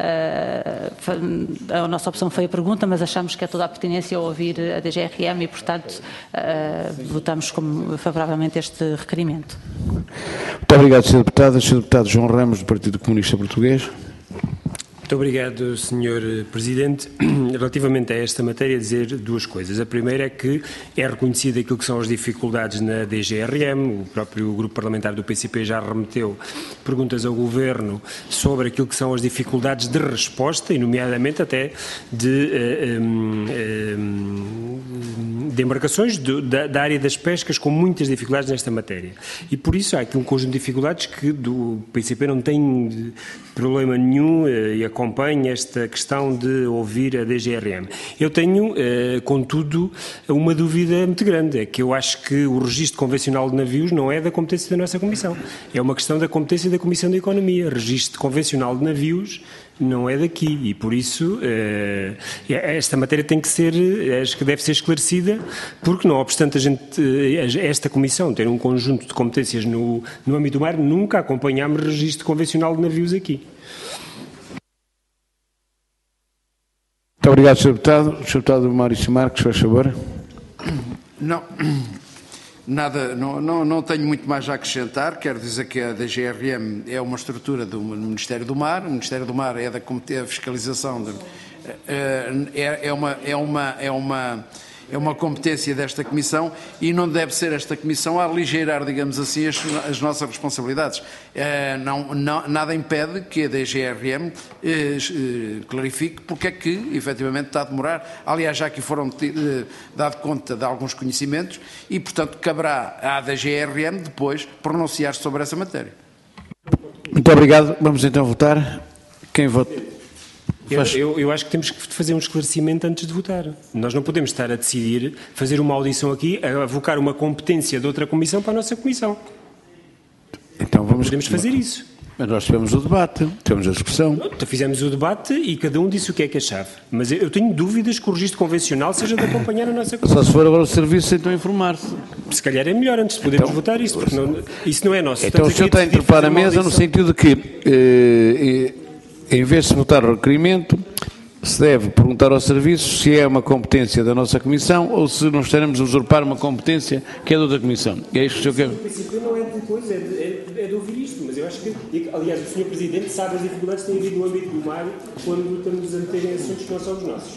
uh, a nossa opção foi a pergunta, mas achamos que é toda a pertinência a ouvir a D G R M e, portanto, uh, votamos como, favoravelmente este requerimento. Muito obrigado, senhor Deputado. senhor Deputado João Ramos, do Partido Comunista Português. Muito obrigado, senhor Presidente. Relativamente a esta matéria, dizer duas coisas. A primeira é que é reconhecido aquilo que são as dificuldades na D G R M. O próprio Grupo Parlamentar do P C P já remeteu perguntas ao Governo sobre aquilo que são as dificuldades de resposta, e nomeadamente até de, de embarcações de, da, da área das pescas com muitas dificuldades nesta matéria. E por isso há aqui um conjunto de dificuldades que do P C P não tem problema nenhum e acompanha esta questão de ouvir a D G R M. Eu tenho, eh, contudo, uma dúvida muito grande, é que eu acho que o registro convencional de navios não é da competência da nossa Comissão, é uma questão da competência da Comissão da Economia. Registro convencional de navios não é daqui e, por isso, eh, esta matéria tem que ser, acho que deve ser esclarecida, porque não obstante a gente, esta Comissão ter um conjunto de competências no, no âmbito do mar, nunca acompanhámos registro convencional de navios aqui. Muito obrigado, senhor Deputado. senhor Deputado Maurício Marques, faz favor. Não, nada, não, não, não tenho muito mais a acrescentar. Quero dizer que a D G R M é uma estrutura do Ministério do Mar. O Ministério do Mar é da fiscalização, de, é, é, uma, é, uma, é, uma, é uma competência desta Comissão e não deve ser esta Comissão a aligeirar, digamos assim, as, as nossas responsabilidades. Eh, não, não, nada impede que a D G R M eh, eh, clarifique porque é que, efetivamente, está a demorar. Aliás, já aqui foram eh, dado conta de alguns conhecimentos e, portanto, caberá à D G R M depois pronunciar-se sobre essa matéria. Muito obrigado. Vamos então votar. Quem vota? Eu, eu, eu acho que temos que fazer um esclarecimento antes de votar. Nós não podemos estar a decidir, fazer uma audição aqui, a avocar uma competência de outra comissão para a nossa comissão. Então vamos... Podemos fazer isso. Mas nós tivemos o debate, tivemos a discussão. Então, fizemos o debate e cada um disse o que é que achava. Mas eu tenho dúvidas que o registro convencional seja de acompanhar a nossa comissão. Só se for agora o serviço, então informar-se. Se calhar é melhor antes de podermos então, votar isto, porque não, isso não é nosso. Então o senhor está a interpelar a mesa no sentido de que, eh, em vez de votar o requerimento, se deve perguntar ao serviço se é uma competência da nossa comissão ou se não estaremos a usurpar uma competência que é da outra comissão. E é isto que o senhor quer? O princípio não é de coisa, é de, é, é de ouvir isto, mas eu acho que, aliás, o senhor Presidente sabe as dificuldades que têm havido no âmbito do mar quando estamos a meter em assuntos que não são os nossos.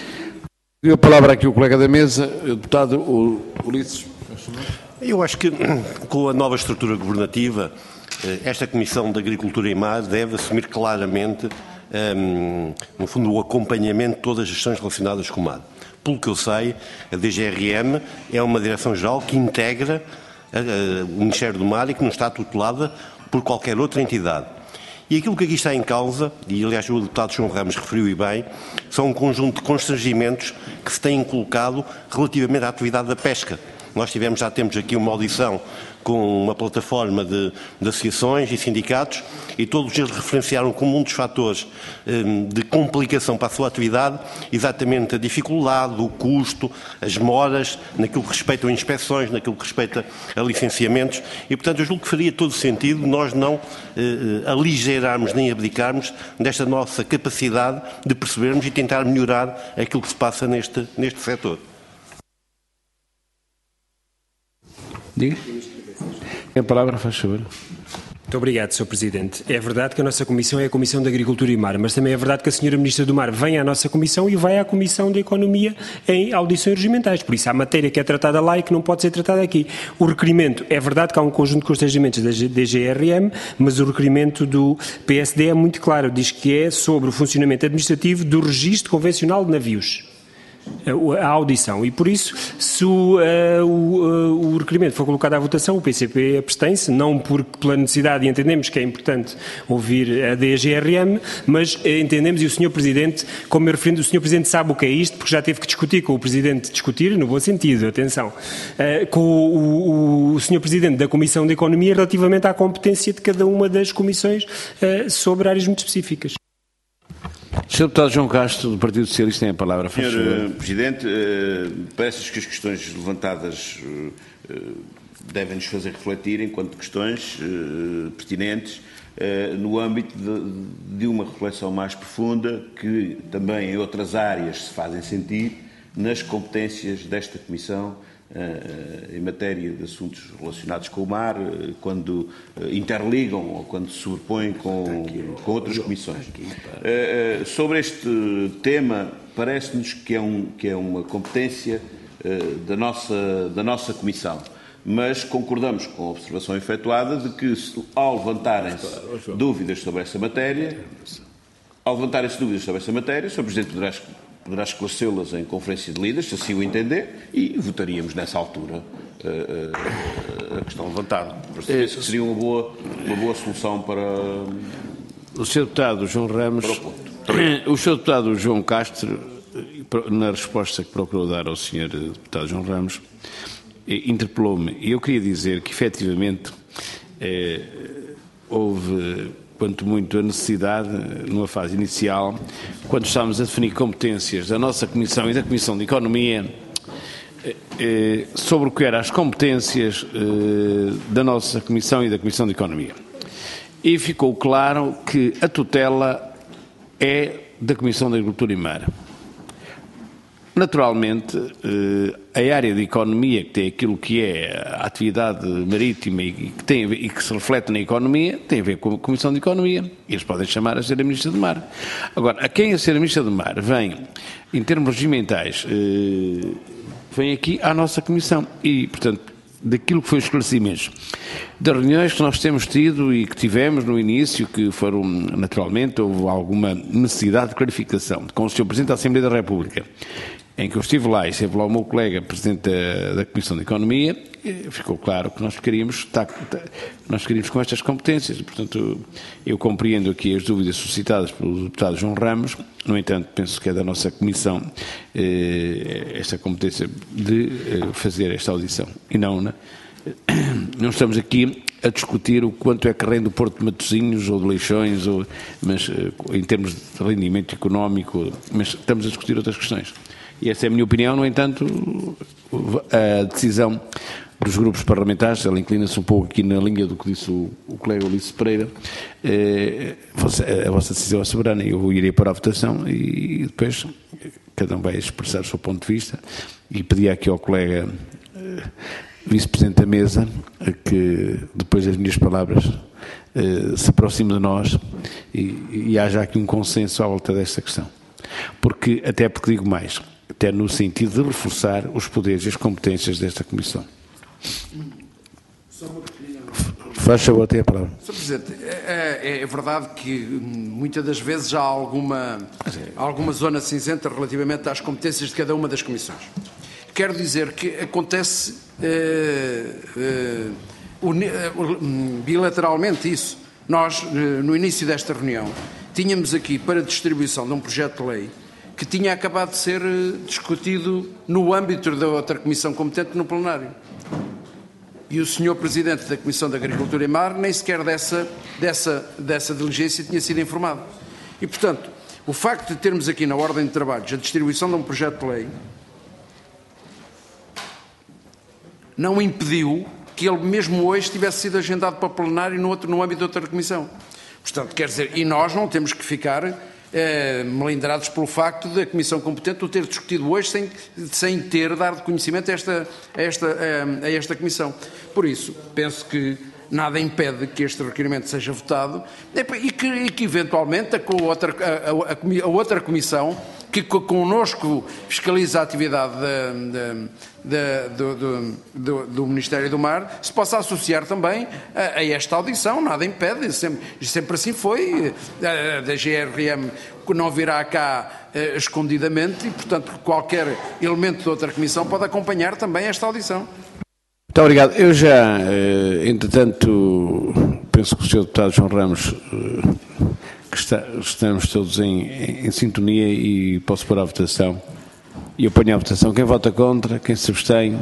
Deu a palavra aqui o colega da mesa, o deputado Ulisses. Eu acho que com a nova estrutura governativa, esta Comissão de Agricultura e Mar deve assumir claramente Um, no fundo, o acompanhamento de todas as questões relacionadas com o mar. Pelo que eu sei, a D G R M é uma direção-geral que integra a, a, o Ministério do Mar e que não está tutelada por qualquer outra entidade. E aquilo que aqui está em causa, e aliás o deputado João Ramos referiu e bem, são um conjunto de constrangimentos que se têm colocado relativamente à atividade da pesca. Nós tivemos já temos aqui uma audição com uma plataforma de, de associações e sindicatos e todos eles referenciaram como um dos fatores um, de complicação para a sua atividade exatamente a dificuldade, o custo, as demoras, naquilo que respeita a inspeções, naquilo que respeita a licenciamentos e, portanto, eu julgo que faria todo sentido nós não uh, aligeirarmos nem abdicarmos desta nossa capacidade de percebermos e tentar melhorar aquilo que se passa neste, neste setor. Diga. A palavra, faz favor. Muito obrigado, senhor Presidente. É verdade que a nossa Comissão é a Comissão de Agricultura e Mar, mas também é verdade que a senhora Ministra do Mar vem à nossa Comissão e vai à Comissão de Economia em audições regimentais. Por isso, há matéria que é tratada lá e que não pode ser tratada aqui. O requerimento, é verdade que há um conjunto de constrangimentos da D G R M, mas o requerimento do P S D é muito claro. Diz que é sobre o funcionamento administrativo do registro convencional de navios. A audição. E por isso, se o, uh, o, uh, o requerimento for colocado à votação, o P C P abstém-se, não porque pela necessidade, e entendemos que é importante ouvir a D G R M, mas entendemos, e o senhor Presidente, como eu referindo, o senhor Presidente sabe o que é isto, porque já teve que discutir com o Presidente, discutir no bom sentido, atenção, uh, com o, o, o senhor Presidente da Comissão de Economia relativamente à competência de cada uma das comissões uh, sobre áreas muito específicas. senhor Deputado João Castro, do Partido Socialista, tem a palavra. senhor Presidente, parece que as questões levantadas devem nos fazer refletir enquanto questões pertinentes no âmbito de, de uma reflexão mais profunda que também em outras áreas se fazem sentir nas competências desta Comissão em matéria de assuntos relacionados com o mar, quando interligam ou quando se sobrepõem com, com outras comissões. Sobre este tema, parece-nos que é, um, que é uma competência da nossa, da nossa Comissão, mas concordamos com a observação efetuada de que, ao levantarem-se dúvidas sobre essa matéria, ao levantarem-se dúvidas sobre essa matéria, o senhor Presidente poderá poderá esclarecê-las em conferência de líderes, se assim o entender, e votaríamos nessa altura uh, uh, a questão levantada. Penso que seria uma boa, uma boa solução para... O senhor Deputado João Ramos, o senhor Deputado João Castro, na resposta que procurou dar ao senhor Deputado João Ramos, interpelou-me, e eu queria dizer que, efetivamente, eh, houve... quanto muito a necessidade, numa fase inicial, quando estávamos a definir competências da nossa Comissão e da Comissão de Economia, eh, sobre o que eram as competências eh, da nossa Comissão e da Comissão de Economia. E ficou claro que a tutela é da Comissão de Agricultura e Mar. Naturalmente, a área de economia, que tem aquilo que é a atividade marítima e que, tem, e que se reflete na economia, tem a ver com a Comissão de Economia. Eles podem chamar a ser a Ministra do Mar. Agora, a quem a ser a Ministra do Mar vem, em termos regimentais, vem aqui à nossa Comissão e, portanto, daquilo que foi os esclarecimentos das reuniões que nós temos tido e que tivemos no início, que foram, naturalmente, houve alguma necessidade de clarificação com o senhor Presidente da Assembleia da República, em que eu estive lá e esteve lá o meu colega Presidente da, da Comissão de Economia, ficou claro que nós ficaríamos, tá, tá, nós ficaríamos com estas competências. Portanto, eu compreendo aqui as dúvidas suscitadas pelo deputado João Ramos, no entanto, penso que é da nossa Comissão eh, esta competência de eh, fazer esta audição. E não, né? Não estamos aqui a discutir o quanto é que rende o Porto de Matosinhos ou de Leixões, ou, mas, em termos de rendimento económico, mas estamos a discutir outras questões. E essa é a minha opinião. No entanto, a decisão dos grupos parlamentares, ela inclina-se um pouco aqui na linha do que disse o, o colega Ulisses Pereira, eh, a vossa decisão é soberana. Eu irei para a votação e depois cada um vai expressar o seu ponto de vista, e pedir aqui ao colega eh, vice-presidente da mesa que depois das minhas palavras eh, se aproxime de nós e, e haja aqui um consenso à volta desta questão. Porque, até porque digo mais, até no sentido de reforçar os poderes e as competências desta Comissão. Faz favor, até a palavra. senhor Presidente, é, é verdade que muitas das vezes há alguma, alguma zona cinzenta relativamente às competências de cada uma das comissões. Quero dizer que acontece eh, eh, uni, bilateralmente isso. Nós, no início desta reunião, tínhamos aqui para distribuição de um projeto de lei que tinha acabado de ser discutido no âmbito da outra comissão competente no plenário. E o senhor Presidente da Comissão de Agricultura e Mar nem sequer dessa, dessa, dessa diligência tinha sido informado. E, portanto, o facto de termos aqui na ordem de trabalhos a distribuição de um projeto de lei não impediu que ele mesmo hoje tivesse sido agendado para o plenário no, outro, no âmbito da outra comissão. Portanto, quer dizer, e nós não temos que ficar eh, melindrados pelo facto da Comissão competente o ter discutido hoje sem, sem ter dado conhecimento a esta, a, esta, a, a esta Comissão. Por isso, penso que nada impede que este requerimento seja votado e que, e que eventualmente, a, a, outra, a, a, a outra Comissão que connosco fiscaliza a atividade da, da, do, do, do, do Ministério do Mar, se possa associar também a, a esta audição, nada impede, sempre, sempre assim foi, a, da G R M não virá cá uh, escondidamente e, portanto, qualquer elemento de outra comissão pode acompanhar também esta audição. Muito obrigado. Eu já, entretanto, penso que o senhor deputado João Ramos, que está, estamos todos em, em sintonia e posso pôr à votação. E eu ponho à votação. Quem vota contra, quem se abstém.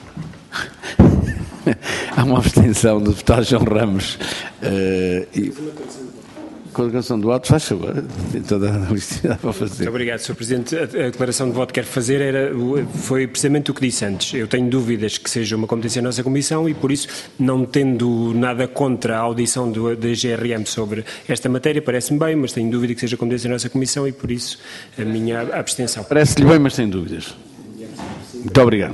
Há uma abstenção do deputado João Ramos. Uh, e... Colocação do voto, faz favor, tem toda a listicidade para fazer. Muito obrigado, senhor Presidente. A declaração de voto que quero fazer era, foi precisamente o que disse antes. Eu tenho dúvidas que seja uma competência da nossa Comissão e, por isso, não tendo nada contra a audição do, da G R M sobre esta matéria, parece-me bem, mas tenho dúvida que seja competência da nossa Comissão e, por isso, a minha abstenção. Parece-lhe bem, mas tem dúvidas. Muito obrigado.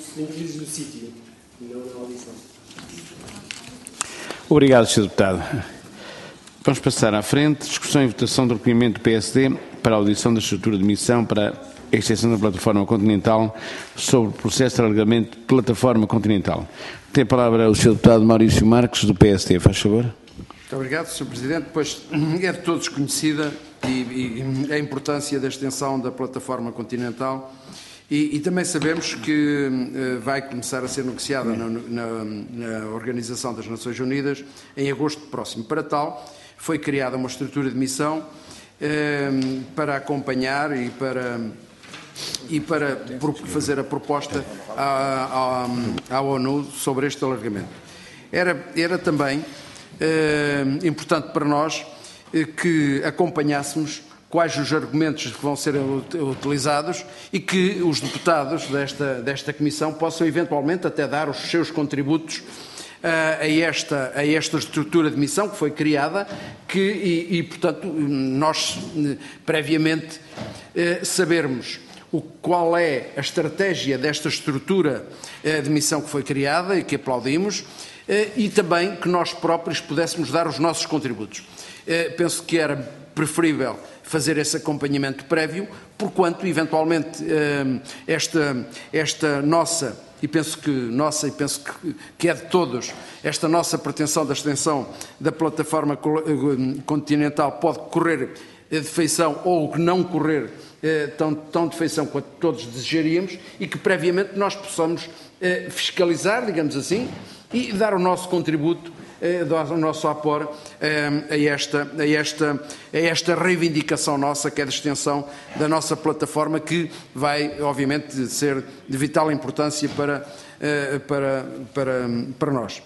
Obrigado, senhor Deputado. Vamos passar à frente. Discussão e votação do requerimento do P S D para a audição da estrutura de missão para a extensão da plataforma continental sobre o processo de alargamento de plataforma continental. Tem a palavra o senhor deputado Maurício Marques, do P S D. Faz favor. Muito obrigado, senhor Presidente. Pois é de todos conhecida e, e, a importância da extensão da plataforma continental e, e também sabemos que uh, vai começar a ser negociada na, na, na Organização das Nações Unidas em agosto próximo. Para tal, foi criada uma estrutura de missão eh, para acompanhar e para, e para fazer a proposta à, à, à ONU sobre este alargamento. Era, era também eh, importante para nós eh, que acompanhássemos quais os argumentos que vão ser utilizados e que os deputados desta, desta Comissão possam eventualmente até dar os seus contributos a esta, a esta estrutura de missão que foi criada que, e, e, portanto, nós previamente sabermos o, qual é a estratégia desta estrutura de missão que foi criada e que aplaudimos e também que nós próprios pudéssemos dar os nossos contributos. Penso que era preferível fazer esse acompanhamento prévio, porquanto, eventualmente, esta, esta nossa, e penso que nossa, e penso que, que é de todos, esta nossa pretensão da extensão da plataforma continental pode correr de feição ou não correr tão, tão de feição quanto todos desejaríamos, e que previamente nós possamos fiscalizar, digamos assim, e dar o nosso contributo, o nosso apor a esta, a, esta, a esta reivindicação nossa, que é de extensão da nossa plataforma, que vai, obviamente, ser de vital importância para, para, para, para nós.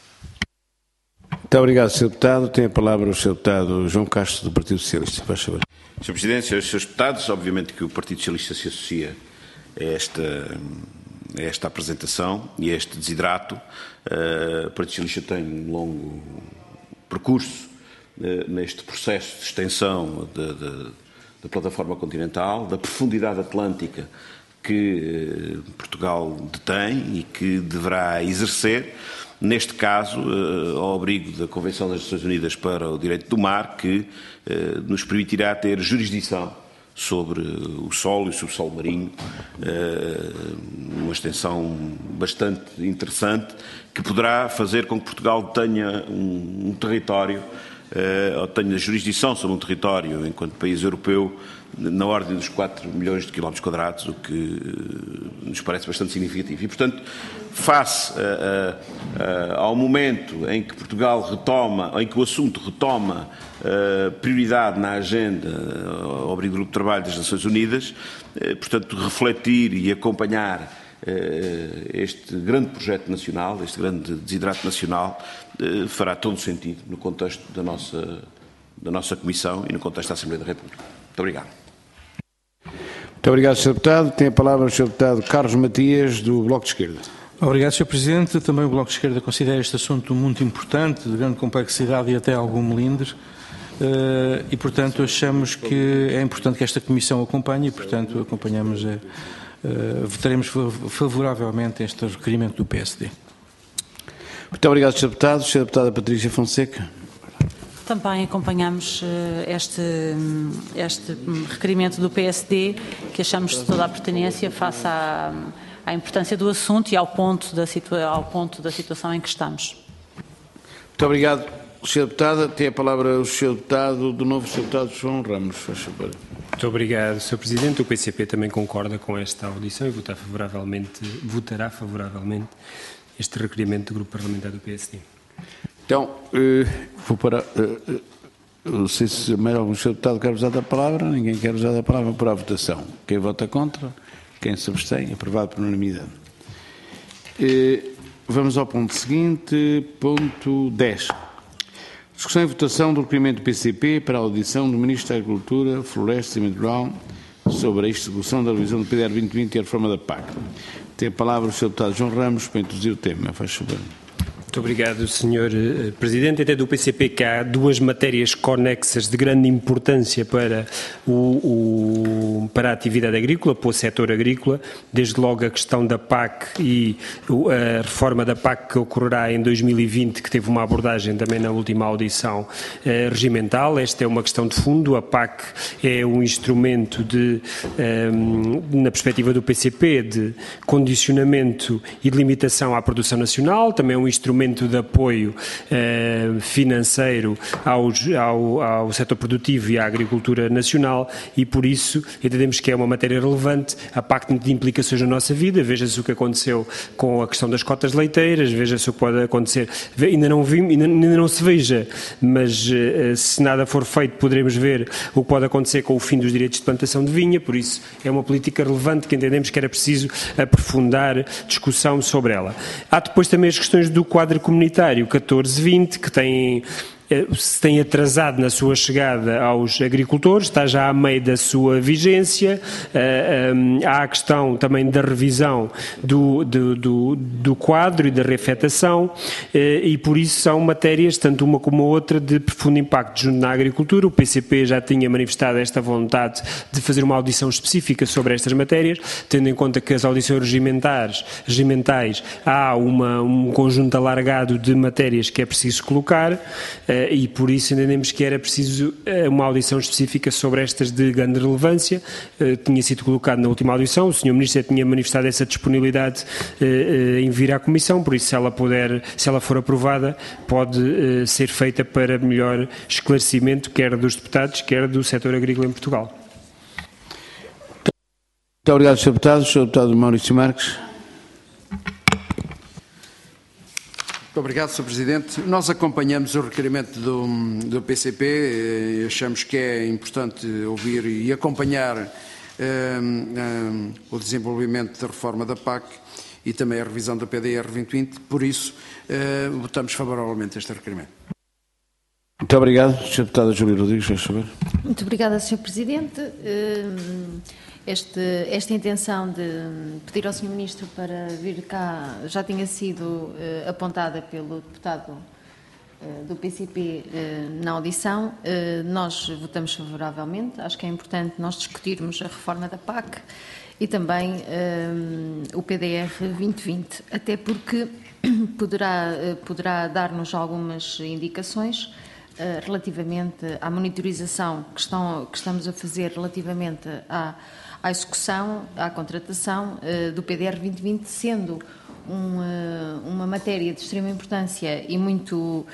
Muito obrigado, senhor Deputado. Tem a palavra o senhor Deputado João Castro, do Partido Socialista. Faz favor. senhor Presidente, senhores Deputados, obviamente que o Partido Socialista se associa a esta, a esta apresentação e a este desidrato. Uh, o Partido Socialista tem um longo percurso uh, neste processo de extensão da plataforma continental, da profundidade atlântica que uh, Portugal detém e que deverá exercer, neste caso, uh, ao abrigo da Convenção das Nações Unidas para o Direito do Mar, que uh, nos permitirá ter jurisdição sobre o solo e o subsolo marinho, uma extensão bastante interessante, que poderá fazer com que Portugal tenha um, um território, ou tenha jurisdição sobre um território, enquanto país europeu, na ordem dos quatro milhões de quilómetros quadrados, o que nos parece bastante significativo. E, portanto, face a, a, a, ao momento em que Portugal retoma, em que o assunto retoma a prioridade na agenda ao abrigo do Grupo de Trabalho das Nações Unidas, portanto, refletir e acompanhar este grande projeto nacional, este grande desidrato nacional, fará todo o sentido no contexto da nossa, da nossa Comissão e no contexto da Assembleia da República. Muito obrigado. Muito obrigado, senhor Deputado. Tem a palavra o senhor Deputado Carlos Matias, do Bloco de Esquerda. Obrigado, senhor Presidente. Também o Bloco de Esquerda considera este assunto muito importante, de grande complexidade e até algum melindre. E, portanto, achamos que é importante que esta Comissão acompanhe e, portanto, acompanhamos, votaremos favoravelmente este requerimento do P S D. Muito obrigado, senhor Deputado. senhora Deputada Patrícia Fonseca. Também acompanhamos este, este requerimento do P S D, que achamos de toda a pertinência face à, à importância do assunto e ao ponto, da situa ao ponto da situação em que estamos. Muito obrigado, senhora Deputada. Tem a palavra o senhor Deputado, do novo senhor Deputado João Ramos. Faz favor. Muito obrigado, senhor Presidente. O P C P também concorda com esta audição e votará favoravelmente, votará favoravelmente este requerimento do Grupo Parlamentar do P S D. Então, vou para. Não sei se mais algum senhor deputado quer usar a palavra. Ninguém quer usar a palavra para a votação. Quem vota contra? Quem se abstém? Aprovado por unanimidade. Vamos ao ponto seguinte, ponto dez. Discussão e votação do requerimento do P C P para a audição do Ministro da Agricultura, Florestas e Meio Rural sobre a execução da revisão do P D R vinte vinte e a reforma da P A C. Tem a palavra o senhor deputado João Ramos para introduzir o tema. Faz favor. Muito obrigado, senhor Presidente. Até do P C P que há duas matérias conexas de grande importância para, o, o, para a atividade agrícola, para o setor agrícola, desde logo a questão da P A C e a reforma da P A C que ocorrerá em dois mil e vinte, que teve uma abordagem também na última audição eh, regimental. Esta é uma questão de fundo. A P A C é um instrumento de, eh, na perspectiva do P C P, de condicionamento e de limitação à produção nacional, também é um instrumento de apoio eh, financeiro aos, ao, ao setor produtivo e à agricultura nacional, e por isso entendemos que é uma matéria relevante. A P A C tem implicações na nossa vida. Veja-se o que aconteceu com a questão das cotas leiteiras, veja-se o que pode acontecer, ainda não, vi, ainda, ainda não se veja, mas eh, se nada for feito poderemos ver o que pode acontecer com o fim dos direitos de plantação de vinha. Por isso é uma política relevante que entendemos que era preciso aprofundar discussão sobre ela. Há depois também as questões do quadro comunitário catorze vinte, que tem, se tem atrasado na sua chegada aos agricultores, está já a meio da sua vigência. Há a questão também da revisão do, do, do, do quadro e da reafetação, e por isso são matérias, tanto uma como a outra, de profundo impacto junto na agricultura. O P C P já tinha manifestado esta vontade de fazer uma audição específica sobre estas matérias, tendo em conta que as audições regimentais, regimentais há uma, um conjunto alargado de matérias que é preciso colocar. e por isso entendemos que era preciso uma audição específica sobre estas de grande relevância. Tinha sido colocado na última audição, o senhor Ministro tinha manifestado essa disponibilidade em vir à Comissão, por isso se ela puder, se ela for aprovada, pode ser feita para melhor esclarecimento, quer dos deputados, quer do setor agrícola em Portugal. Muito obrigado, senhor Deputado. senhor Deputado Maurício Marques. Muito obrigado, senhor Presidente. Nós acompanhamos o requerimento do, do P C P, e achamos que é importante ouvir e acompanhar um, um, o desenvolvimento da reforma da P A C e também a revisão da P D R vinte vinte, por isso uh, votamos favoravelmente a este requerimento. Muito obrigado, senhor Deputado Júlio Rodrigues, faz favor. Muito obrigada, senhor Presidente. Este, esta intenção de pedir ao senhor Ministro para vir cá já tinha sido apontada pelo deputado do P C P na audição. Nós votamos favoravelmente. Acho que é importante nós discutirmos a reforma da P A C e também o P D R vinte vinte, até porque poderá, poderá dar-nos algumas indicações relativamente à monitorização que, estão, que estamos a fazer relativamente à, à execução, à contratação uh, do P D R vinte vinte, sendo um, uh, uma matéria de extrema importância e muito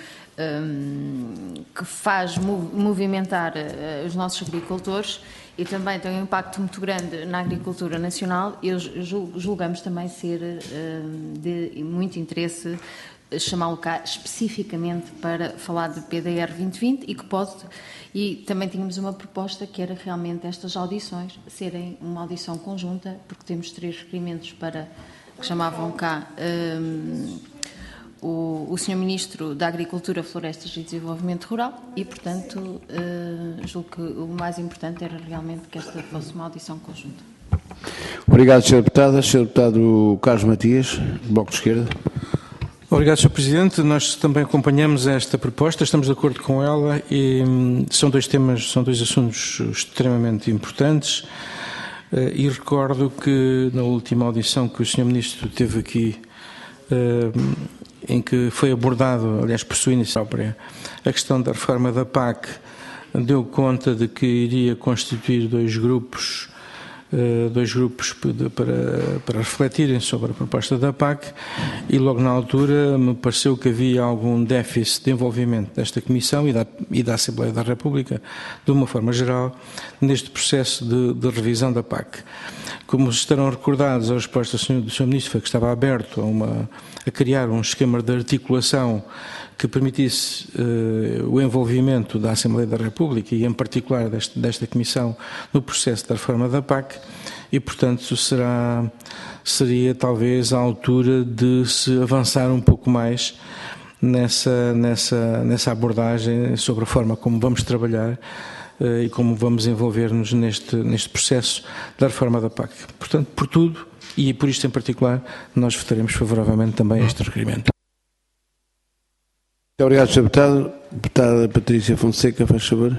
um, que faz mov movimentar uh, os nossos agricultores e também tem um impacto muito grande na agricultura nacional. E julgamos também ser uh, de muito interesse chamá-lo cá especificamente para falar de P D R vinte vinte e que pode, e também tínhamos uma proposta que era realmente estas audições serem uma audição conjunta, porque temos três requerimentos para, que chamavam cá um, o, o senhor Ministro da Agricultura, Florestas e Desenvolvimento Rural e, portanto, uh, julgo que o mais importante era realmente que esta fosse uma audição conjunta. Obrigado, senhor Deputado. senhor Deputado Carlos Matias, Bloco de Esquerda. Obrigado, senhor Presidente. Nós também acompanhamos esta proposta, estamos de acordo com ela e hum, são dois temas, são dois assuntos extremamente importantes uh, e recordo que na última audição que o senhor Ministro teve aqui, uh, em que foi abordado, aliás, por sua iniciativa própria, a questão da reforma da P A C, deu conta de que iria constituir dois grupos dois grupos para, para refletirem sobre a proposta da P A C e logo na altura me pareceu que havia algum déficit de envolvimento desta Comissão e da, e da Assembleia da República, de uma forma geral, neste processo de, de revisão da P A C. Como estarão recordados, a resposta do senhor, do senhor Ministro foi que estava aberto a, uma, a criar um esquema de articulação que permitisse uh, o envolvimento da Assembleia da República e, em particular, deste, desta Comissão no processo da reforma da P A C e, portanto, será, seria talvez a altura de se avançar um pouco mais nessa, nessa, nessa abordagem sobre a forma como vamos trabalhar uh, e como vamos envolver-nos neste, neste processo da reforma da P A C. Portanto, por tudo, e por isto em particular, nós votaremos favoravelmente também a este requerimento. Muito obrigado, senhor Deputado. Deputada Patrícia Fonseca, faz favor.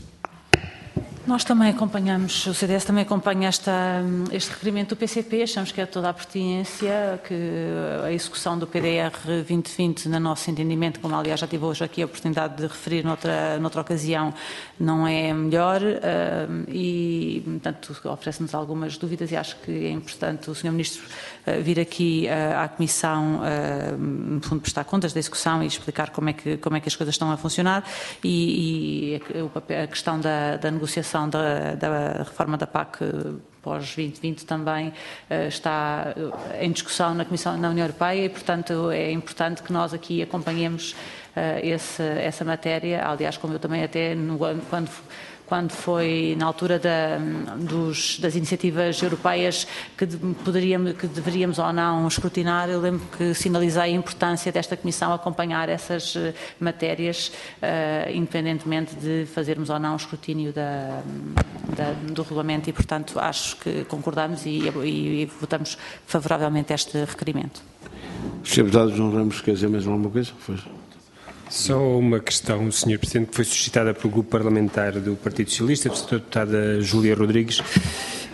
Nós também acompanhamos, o C D S também acompanha esta, este requerimento do P C P, achamos que é toda a pertinência, que a execução do P D R vinte vinte, no nosso entendimento, como aliás já tive hoje aqui a oportunidade de referir noutra, noutra ocasião, não é melhor uh, e, portanto, oferece-nos algumas dúvidas e acho que é importante o senhor Ministro uh, vir aqui uh, à Comissão, uh, no fundo, prestar contas da execução e explicar como é que, como é que as coisas estão a funcionar e, e o papel, a questão da, da negociação Da, da reforma da P A C pós vinte vinte também uh, está em discussão na Comissão na União Europeia e, portanto, é importante que nós aqui acompanhemos uh, esse, essa matéria. Aliás, como eu também até, no, quando, quando foi na altura da, dos, das iniciativas europeias que, de, poderíamos, que deveríamos ou não escrutinar, eu lembro que sinalizei a importância desta Comissão acompanhar essas uh, matérias, uh, independentemente de fazermos ou não o escrutínio da, da, do regulamento e, portanto, acho que concordamos e, e, e votamos favoravelmente este requerimento. senhor Deputado João Ramos, quer dizer mais alguma coisa? Foi. Só uma questão, senhor Presidente, que foi suscitada pelo Grupo Parlamentar do Partido Socialista, a senhora Deputada Júlia Rodrigues,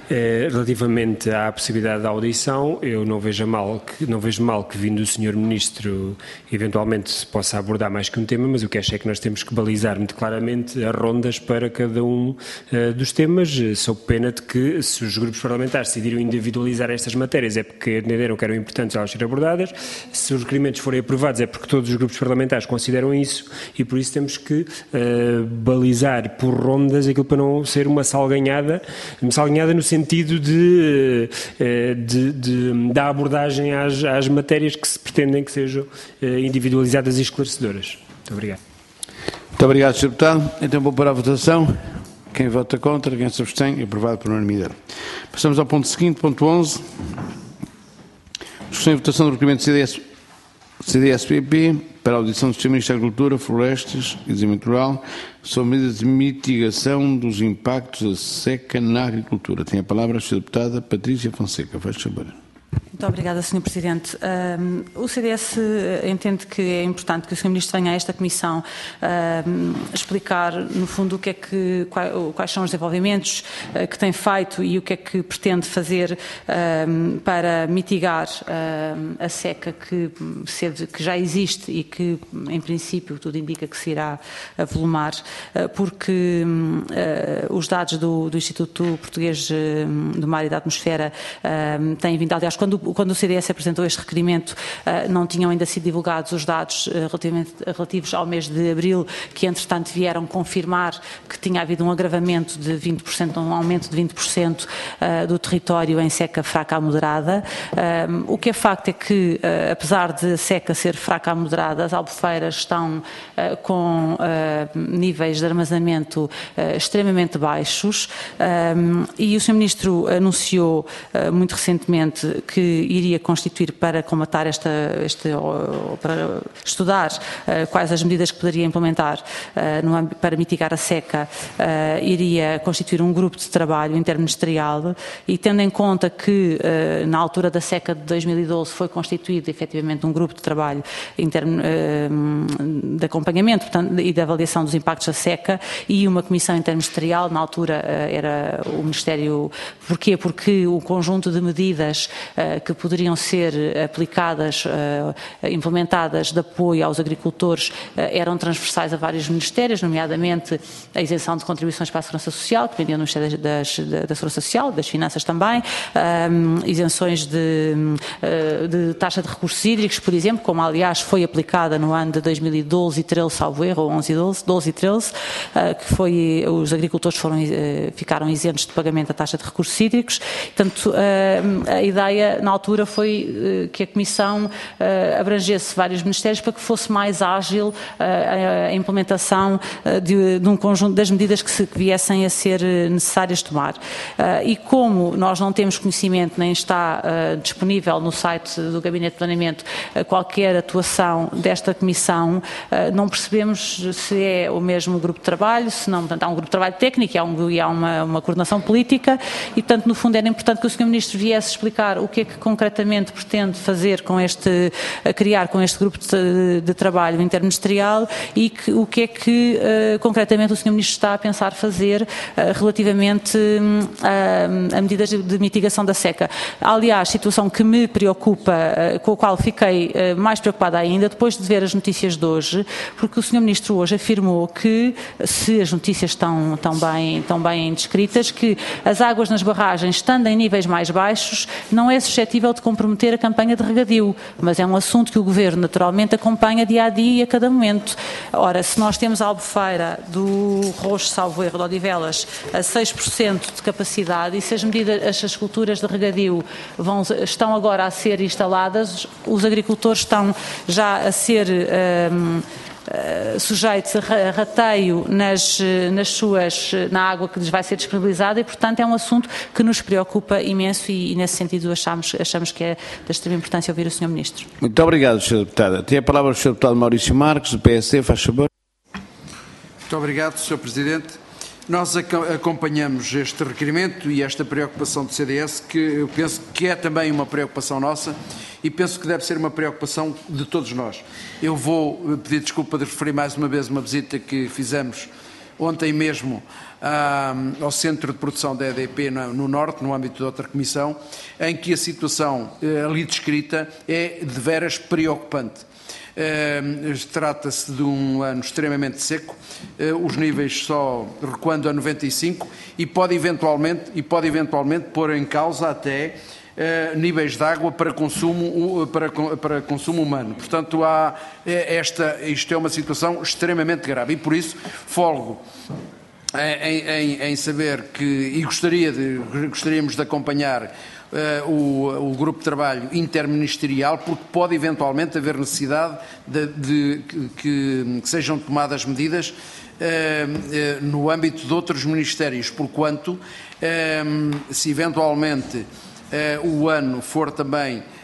Relativamente à possibilidade da audição, eu não vejo mal que, não vejo mal que vindo o senhor Ministro eventualmente se possa abordar mais que um tema, mas o que acho é que nós temos que balizar muito claramente as rondas para cada um uh, dos temas, sob pena de que, se os grupos parlamentares decidiram individualizar estas matérias é porque entenderam que eram importantes elas serem abordadas, se os requerimentos forem aprovados é porque todos os grupos parlamentares consideram isso e por isso temos que uh, balizar por rondas aquilo para não ser uma salganhada, uma salganhada no sentido de, de, de, da abordagem às, às matérias que se pretendem que sejam individualizadas e esclarecedoras. Muito obrigado. Muito obrigado, senhor Deputado. Então vou para a votação. Quem vota contra, quem se abstém, é aprovado por unanimidade. Passamos ao ponto seguinte, ponto onze. Discussão e votação do requerimento C D S, C D S P P para a audição do senhor Ministro da Agricultura, Florestas e Desenvolvimento Rural sobre medidas de mitigação dos impactos da seca na agricultura. Tem a palavra a senhora Deputada Patrícia Fonseca. Faz favor. Muito obrigada, senhor Presidente. Um, o C D S entende que é importante que o senhor Ministro venha a esta Comissão um, explicar, no fundo, o que é que, quais são os desenvolvimentos uh, que tem feito e o que é que pretende fazer um, para mitigar um, a seca que, que já existe e que, em princípio, tudo indica que se irá avolumar, uh, porque uh, os dados do, do Instituto Português do Mar e da Atmosfera uh, têm vindo, aliás, quando, quando o C D S apresentou este requerimento, uh, não tinham ainda sido divulgados os dados uh, relativamente, relativos ao mês de abril, que entretanto vieram confirmar que tinha havido um agravamento de vinte por cento, um aumento de vinte por cento uh, do território em seca fraca a moderada. Uh, o que é facto é que, uh, apesar de a seca ser fraca a moderada, as albufeiras estão uh, com uh, níveis de armazenamento uh, extremamente baixos uh, e o senhor Ministro anunciou uh, muito recentemente que iria constituir para combater esta, este, para estudar uh, quais as medidas que poderia implementar uh, no âmbito, para mitigar a seca, uh, iria constituir um grupo de trabalho interministerial e tendo em conta que uh, na altura da seca de dois mil e doze foi constituído efetivamente um grupo de trabalho interno, uh, de acompanhamento, portanto, e de avaliação dos impactos da seca e uma comissão interministerial, na altura uh, era o Ministério, porquê? Porque o conjunto de medidas uh, que poderiam ser aplicadas, uh, implementadas de apoio aos agricultores, uh, eram transversais a vários ministérios, nomeadamente a isenção de contribuições para a Segurança Social, que vendiam no Ministério das, da, da Segurança Social, das Finanças também, um, isenções de, uh, de taxa de recursos hídricos, por exemplo, como aliás foi aplicada no ano de dois mil e doze e treze, salvo erro, ou onze e doze, doze e treze, uh, que foi, os agricultores foram, uh, ficaram isentos de pagamento da taxa de recursos hídricos. Portanto, uh, a ideia na altura foi uh, que a Comissão uh, abrangesse vários ministérios para que fosse mais ágil uh, a, a implementação uh, de, de um conjunto das medidas que, se, que viessem a ser necessárias tomar. Uh, e como nós não temos conhecimento, nem está uh, disponível no site do Gabinete de Planeamento uh, qualquer atuação desta Comissão, uh, não percebemos se é o mesmo grupo de trabalho, se não, portanto, há um grupo de trabalho técnico e há, um, e há uma, uma coordenação política e, portanto, no fundo era importante que o senhor Ministro viesse explicar o que é que concretamente pretende fazer com este, a criar com este grupo de, de trabalho interministerial e que, o que é que uh, concretamente o senhor Ministro está a pensar fazer uh, relativamente uh, a medidas de, de mitigação da seca. Aliás, situação que me preocupa, uh, com a qual fiquei uh, mais preocupada ainda depois de ver as notícias de hoje, porque o senhor Ministro hoje afirmou que, se as notícias estão, estão, bem, estão bem descritas, que as águas nas barragens, estando em níveis mais baixos, não é suscetível de comprometer a campanha de regadio, mas é um assunto que o Governo naturalmente acompanha dia a dia e a cada momento. Ora, se nós temos a albufeira do Roxo, salvo erro, de Odivelas, a seis por cento de capacidade e se as medidas, as culturas de regadio vão, estão agora a ser instaladas, os agricultores estão já a ser um, Uh, sujeitos a rateio nas, nas suas, na água que lhes vai ser disponibilizada e, portanto, é um assunto que nos preocupa imenso e, e nesse sentido, achamos, achamos que é de extrema importância ouvir o senhor Ministro. Muito obrigado, senhora Deputada. Tem a palavra o senhor Deputado Maurício Marques, do P S D, faz favor. Muito obrigado, senhor Presidente. Nós acompanhamos este requerimento e esta preocupação do C D S, que eu penso que é também uma preocupação nossa e penso que deve ser uma preocupação de todos nós. Eu vou pedir desculpa de referir mais uma vez uma visita que fizemos ontem mesmo ah, ao Centro de Produção da E D P no, no Norte, no âmbito de outra comissão, em que a situação eh, ali descrita é de veras preocupante. Uh, Trata-se de um ano extremamente seco, uh, os níveis só recuando a noventa e cinco e pode eventualmente, e pode eventualmente pôr em causa até uh, níveis de água para consumo, uh, para, para consumo humano. Portanto, há, esta, isto é uma situação extremamente grave e por isso folgo em, em, em saber que, e gostaria de, gostaríamos de acompanhar Uh, o, o grupo de trabalho interministerial, porque pode eventualmente haver necessidade de, de que, que sejam tomadas medidas uh, uh, no âmbito de outros ministérios, porquanto uh, se eventualmente uh, o ano for também uh,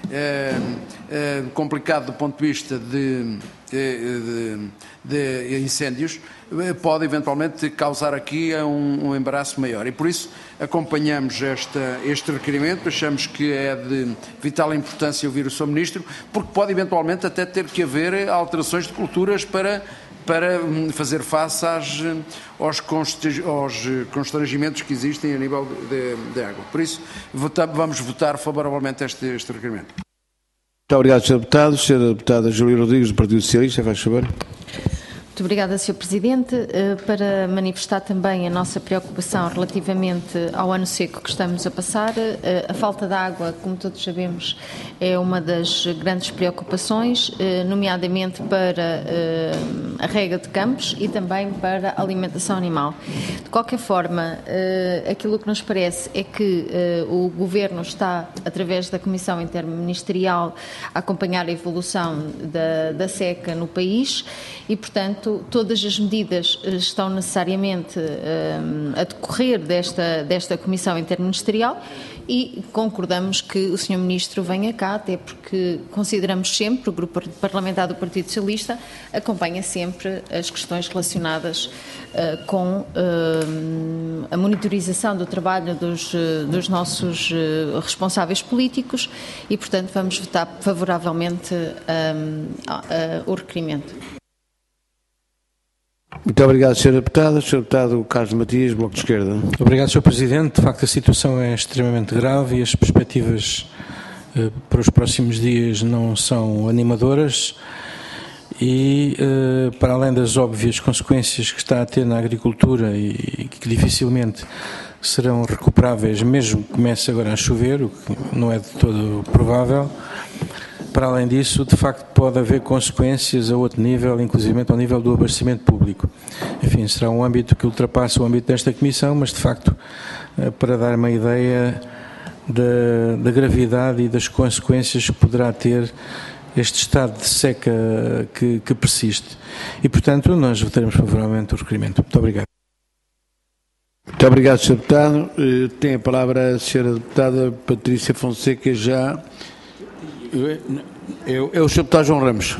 uh, complicado do ponto de vista de, de, de incêndios, pode eventualmente causar aqui um, um embaraço maior. E por isso acompanhamos esta, este requerimento, achamos que é de vital importância ouvir o senhor Ministro, porque pode eventualmente até ter que haver alterações de culturas para, para fazer face às, aos, aos constrangimentos que existem a nível de, de água. Por isso vota, vamos votar favoravelmente este, este requerimento. Muito obrigado, senhor Deputado. senhora Deputada Júlia Rodrigues, do Partido Socialista, faz favor. Muito obrigada, senhor Presidente. Para manifestar também a nossa preocupação relativamente ao ano seco que estamos a passar, a falta de água, como todos sabemos, é uma das grandes preocupações, nomeadamente para a rega de campos e também para a alimentação animal. De qualquer forma, aquilo que nos parece é que o Governo está, através da Comissão Interministerial, a acompanhar a evolução da, da seca no país e, portanto, todas as medidas estão necessariamente um, a decorrer desta, desta Comissão Interministerial e concordamos que o senhor Ministro venha cá, até porque consideramos sempre, o Grupo Parlamentar do Partido Socialista acompanha sempre as questões relacionadas uh, com uh, a monitorização do trabalho dos, uh, dos nossos uh, responsáveis políticos e, portanto, vamos votar favoravelmente um, uh, uh, o requerimento. Muito obrigado, senhora Deputada. senhor Deputado Carlos Matias, Bloco de Esquerda. Obrigado, senhor Presidente. De facto, a situação é extremamente grave e as perspectivas eh, para os próximos dias não são animadoras e, eh, para além das óbvias consequências que está a ter na agricultura e, e que dificilmente serão recuperáveis, mesmo que comece agora a chover, o que não é de todo provável. Para além disso, de facto, pode haver consequências a outro nível, inclusive ao nível do abastecimento público. Enfim, será um âmbito que ultrapassa o âmbito desta Comissão, mas, de facto, para dar uma ideia da, da gravidade e das consequências que poderá ter este estado de seca que, que persiste. E, portanto, nós votaremos favoravelmente o requerimento. Muito obrigado. Muito obrigado, senhor Deputado. Tem a palavra a senhora Deputada Patrícia Fonseca, já... É o senhor Deputado João Ramos.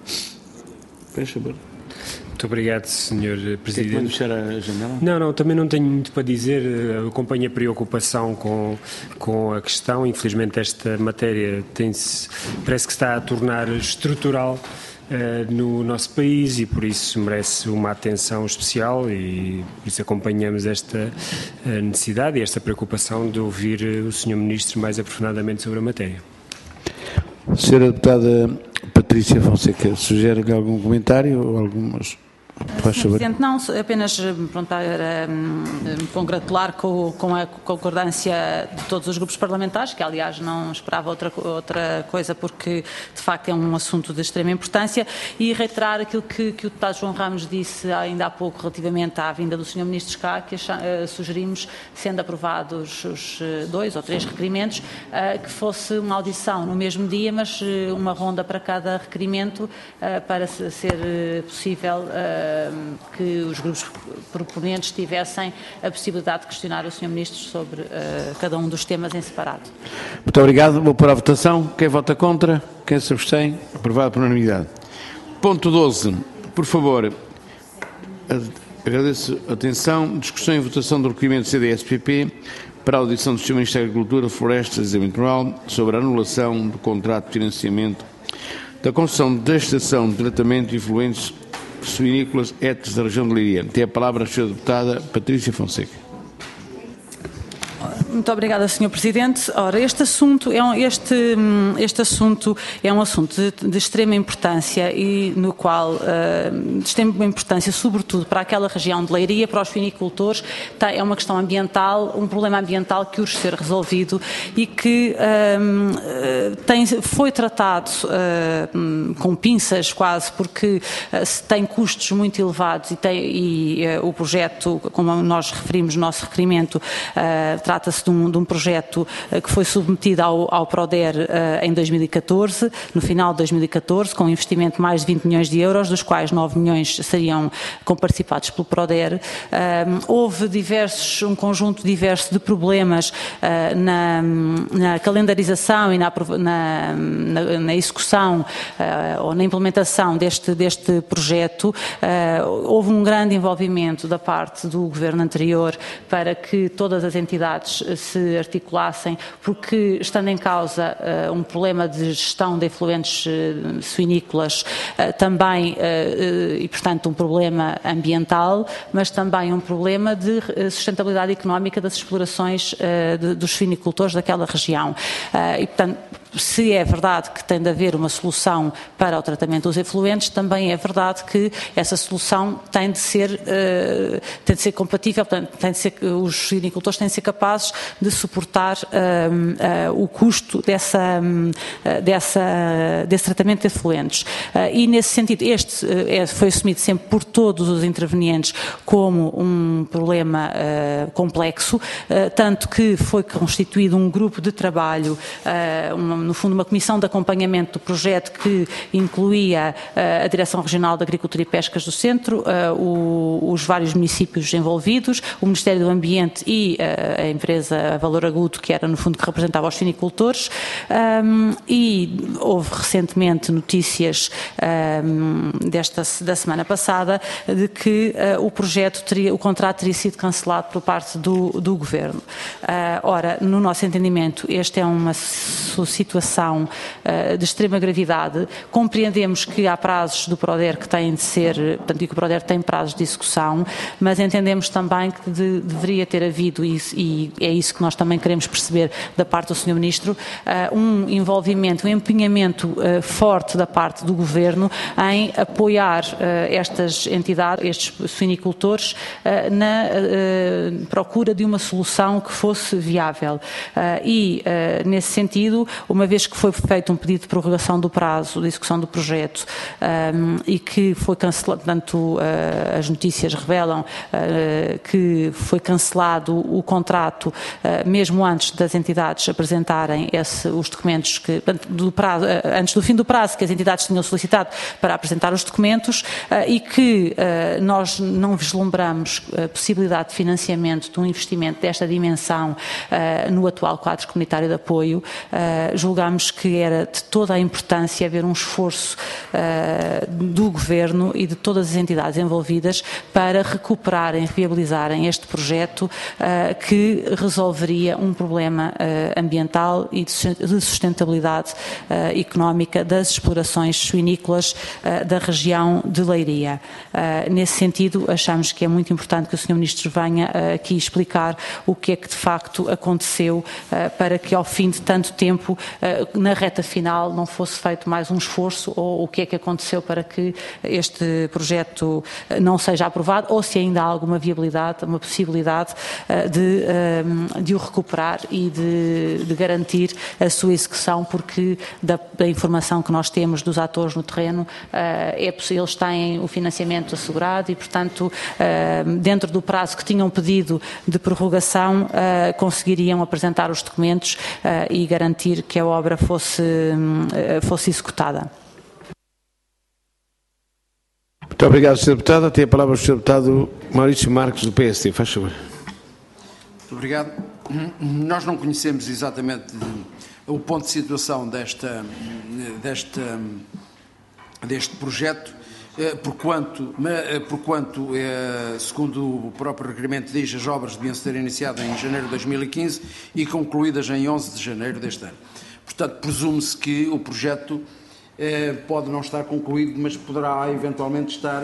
Muito obrigado, senhor Presidente. Quer fechar a janela? Não, não, também não tenho muito para dizer. Eu acompanho a preocupação com, com a questão. Infelizmente, esta matéria tem-se, parece que está a tornar estrutural uh, no nosso país e por isso merece uma atenção especial e por isso acompanhamos esta uh, necessidade e esta preocupação de ouvir o senhor Ministro mais aprofundadamente sobre a matéria. Senhora Deputada Patrícia Fonseca, sugere-lhe algum comentário ou algumas... Faz senhor Presidente, não, apenas pronto, para me congratular com, com a concordância de todos os grupos parlamentares, que aliás não esperava outra, outra coisa porque de facto é um assunto de extrema importância, e reiterar aquilo que, que o deputado João Ramos disse ainda há pouco relativamente à vinda do senhor Ministro cá, que uh, sugerimos, sendo aprovados os dois ou três requerimentos, uh, que fosse uma audição no mesmo dia, mas uh, uma ronda para cada requerimento uh, para ser uh, possível uh, que os grupos proponentes tivessem a possibilidade de questionar o senhor Ministro sobre uh, cada um dos temas em separado. Muito obrigado. Vou pôr à votação. Quem vota contra? Quem se abstém? Aprovado por unanimidade. Ponto doze. Por favor, agradeço a atenção. Discussão e votação do requerimento C D S P P para a audição do senhor Ministro da Agricultura, Florestas e Desenvolvimento Rural sobre a anulação do contrato de financiamento da construção da estação de tratamento de efluentes suinícolas étnicas da região de Leiria. Tem a palavra a senhora deputada Patrícia Fonseca. Muito obrigada, senhor Presidente. Ora, este assunto é um, este, este assunto é um assunto de, de extrema importância e no qual, uh, de extrema importância, sobretudo para aquela região de Leiria, para os suinicultores, tá, é uma questão ambiental, um problema ambiental que urge ser resolvido e que uh, tem, foi tratado uh, com pinças quase, porque uh, tem custos muito elevados e, tem, e uh, o projeto, como nós referimos no nosso requerimento, uh, trata-se de um, de um projeto uh, que foi submetido ao, ao Proder uh, em dois mil e catorze, no final de dois mil e catorze, com um investimento de mais de vinte milhões de euros, dos quais nove milhões seriam comparticipados pelo Proder. Uh, houve diversos, um conjunto diverso de problemas uh, na, na calendarização e na, na, na, na execução uh, ou na implementação deste, deste projeto. Uh, houve um grande envolvimento da parte do governo anterior para que todas as entidades se articulassem, porque estando em causa uh, um problema de gestão de efluentes uh, suinícolas, uh, também, uh, uh, e portanto um problema ambiental, mas também um problema de uh, sustentabilidade económica das explorações uh, de, dos suinicultores daquela região. Uh, e portanto, se é verdade que tem de haver uma solução para o tratamento dos efluentes, também é verdade que essa solução tem de ser, uh, tem de ser compatível, portanto, tem de ser, os suinicultores têm de ser capazes de suportar uh, uh, o custo dessa, uh, dessa, desse tratamento de efluentes. Uh, e nesse sentido, este uh, é, foi assumido sempre por todos os intervenientes como um problema uh, complexo, uh, tanto que foi constituído um grupo de trabalho, uh, uma no fundo, uma comissão de acompanhamento do projeto que incluía uh, a Direção Regional de Agricultura e Pescas do Centro, uh, o, os vários municípios envolvidos, o Ministério do Ambiente e uh, a empresa Valor Agudo, que era, no fundo, que representava os suinicultores. Um, e houve recentemente notícias um, desta, da semana passada de que uh, o projeto, teria, o contrato teria sido cancelado por parte do, do Governo. Uh, ora, no nosso entendimento, esta é uma situação situação uh, de extrema gravidade. Compreendemos que há prazos do Proder que têm de ser, portanto, que o Proder tem prazos de execução, mas entendemos também que de, deveria ter havido, isso, e é isso que nós também queremos perceber da parte do senhor Ministro, uh, um envolvimento, um empenhamento uh, forte da parte do Governo em apoiar uh, estas entidades, estes suinicultores, uh, na uh, procura de uma solução que fosse viável. Uh, e, uh, nesse sentido, uma vez que foi feito um pedido de prorrogação do prazo de execução do projeto um, e que foi cancelado, portanto, uh, as notícias revelam uh, que foi cancelado o contrato uh, mesmo antes das entidades apresentarem esse, os documentos que, do prazo, uh, antes do fim do prazo que as entidades tinham solicitado para apresentar os documentos uh, e que uh, nós não vislumbramos a possibilidade de financiamento de um investimento desta dimensão uh, no atual quadro comunitário de apoio. Uh, julgámos que era de toda a importância haver um esforço uh, do Governo e de todas as entidades envolvidas para recuperarem, viabilizarem este projeto uh, que resolveria um problema uh, ambiental e de sustentabilidade uh, económica das explorações suinícolas uh, da região de Leiria. Uh, nesse sentido, achamos que é muito importante que o senhor Ministro venha uh, aqui explicar o que é que de facto aconteceu uh, para que ao fim de tanto tempo na reta final não fosse feito mais um esforço, ou o que é que aconteceu para que este projeto não seja aprovado, ou se ainda há alguma viabilidade, uma possibilidade de, de o recuperar e de, de garantir a sua execução, porque da, da informação que nós temos dos atores no terreno, é possível, eles têm o financiamento assegurado e, portanto, dentro do prazo que tinham pedido de prorrogação, conseguiriam apresentar os documentos e garantir que a obra fosse, fosse executada. Muito obrigado, senhora Deputada. Tem a palavra o senhor Deputado Maurício Marques, do P S D. Faz favor. Muito obrigado. Nós não conhecemos exatamente o ponto de situação desta, desta, deste projeto, porquanto, porquanto, segundo o próprio requerimento diz, as obras deviam ser iniciadas em janeiro de dois mil e quinze e concluídas em onze de janeiro deste ano. Portanto, presume-se que o projeto eh, pode não estar concluído, mas poderá eventualmente estar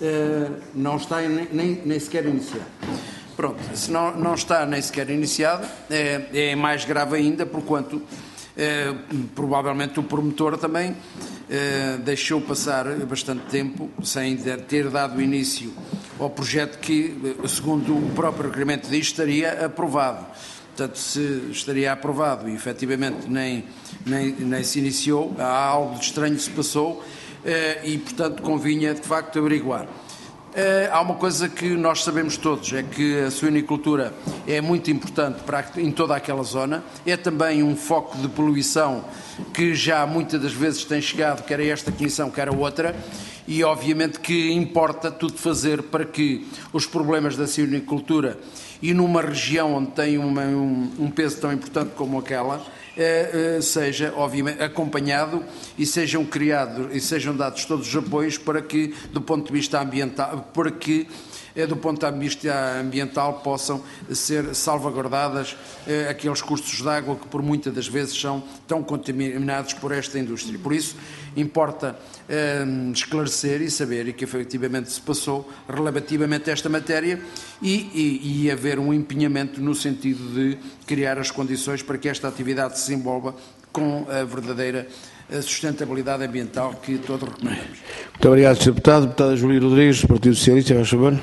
não está nem, nem, nem sequer iniciado. Pronto, se não, não está nem sequer iniciado, é, é mais grave ainda, porquanto é, provavelmente o promotor também é, deixou passar bastante tempo sem ter dado início ao projeto que, segundo o próprio requerimento diz, estaria aprovado. Portanto, se estaria aprovado e efetivamente nem, nem, nem se iniciou, há algo de estranho que se passou e, portanto, convinha de facto averiguar. Há uma coisa que nós sabemos todos, é que a suinicultura é muito importante para, em toda aquela zona, é também um foco de poluição que já muitas das vezes tem chegado, quer a esta comissão, quer a outra, e obviamente que importa tudo fazer para que os problemas da suinicultura e numa região onde tem uma, um, um peso tão importante como aquela, eh, eh, seja obviamente acompanhado e sejam criados e sejam dados todos os apoios para que, do ponto de vista ambiental, para que eh, do ponto de vista ambiental possam ser salvaguardadas eh, aqueles cursos de água que por muitas das vezes são tão contaminados por esta indústria. Por isso, importa eh, esclarecer e saber o que efetivamente se passou relativamente a esta matéria e, e, e haver um empenhamento no sentido de criar as condições para que esta atividade se desenvolva com a verdadeira sustentabilidade ambiental que todos recomendamos. Muito obrigado, senhor Deputado. Deputada Júlia Rodrigues, Partido Socialista, faz favor.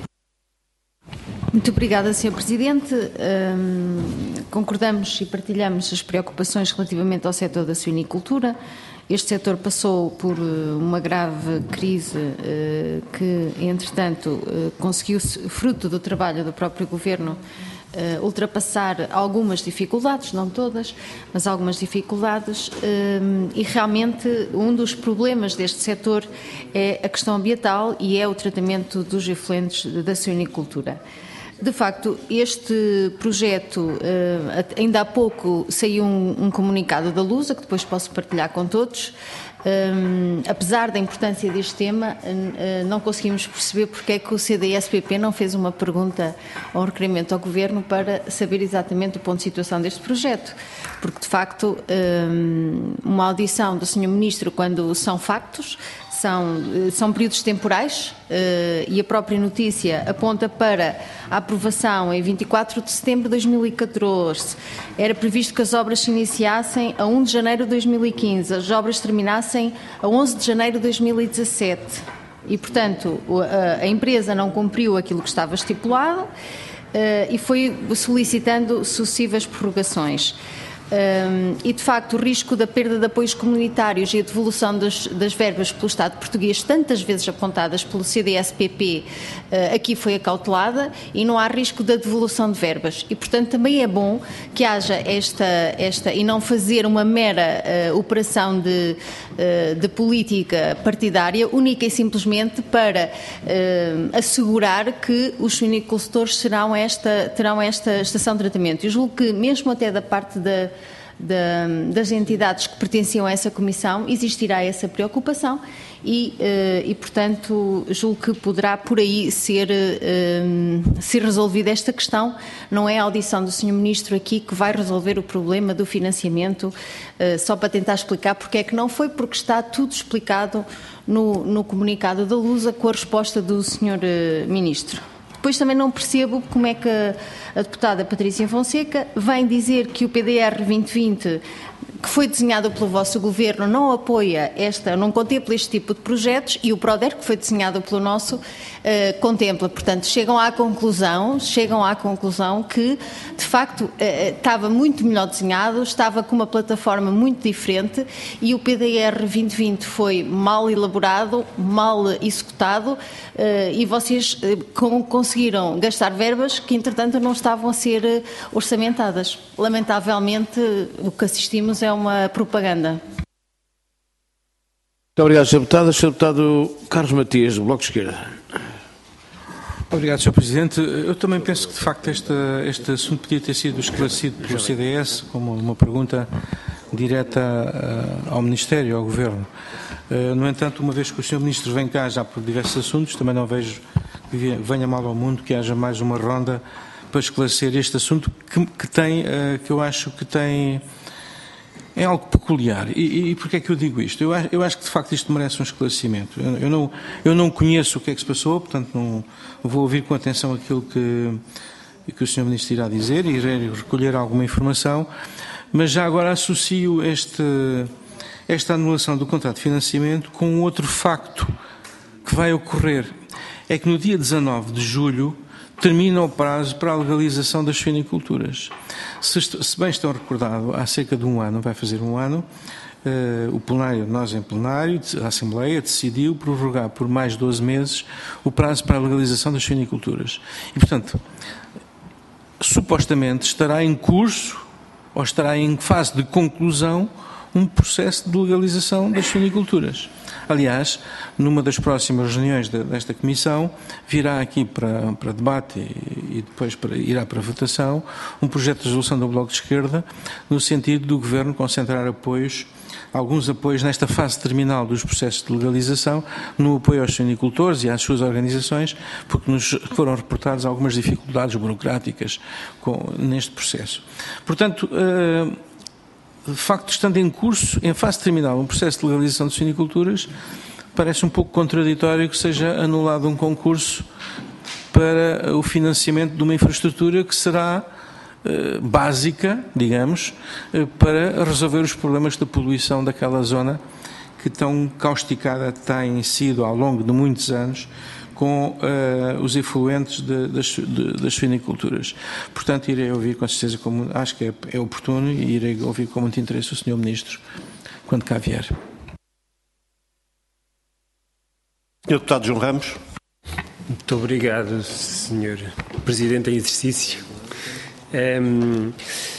Muito obrigada, senhor Presidente. Hum, concordamos e partilhamos as preocupações relativamente ao setor da suinicultura. Este setor passou por uma grave crise uh, que, entretanto, uh, conseguiu, fruto do trabalho do próprio Governo, Uh, ultrapassar algumas dificuldades, não todas, mas algumas dificuldades, uh, e realmente um dos problemas deste setor é a questão ambiental e é o tratamento dos efluentes da suinicultura. De facto, este projeto, uh, ainda há pouco saiu um, um comunicado da Lusa, que depois posso partilhar com todos. Um, apesar da importância deste tema, uh, não conseguimos perceber porque é que o C D S P P não fez uma pergunta ou um requerimento ao Governo para saber exatamente o ponto de situação deste projeto. Porque, de facto, um, uma audição do senhor Ministro, quando são factos, são, são períodos temporais, uh, e a própria notícia aponta para a aprovação em vinte e quatro de setembro de dois mil e catorze. Era previsto que as obras se iniciassem a primeiro de janeiro de dois mil e quinze, as obras terminassem a onze de janeiro de dois mil e dezassete. E, portanto, a, a empresa não cumpriu aquilo que estava estipulado, uh, e foi solicitando sucessivas prorrogações. Um, e, de facto, o risco da perda de apoios comunitários e a devolução das, das verbas pelo Estado português, tantas vezes apontadas pelo C D S P P, uh, aqui foi acautelada e não há risco da devolução de verbas. E, portanto, também é bom que haja esta, esta e não fazer uma mera uh, operação de, uh, de política partidária, única e simplesmente para uh, assegurar que os suinicultores serão esta, terão esta estação de tratamento. Eu julgo que, mesmo até da parte da Da, das entidades que pertenciam a essa comissão, existirá essa preocupação e, uh, e portanto, julgo que poderá por aí ser, uh, ser resolvida esta questão. Não é a audição do senhor Ministro aqui que vai resolver o problema do financiamento, uh, só para tentar explicar porque é que não foi, porque está tudo explicado no, no comunicado da Lusa com a resposta do senhor uh, Ministro. Depois também não percebo como é que a, a deputada Patrícia Fonseca vem dizer que o P D R vinte vinte, que foi desenhado pelo vosso Governo, não apoia esta, não contempla este tipo de projetos, e o PRODER, que foi desenhado pelo nosso, uh, contempla. Portanto, chegam à conclusão, chegam à conclusão que, de facto, uh, estava muito melhor desenhado, estava com uma plataforma muito diferente, e o P D R vinte vinte foi mal elaborado, mal executado, uh, e vocês uh, com, conseguiram gastar verbas que, entretanto, não estavam a ser uh, orçamentadas. Lamentavelmente, o que assistimos é uma propaganda. Muito obrigado, senhor Deputado. senhor Deputado Carlos Matias, do Bloco de Esquerda. Obrigado, senhor Presidente. Eu também penso que, de facto, este, este assunto podia ter sido esclarecido pelo C D S como uma pergunta direta uh, ao Ministério, ao Governo. Uh, no entanto, uma vez que o senhor Ministro vem cá já por diversos assuntos, também não vejo que venha mal ao mundo que haja mais uma ronda para esclarecer este assunto que, que tem, uh, que eu acho que tem... é algo peculiar. E, e porquê é que eu digo isto? Eu, eu acho que, de facto, isto merece um esclarecimento. Eu, eu, não, eu não conheço o que é que se passou, portanto, não, vou ouvir com atenção aquilo que, que o senhor Ministro irá dizer e irei recolher alguma informação, mas já agora associo este, esta anulação do contrato de financiamento com outro facto que vai ocorrer. É que no dia dezanove de julho termina o prazo para a legalização das suiniculturas. Se, se bem estão recordado, há cerca de um ano, vai fazer um ano, uh, o plenário, nós em plenário, a Assembleia decidiu prorrogar por mais doze meses o prazo para a legalização das suiniculturas. E, portanto, supostamente estará em curso, ou estará em fase de conclusão, um processo de legalização das suiniculturas. Aliás, numa das próximas reuniões desta Comissão, virá aqui para, para debate e depois para, irá para votação um projeto de resolução do Bloco de Esquerda no sentido do Governo concentrar apoios, alguns apoios nesta fase terminal dos processos de legalização, no apoio aos suinicultores e às suas organizações, porque nos foram reportadas algumas dificuldades burocráticas com, neste processo. Portanto, uh, de facto, estando em curso, em fase terminal, um processo de legalização de suiniculturas, parece um pouco contraditório que seja anulado um concurso para o financiamento de uma infraestrutura que será eh, básica, digamos, eh, para resolver os problemas da poluição daquela zona que tão causticada tem sido ao longo de muitos anos com uh, os efluentes de, das, de, das suiniculturas. Portanto, irei ouvir com certeza, como, acho que é, é oportuno, e irei ouvir com muito interesse o senhor Ministro quando cá vier. senhor Deputado João Ramos. Muito obrigado, senhor Presidente em exercício. Um,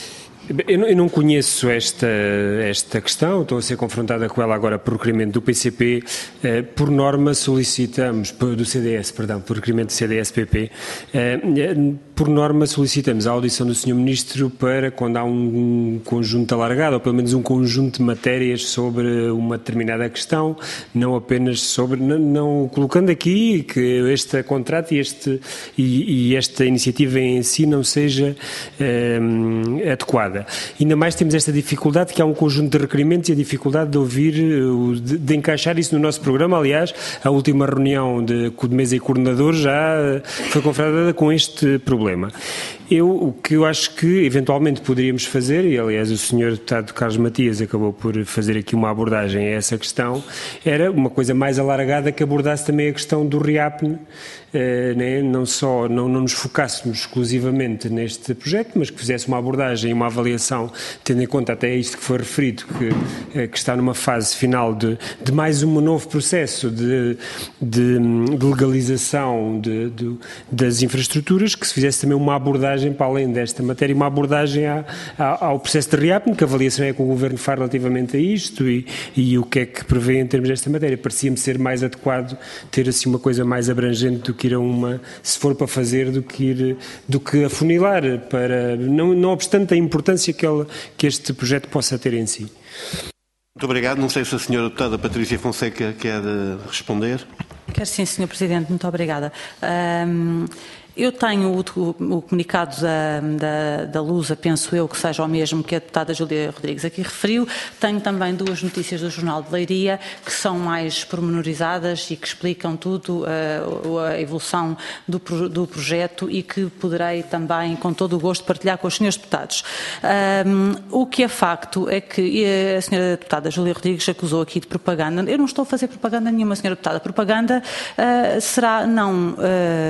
Eu não, eu não conheço esta, esta questão, estou a ser confrontada com ela agora por requerimento do P C P. Eh, por norma solicitamos, do C D S, perdão, por requerimento do C D S P P, eh, por norma solicitamos a audição do senhor Ministro para quando há um conjunto alargado, ou pelo menos um conjunto de matérias sobre uma determinada questão, não apenas sobre, não, não colocando aqui que este contrato e, este, e, e esta iniciativa em si não seja eh, adequada. Ainda mais temos esta dificuldade que há um conjunto de requerimentos e a dificuldade de ouvir, de, de encaixar isso no nosso programa. Aliás, a última reunião de, de mesa e coordenador já foi confrontada com este problema. Eu, o que eu acho que eventualmente poderíamos fazer, e aliás o senhor Deputado Carlos Matias acabou por fazer aqui uma abordagem a essa questão, era uma coisa mais alargada que abordasse também a questão do RIAPN, eh, né? não só, não, não nos focássemos exclusivamente neste projeto, mas que fizesse uma abordagem e uma avaliação, tendo em conta até isto que foi referido, que, eh, que está numa fase final de, de mais um novo processo de, de, de legalização de, de, das infraestruturas, que se fizesse também uma abordagem para além desta matéria, uma abordagem à, à, ao processo de RIAPN, que a avaliação é que o Governo faz relativamente a isto e, e o que é que prevê em termos desta matéria. Parecia-me ser mais adequado ter assim uma coisa mais abrangente do que ir a uma, se for para fazer, do que ir, do que afunilar, para, não, não obstante a importância que, ele, que este projeto possa ter em si. Muito obrigado. Não sei se a senhora Deputada Patrícia Fonseca quer responder. Quero sim, senhor Presidente. Muito obrigada. Um... Eu tenho o, o, o comunicado da, da, da Lusa, penso eu que seja o mesmo que a deputada Júlia Rodrigues aqui referiu. Tenho também duas notícias do Jornal de Leiria que são mais pormenorizadas e que explicam tudo, uh, a evolução do, do projeto e que poderei também, com todo o gosto, partilhar com os senhores deputados. Um, o que é facto é que a senhora deputada Júlia Rodrigues acusou aqui de propaganda. Eu não estou a fazer propaganda nenhuma, senhora deputada. Propaganda uh, será, não, uh,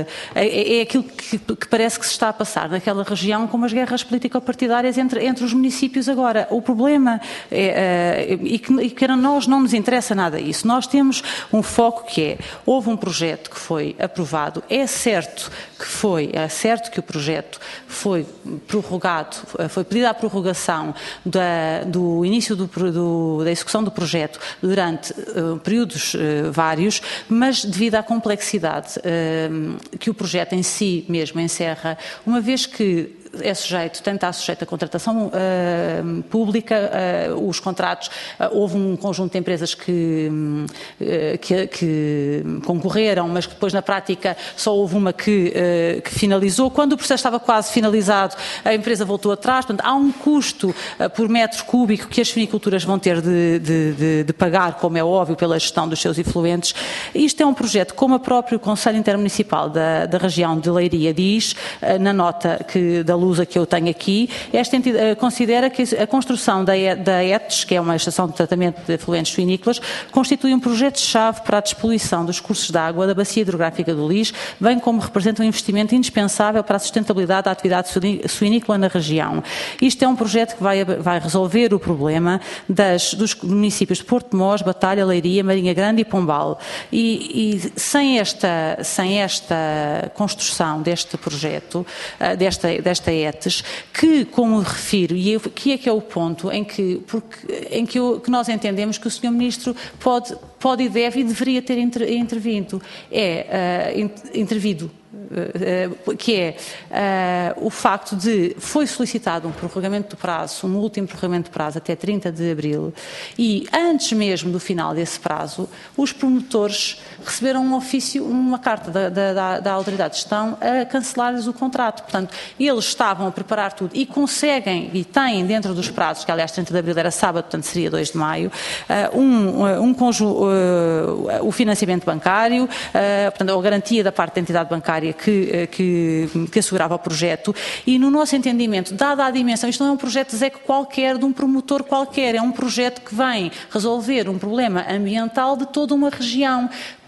é, é aquilo que, que parece que se está a passar naquela região com as guerras político-partidárias entre, entre os municípios agora. O problema é, uh, e, que, e que a nós não nos interessa nada isso. Nós temos um foco que é, houve um projeto que foi aprovado, é certo que foi, é certo que o projeto foi prorrogado, foi pedida a prorrogação da, do início do, do, da execução do projeto durante uh, períodos uh, vários, mas devido à complexidade uh, que o projeto em si mesmo encerra, uma vez que é sujeito, tem de estar sujeito à contratação uh, pública, uh, os contratos, uh, houve um conjunto de empresas que, uh, que, que concorreram, mas que depois na prática só houve uma que, uh, que finalizou. Quando o processo estava quase finalizado, a empresa voltou atrás. Portanto, há um custo uh, por metro cúbico que as finiculturas vão ter de, de, de, de pagar, como é óbvio, pela gestão dos seus efluentes. Isto é um projeto, como o próprio Conselho Intermunicipal da, da região de Leiria diz, uh, na nota que, da Lusa que eu tenho aqui, esta entidade, uh, considera que a construção da, da E T S, que é uma estação de tratamento de efluentes suinícolas, constitui um projeto-chave para a despoluição dos cursos de água da bacia hidrográfica do Lis, bem como representa um investimento indispensável para a sustentabilidade da atividade suinícola na região. Isto é um projeto que vai, vai resolver o problema das, dos municípios de Porto Mós, Batalha, Leiria, Marinha Grande e Pombal. E, e sem, esta, sem esta construção deste projeto, desta, desta E T S, que, como refiro, e aqui é que é o ponto em que, porque, em que, eu, que nós entendemos que o senhor Ministro pode, pode e deve e deveria ter inter, intervindo, é uh, intervido. Uh, que é uh, o facto de foi solicitado um prorrogamento do prazo, um último prorrogamento de prazo até trinta de abril, e antes mesmo do final desse prazo, os promotores receberam um ofício, uma carta da, da, da autoridade de gestão a cancelar-lhes o contrato. Portanto, eles estavam a preparar tudo e conseguem, e têm dentro dos prazos, que aliás trinta de abril era sábado, portanto seria dois de maio, uh, um, um conjunto, uh, o financiamento bancário, uh, portanto, a garantia da parte da entidade bancária Que, que, que assegurava o projeto, e no nosso entendimento, dada a dimensão, isto não é um projeto Zeco qualquer, de um promotor qualquer, é um projeto que vem resolver um problema ambiental de toda uma região.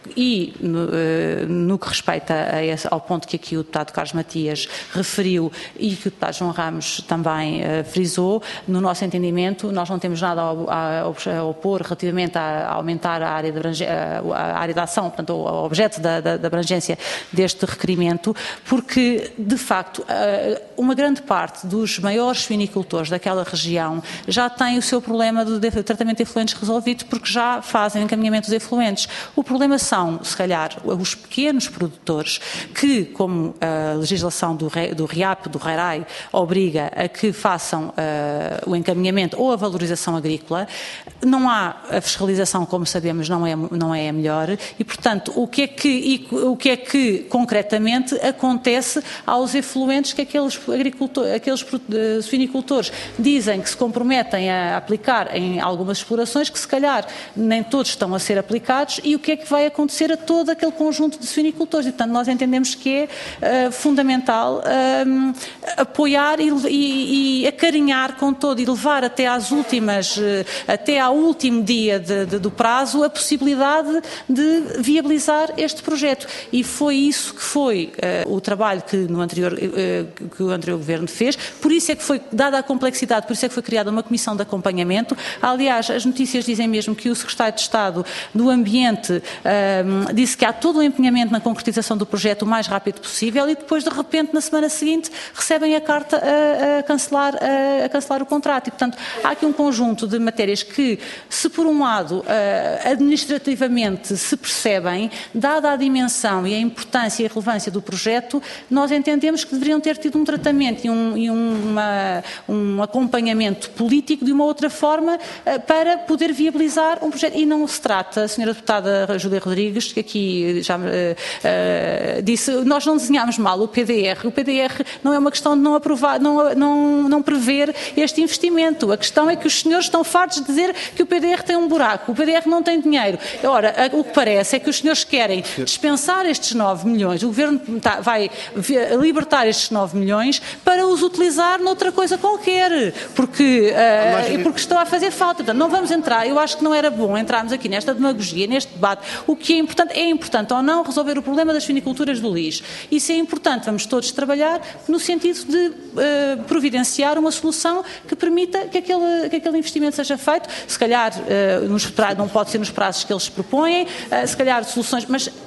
E no, no que respeita a esse, ao ponto que aqui o deputado Carlos Matias referiu e que o deputado João Ramos também uh, frisou, no nosso entendimento nós não temos nada a, a, a opor relativamente a, a aumentar a área, de a, a área de ação, portanto o objeto da, da, da abrangência deste requerimento, porque de facto uh, uma grande parte dos maiores suinicultores daquela região já tem o seu problema de, de tratamento de efluentes resolvido, porque já fazem encaminhamento dos efluentes. O problema são São, se calhar, os pequenos produtores que, como a legislação do, do RIAP, do RERAI, obriga a que façam uh, o encaminhamento ou a valorização agrícola, não há a fiscalização, como sabemos, não é, não é a melhor, e, portanto, o que é que, e, o que, é que concretamente acontece aos efluentes que aqueles, agricultores, aqueles uh, suinicultores dizem que se comprometem a aplicar em algumas explorações, que se calhar nem todos estão a ser aplicados, e o que é que vai acontecer a todo aquele conjunto de suinicultores. E, portanto, nós entendemos que é uh, fundamental um, apoiar e, e, e acarinhar com todo e levar até às últimas, uh, até ao último dia de, de, do prazo, a possibilidade de viabilizar este projeto. E foi isso que foi uh, o trabalho que, no anterior, uh, que o anterior Governo fez. Por isso é que foi, dada a complexidade, por isso é que foi criada uma comissão de acompanhamento. Aliás, as notícias dizem mesmo que o Secretário de Estado do Ambiente uh, Um, disse que há todo o empenhamento na concretização do projeto o mais rápido possível, e depois, de repente, na semana seguinte, recebem a carta a, a, cancelar, a, a cancelar o contrato. E, portanto, há aqui um conjunto de matérias que, se por um lado, uh, administrativamente se percebem, dada a dimensão e a importância e a relevância do projeto, nós entendemos que deveriam ter tido um tratamento e um, e uma, um acompanhamento político de uma outra forma uh, para poder viabilizar um projeto. E não se trata, senhora deputada Júlia Rodrigues, que aqui já uh, uh, disse, nós não desenhámos mal o P D R. O P D R não é uma questão de não aprovar, não, não, não prever este investimento. A questão é que os senhores estão fartos de dizer que o P D R tem um buraco, o P D R não tem dinheiro. Ora, o que parece é que os senhores querem dispensar estes nove milhões, o Governo tá, vai libertar estes nove milhões para os utilizar noutra coisa qualquer, porque, uh, porque estão a fazer falta. Portanto, não vamos entrar, eu acho que não era bom entrarmos aqui nesta demagogia, neste debate. O que é importante, é importante ou não resolver o problema das finiculturas do Lis. Isso é importante, vamos todos trabalhar no sentido de uh, providenciar uma solução que permita que aquele, que aquele investimento seja feito, se calhar uh, nos, não pode ser nos prazos que eles propõem, uh, se calhar soluções, mas é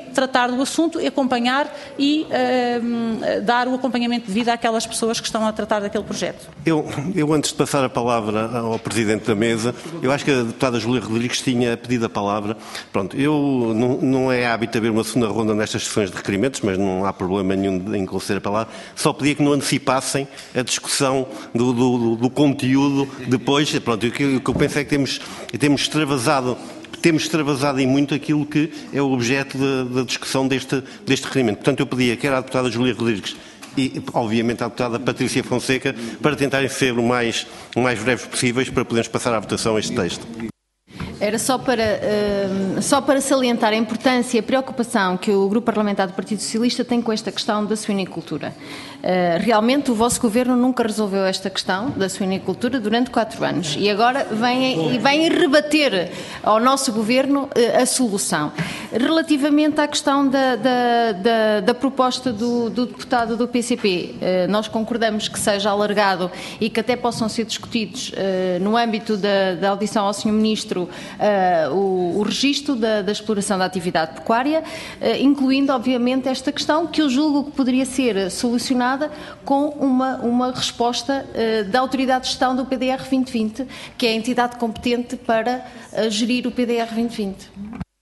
tratar do assunto, acompanhar e uh, dar o acompanhamento devido àquelas pessoas que estão a tratar daquele projeto. Eu, eu, antes de passar a palavra ao Presidente da Mesa, eu acho que a deputada Júlia Rodrigues tinha pedido a palavra. Pronto, eu não, não é hábito haver uma segunda ronda nestas sessões de requerimentos, mas não há problema nenhum em conceder a palavra. Só pedia que não antecipassem a discussão do, do, do conteúdo depois. Pronto, o que, o que eu penso é que temos, temos extravasado Temos extravasado em muito aquilo que é o objeto da, da discussão deste, deste requerimento. Portanto, eu pedia quer à deputada Júlia Rodrigues e, obviamente, à deputada Patrícia Fonseca para tentarem ser o mais, o mais breves possíveis para podermos passar à votação este texto. Era só para, uh, só para salientar a importância e a preocupação que o Grupo Parlamentar do Partido Socialista tem com esta questão da suinicultura. Uh, realmente o vosso Governo nunca resolveu esta questão da suinicultura durante quatro anos e agora vêm, vêm rebater ao nosso Governo uh, a solução. Relativamente à questão da, da, da, da proposta do, do deputado do P C P, uh, nós concordamos que seja alargado e que até possam ser discutidos uh, no âmbito da, da audição ao senhor Ministro Uh, o, o registro da, da exploração da atividade pecuária, uh, incluindo, obviamente, esta questão que eu julgo que poderia ser solucionada com uma, uma resposta uh, da Autoridade de Gestão do P D R vinte vinte, que é a entidade competente para uh, gerir o P D R vinte vinte.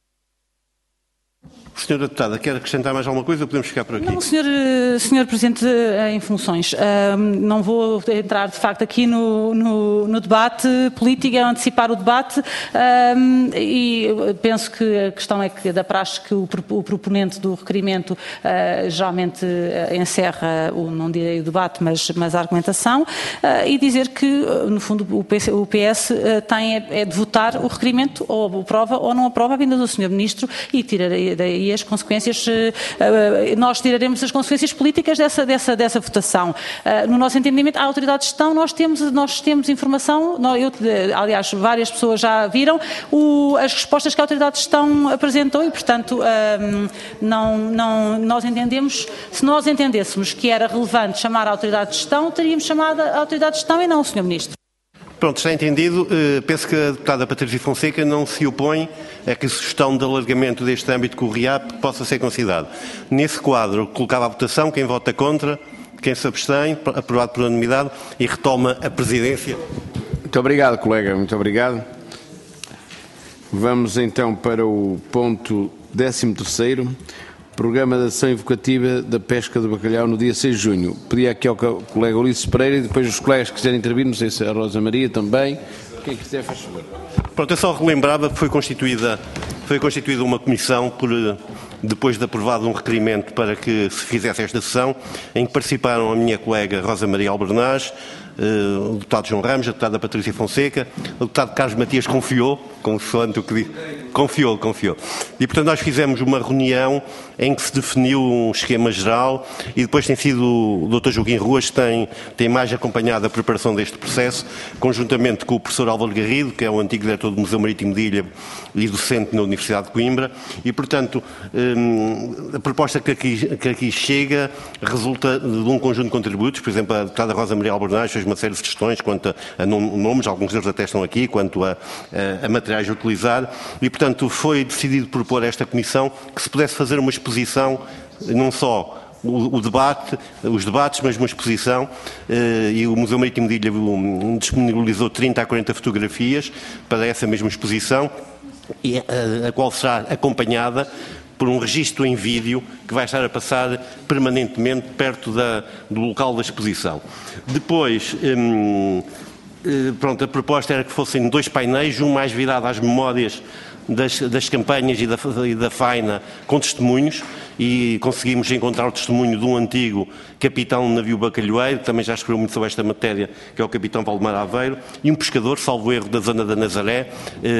Senhora Deputada, quer acrescentar mais alguma coisa ou podemos ficar por aqui? Não, senhor, senhor Presidente em funções, não vou entrar de facto aqui no, no, no debate político, antecipar o debate e penso que a questão é que da praxe que o, o proponente do requerimento geralmente encerra, o, não direi o debate, mas, mas a argumentação e dizer que no fundo o P S, o P S tem é, é de votar o requerimento ou aprova ou não aprova a vinda do senhor Ministro e tirarei daí as consequências, nós tiraremos as consequências políticas dessa, dessa, dessa votação. No nosso entendimento, a autoridade de gestão, nós temos, nós temos informação, eu, aliás, várias pessoas já viram o, as respostas que a autoridade de gestão apresentou e, portanto, não, não, nós entendemos, se nós entendêssemos que era relevante chamar a autoridade de gestão, teríamos chamado a autoridade de gestão e não o senhor Ministro. Pronto, está entendido. Penso que a deputada Patrícia Fonseca não se opõe a que a sugestão de alargamento deste âmbito com o R I A P possa ser considerada. Nesse quadro, colocava a votação, quem vota contra, quem se abstém, aprovado por unanimidade e retoma a presidência. Muito obrigado, colega, muito obrigado. Vamos então para o ponto décimo terceiro. Programa de ação evocativa da pesca do bacalhau no dia seis de junho. Pedi aqui ao colega Ulisses Pereira e depois os colegas que quiserem intervir, não sei se a Rosa Maria também. Quem quiser, faz favor. Pronto, eu só relembrava que foi constituída, foi constituída uma comissão por, depois de aprovado um requerimento para que se fizesse esta sessão, em que participaram a minha colega Rosa Maria Albernaz, o deputado João Ramos, a deputada Patrícia Fonseca, o deputado Carlos Matias confiou, consoante o que disse, confiou, confiou. E, portanto, nós fizemos uma reunião em que se definiu um esquema geral e depois tem sido o doutor Joaquim Ruas que tem, tem mais acompanhado a preparação deste processo, conjuntamente com o professor Álvaro Garrido, que é o antigo diretor do Museu Marítimo de Ilha e docente na Universidade de Coimbra, e, portanto, hum, a proposta que aqui, que aqui chega resulta de um conjunto de contributos. Por exemplo, a deputada Rosa Maria Albernaz fez uma série de questões quanto a, a nomes, alguns deles até estão aqui, quanto a, a, a materiais a utilizar, e, portanto, foi decidido propor a esta comissão que se pudesse fazer uma exposição, não só o, o debate, os debates, mas uma exposição, eh, e o Museu Marítimo de Ilha um, disponibilizou trinta a quarenta fotografias para essa mesma exposição, e, a, a qual será acompanhada por um registro em vídeo que vai estar a passar permanentemente perto da, do local da exposição. Depois, hum, pronto, a proposta era que fossem dois painéis, um mais virado às memórias das, das campanhas e da, e da faina com testemunhos, e conseguimos encontrar o testemunho de um antigo capitão de navio bacalhoeiro, que também já escreveu muito sobre esta matéria, que é o capitão Valdemar Aveiro, e um pescador, salvo erro, da zona da Nazaré,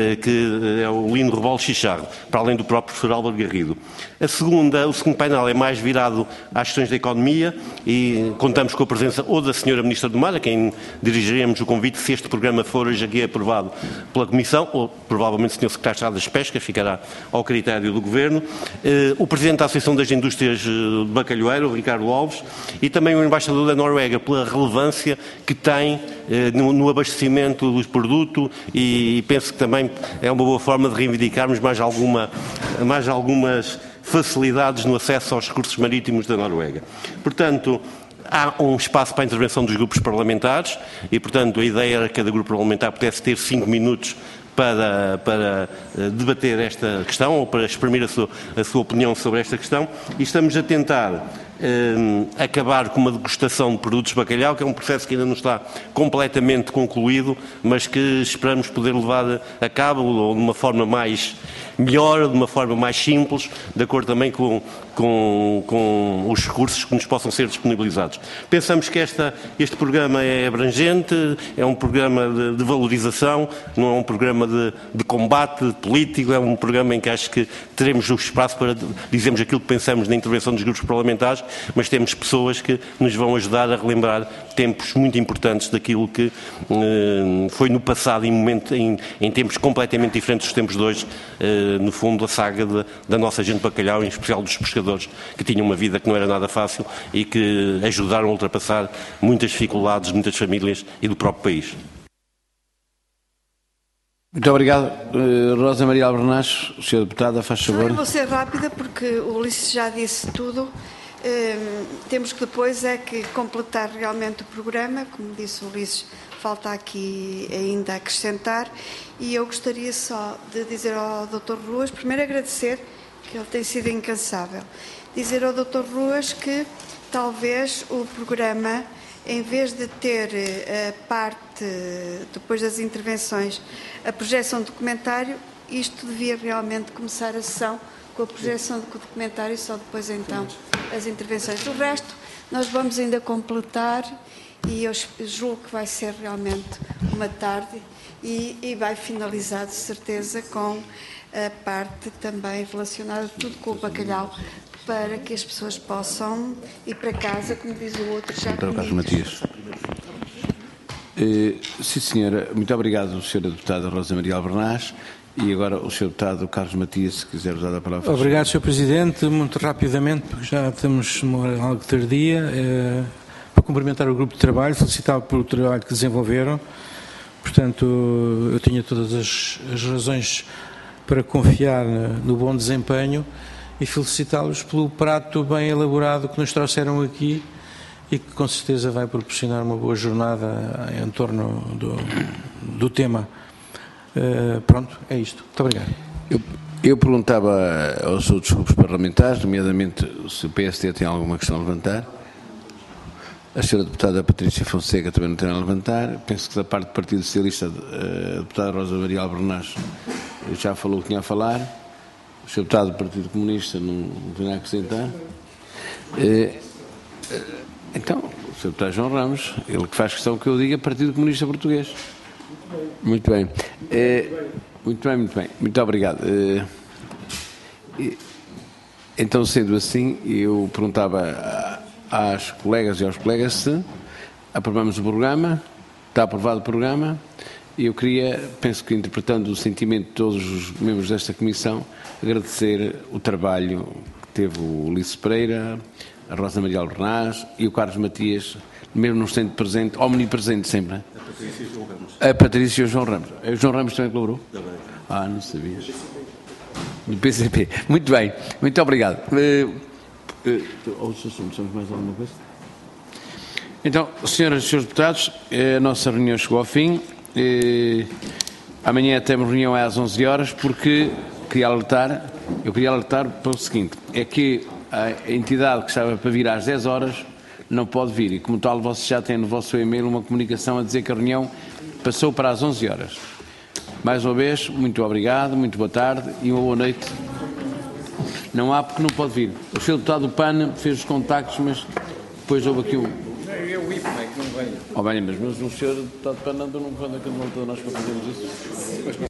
que é o Lino Rebolo Chicharro, para além do próprio professor Álvaro Garrido. A segunda, o segundo painel é mais virado às questões da economia e contamos com a presença ou da senhora Ministra do Mar, a quem dirigiremos o convite se este programa for hoje aqui aprovado pela Comissão, ou provavelmente o senhor Secretário de Estado das Pescas, ficará ao critério do Governo, o Presidente da Associação das Indústrias de Bacalhoeiro, o Ricardo Alves, e também o Embaixador da Noruega, pela relevância que tem eh, no, no abastecimento do produto, e, e penso que também é uma boa forma de reivindicarmos mais, alguma, mais algumas facilidades no acesso aos recursos marítimos da Noruega. Portanto, há um espaço para a intervenção dos grupos parlamentares e, portanto, a ideia era que cada grupo parlamentar pudesse ter cinco minutos para, para debater esta questão ou para exprimir a sua, a sua opinião sobre esta questão, e estamos a tentar eh, acabar com uma degustação de produtos de bacalhau, que é um processo que ainda não está completamente concluído, mas que esperamos poder levar a cabo ou de uma forma mais melhor, de uma forma mais simples, de acordo também com, com, com os recursos que nos possam ser disponibilizados. Pensamos que esta, este programa é abrangente, é um programa de, de valorização, não é um programa de, de combate político, é um programa em que acho que teremos o espaço para dizermos aquilo que pensamos na intervenção dos grupos parlamentares, mas temos pessoas que nos vão ajudar a relembrar tempos muito importantes daquilo que eh, foi no passado, em, momento, em, em tempos completamente diferentes dos tempos de hoje, eh, no fundo, a saga de, da nossa gente bacalhau, em especial dos pescadores, que tinham uma vida que não era nada fácil e que ajudaram a ultrapassar muitas dificuldades de muitas famílias e do próprio país. Muito obrigado. Uh, Rosa Maria Albernaz, senhora Deputada, faz favor. Eu vou ser rápida porque o Ulisses já disse tudo. Uh, temos que depois é que completar realmente o programa, como disse o Ulisses, falta aqui ainda acrescentar, e eu gostaria só de dizer ao doutor Ruas, primeiro agradecer, que ele tem sido incansável, dizer ao doutor Ruas que talvez o programa, em vez de ter a parte, depois das intervenções, a projeção do documentário, isto devia realmente começar a sessão com a projeção do documentário e só depois então as intervenções. O resto nós vamos ainda completar e eu julgo que vai ser realmente uma tarde e, e vai finalizar de certeza com a parte também relacionada tudo com o bacalhau, para que as pessoas possam ir para casa, como diz o outro, já doutor Carlos Matias. Uh, sim, senhora. Muito obrigado, senhora Deputada Rosa Maria Albernaz. E agora o senhor Deputado Carlos Matias, se quiser usar a palavra. Obrigado, senhor Presidente. Muito rapidamente, porque já estamos numa hora algo tardia, uh, para cumprimentar o grupo de trabalho, felicitá-lo pelo trabalho que desenvolveram. Portanto, eu tinha todas as, as razões para confiar no bom desempenho e felicitá-los pelo prato bem elaborado que nos trouxeram aqui e que com certeza vai proporcionar uma boa jornada em torno do, do tema. Uh, pronto, é isto. Muito obrigado. Eu, eu perguntava aos outros grupos parlamentares, nomeadamente se o P S D tem alguma questão a levantar. A senhora Deputada Patrícia Fonseca também não tem nada a levantar. Penso que da parte do Partido Socialista, a Deputada Rosa Maria Albernaz já falou o que tinha a falar. O senhor Deputado do Partido Comunista não, não tem nada a acrescentar. Então, o senhor Deputado João Ramos, ele que faz questão que eu diga Partido Comunista Português. Muito bem. Muito bem, muito bem. Muito obrigado. Então, sendo assim, eu perguntava às colegas e aos colegas se aprovamos o programa. Está aprovado o programa. E eu queria, penso que interpretando o sentimento de todos os membros desta Comissão, agradecer o trabalho que teve o Ulisses Pereira, a Rosa Maria Albernaz e o Carlos Matias, mesmo não estando presente, omnipresente sempre. A Patrícia e o João Ramos. A Patrícia e o João Ramos. O João Ramos também colaborou? Também. Ah, não sabia. Do P C P. Muito bem, muito obrigado. Uh, uh, outros assuntos, mais alguma coisa? Então, senhoras e senhores deputados, a nossa reunião chegou ao fim. Uh, amanhã temos reunião às onze horas, porque queria alertar, eu queria alertar para o seguinte, é que a entidade que estava para vir às dez horas não pode vir, e como tal vocês já têm no vosso e-mail uma comunicação a dizer que a reunião passou para as onze horas. Mais uma vez, muito obrigado, muito boa tarde e uma boa noite. Não há porque não pode vir. O senhor deputado do P A N fez os contactos, mas depois houve aqui um... Eu o I P, não é que não venho. Oh, bem, mas, mas o senhor deputado do P A N não vem, que não nós para fazermos isso. Mas não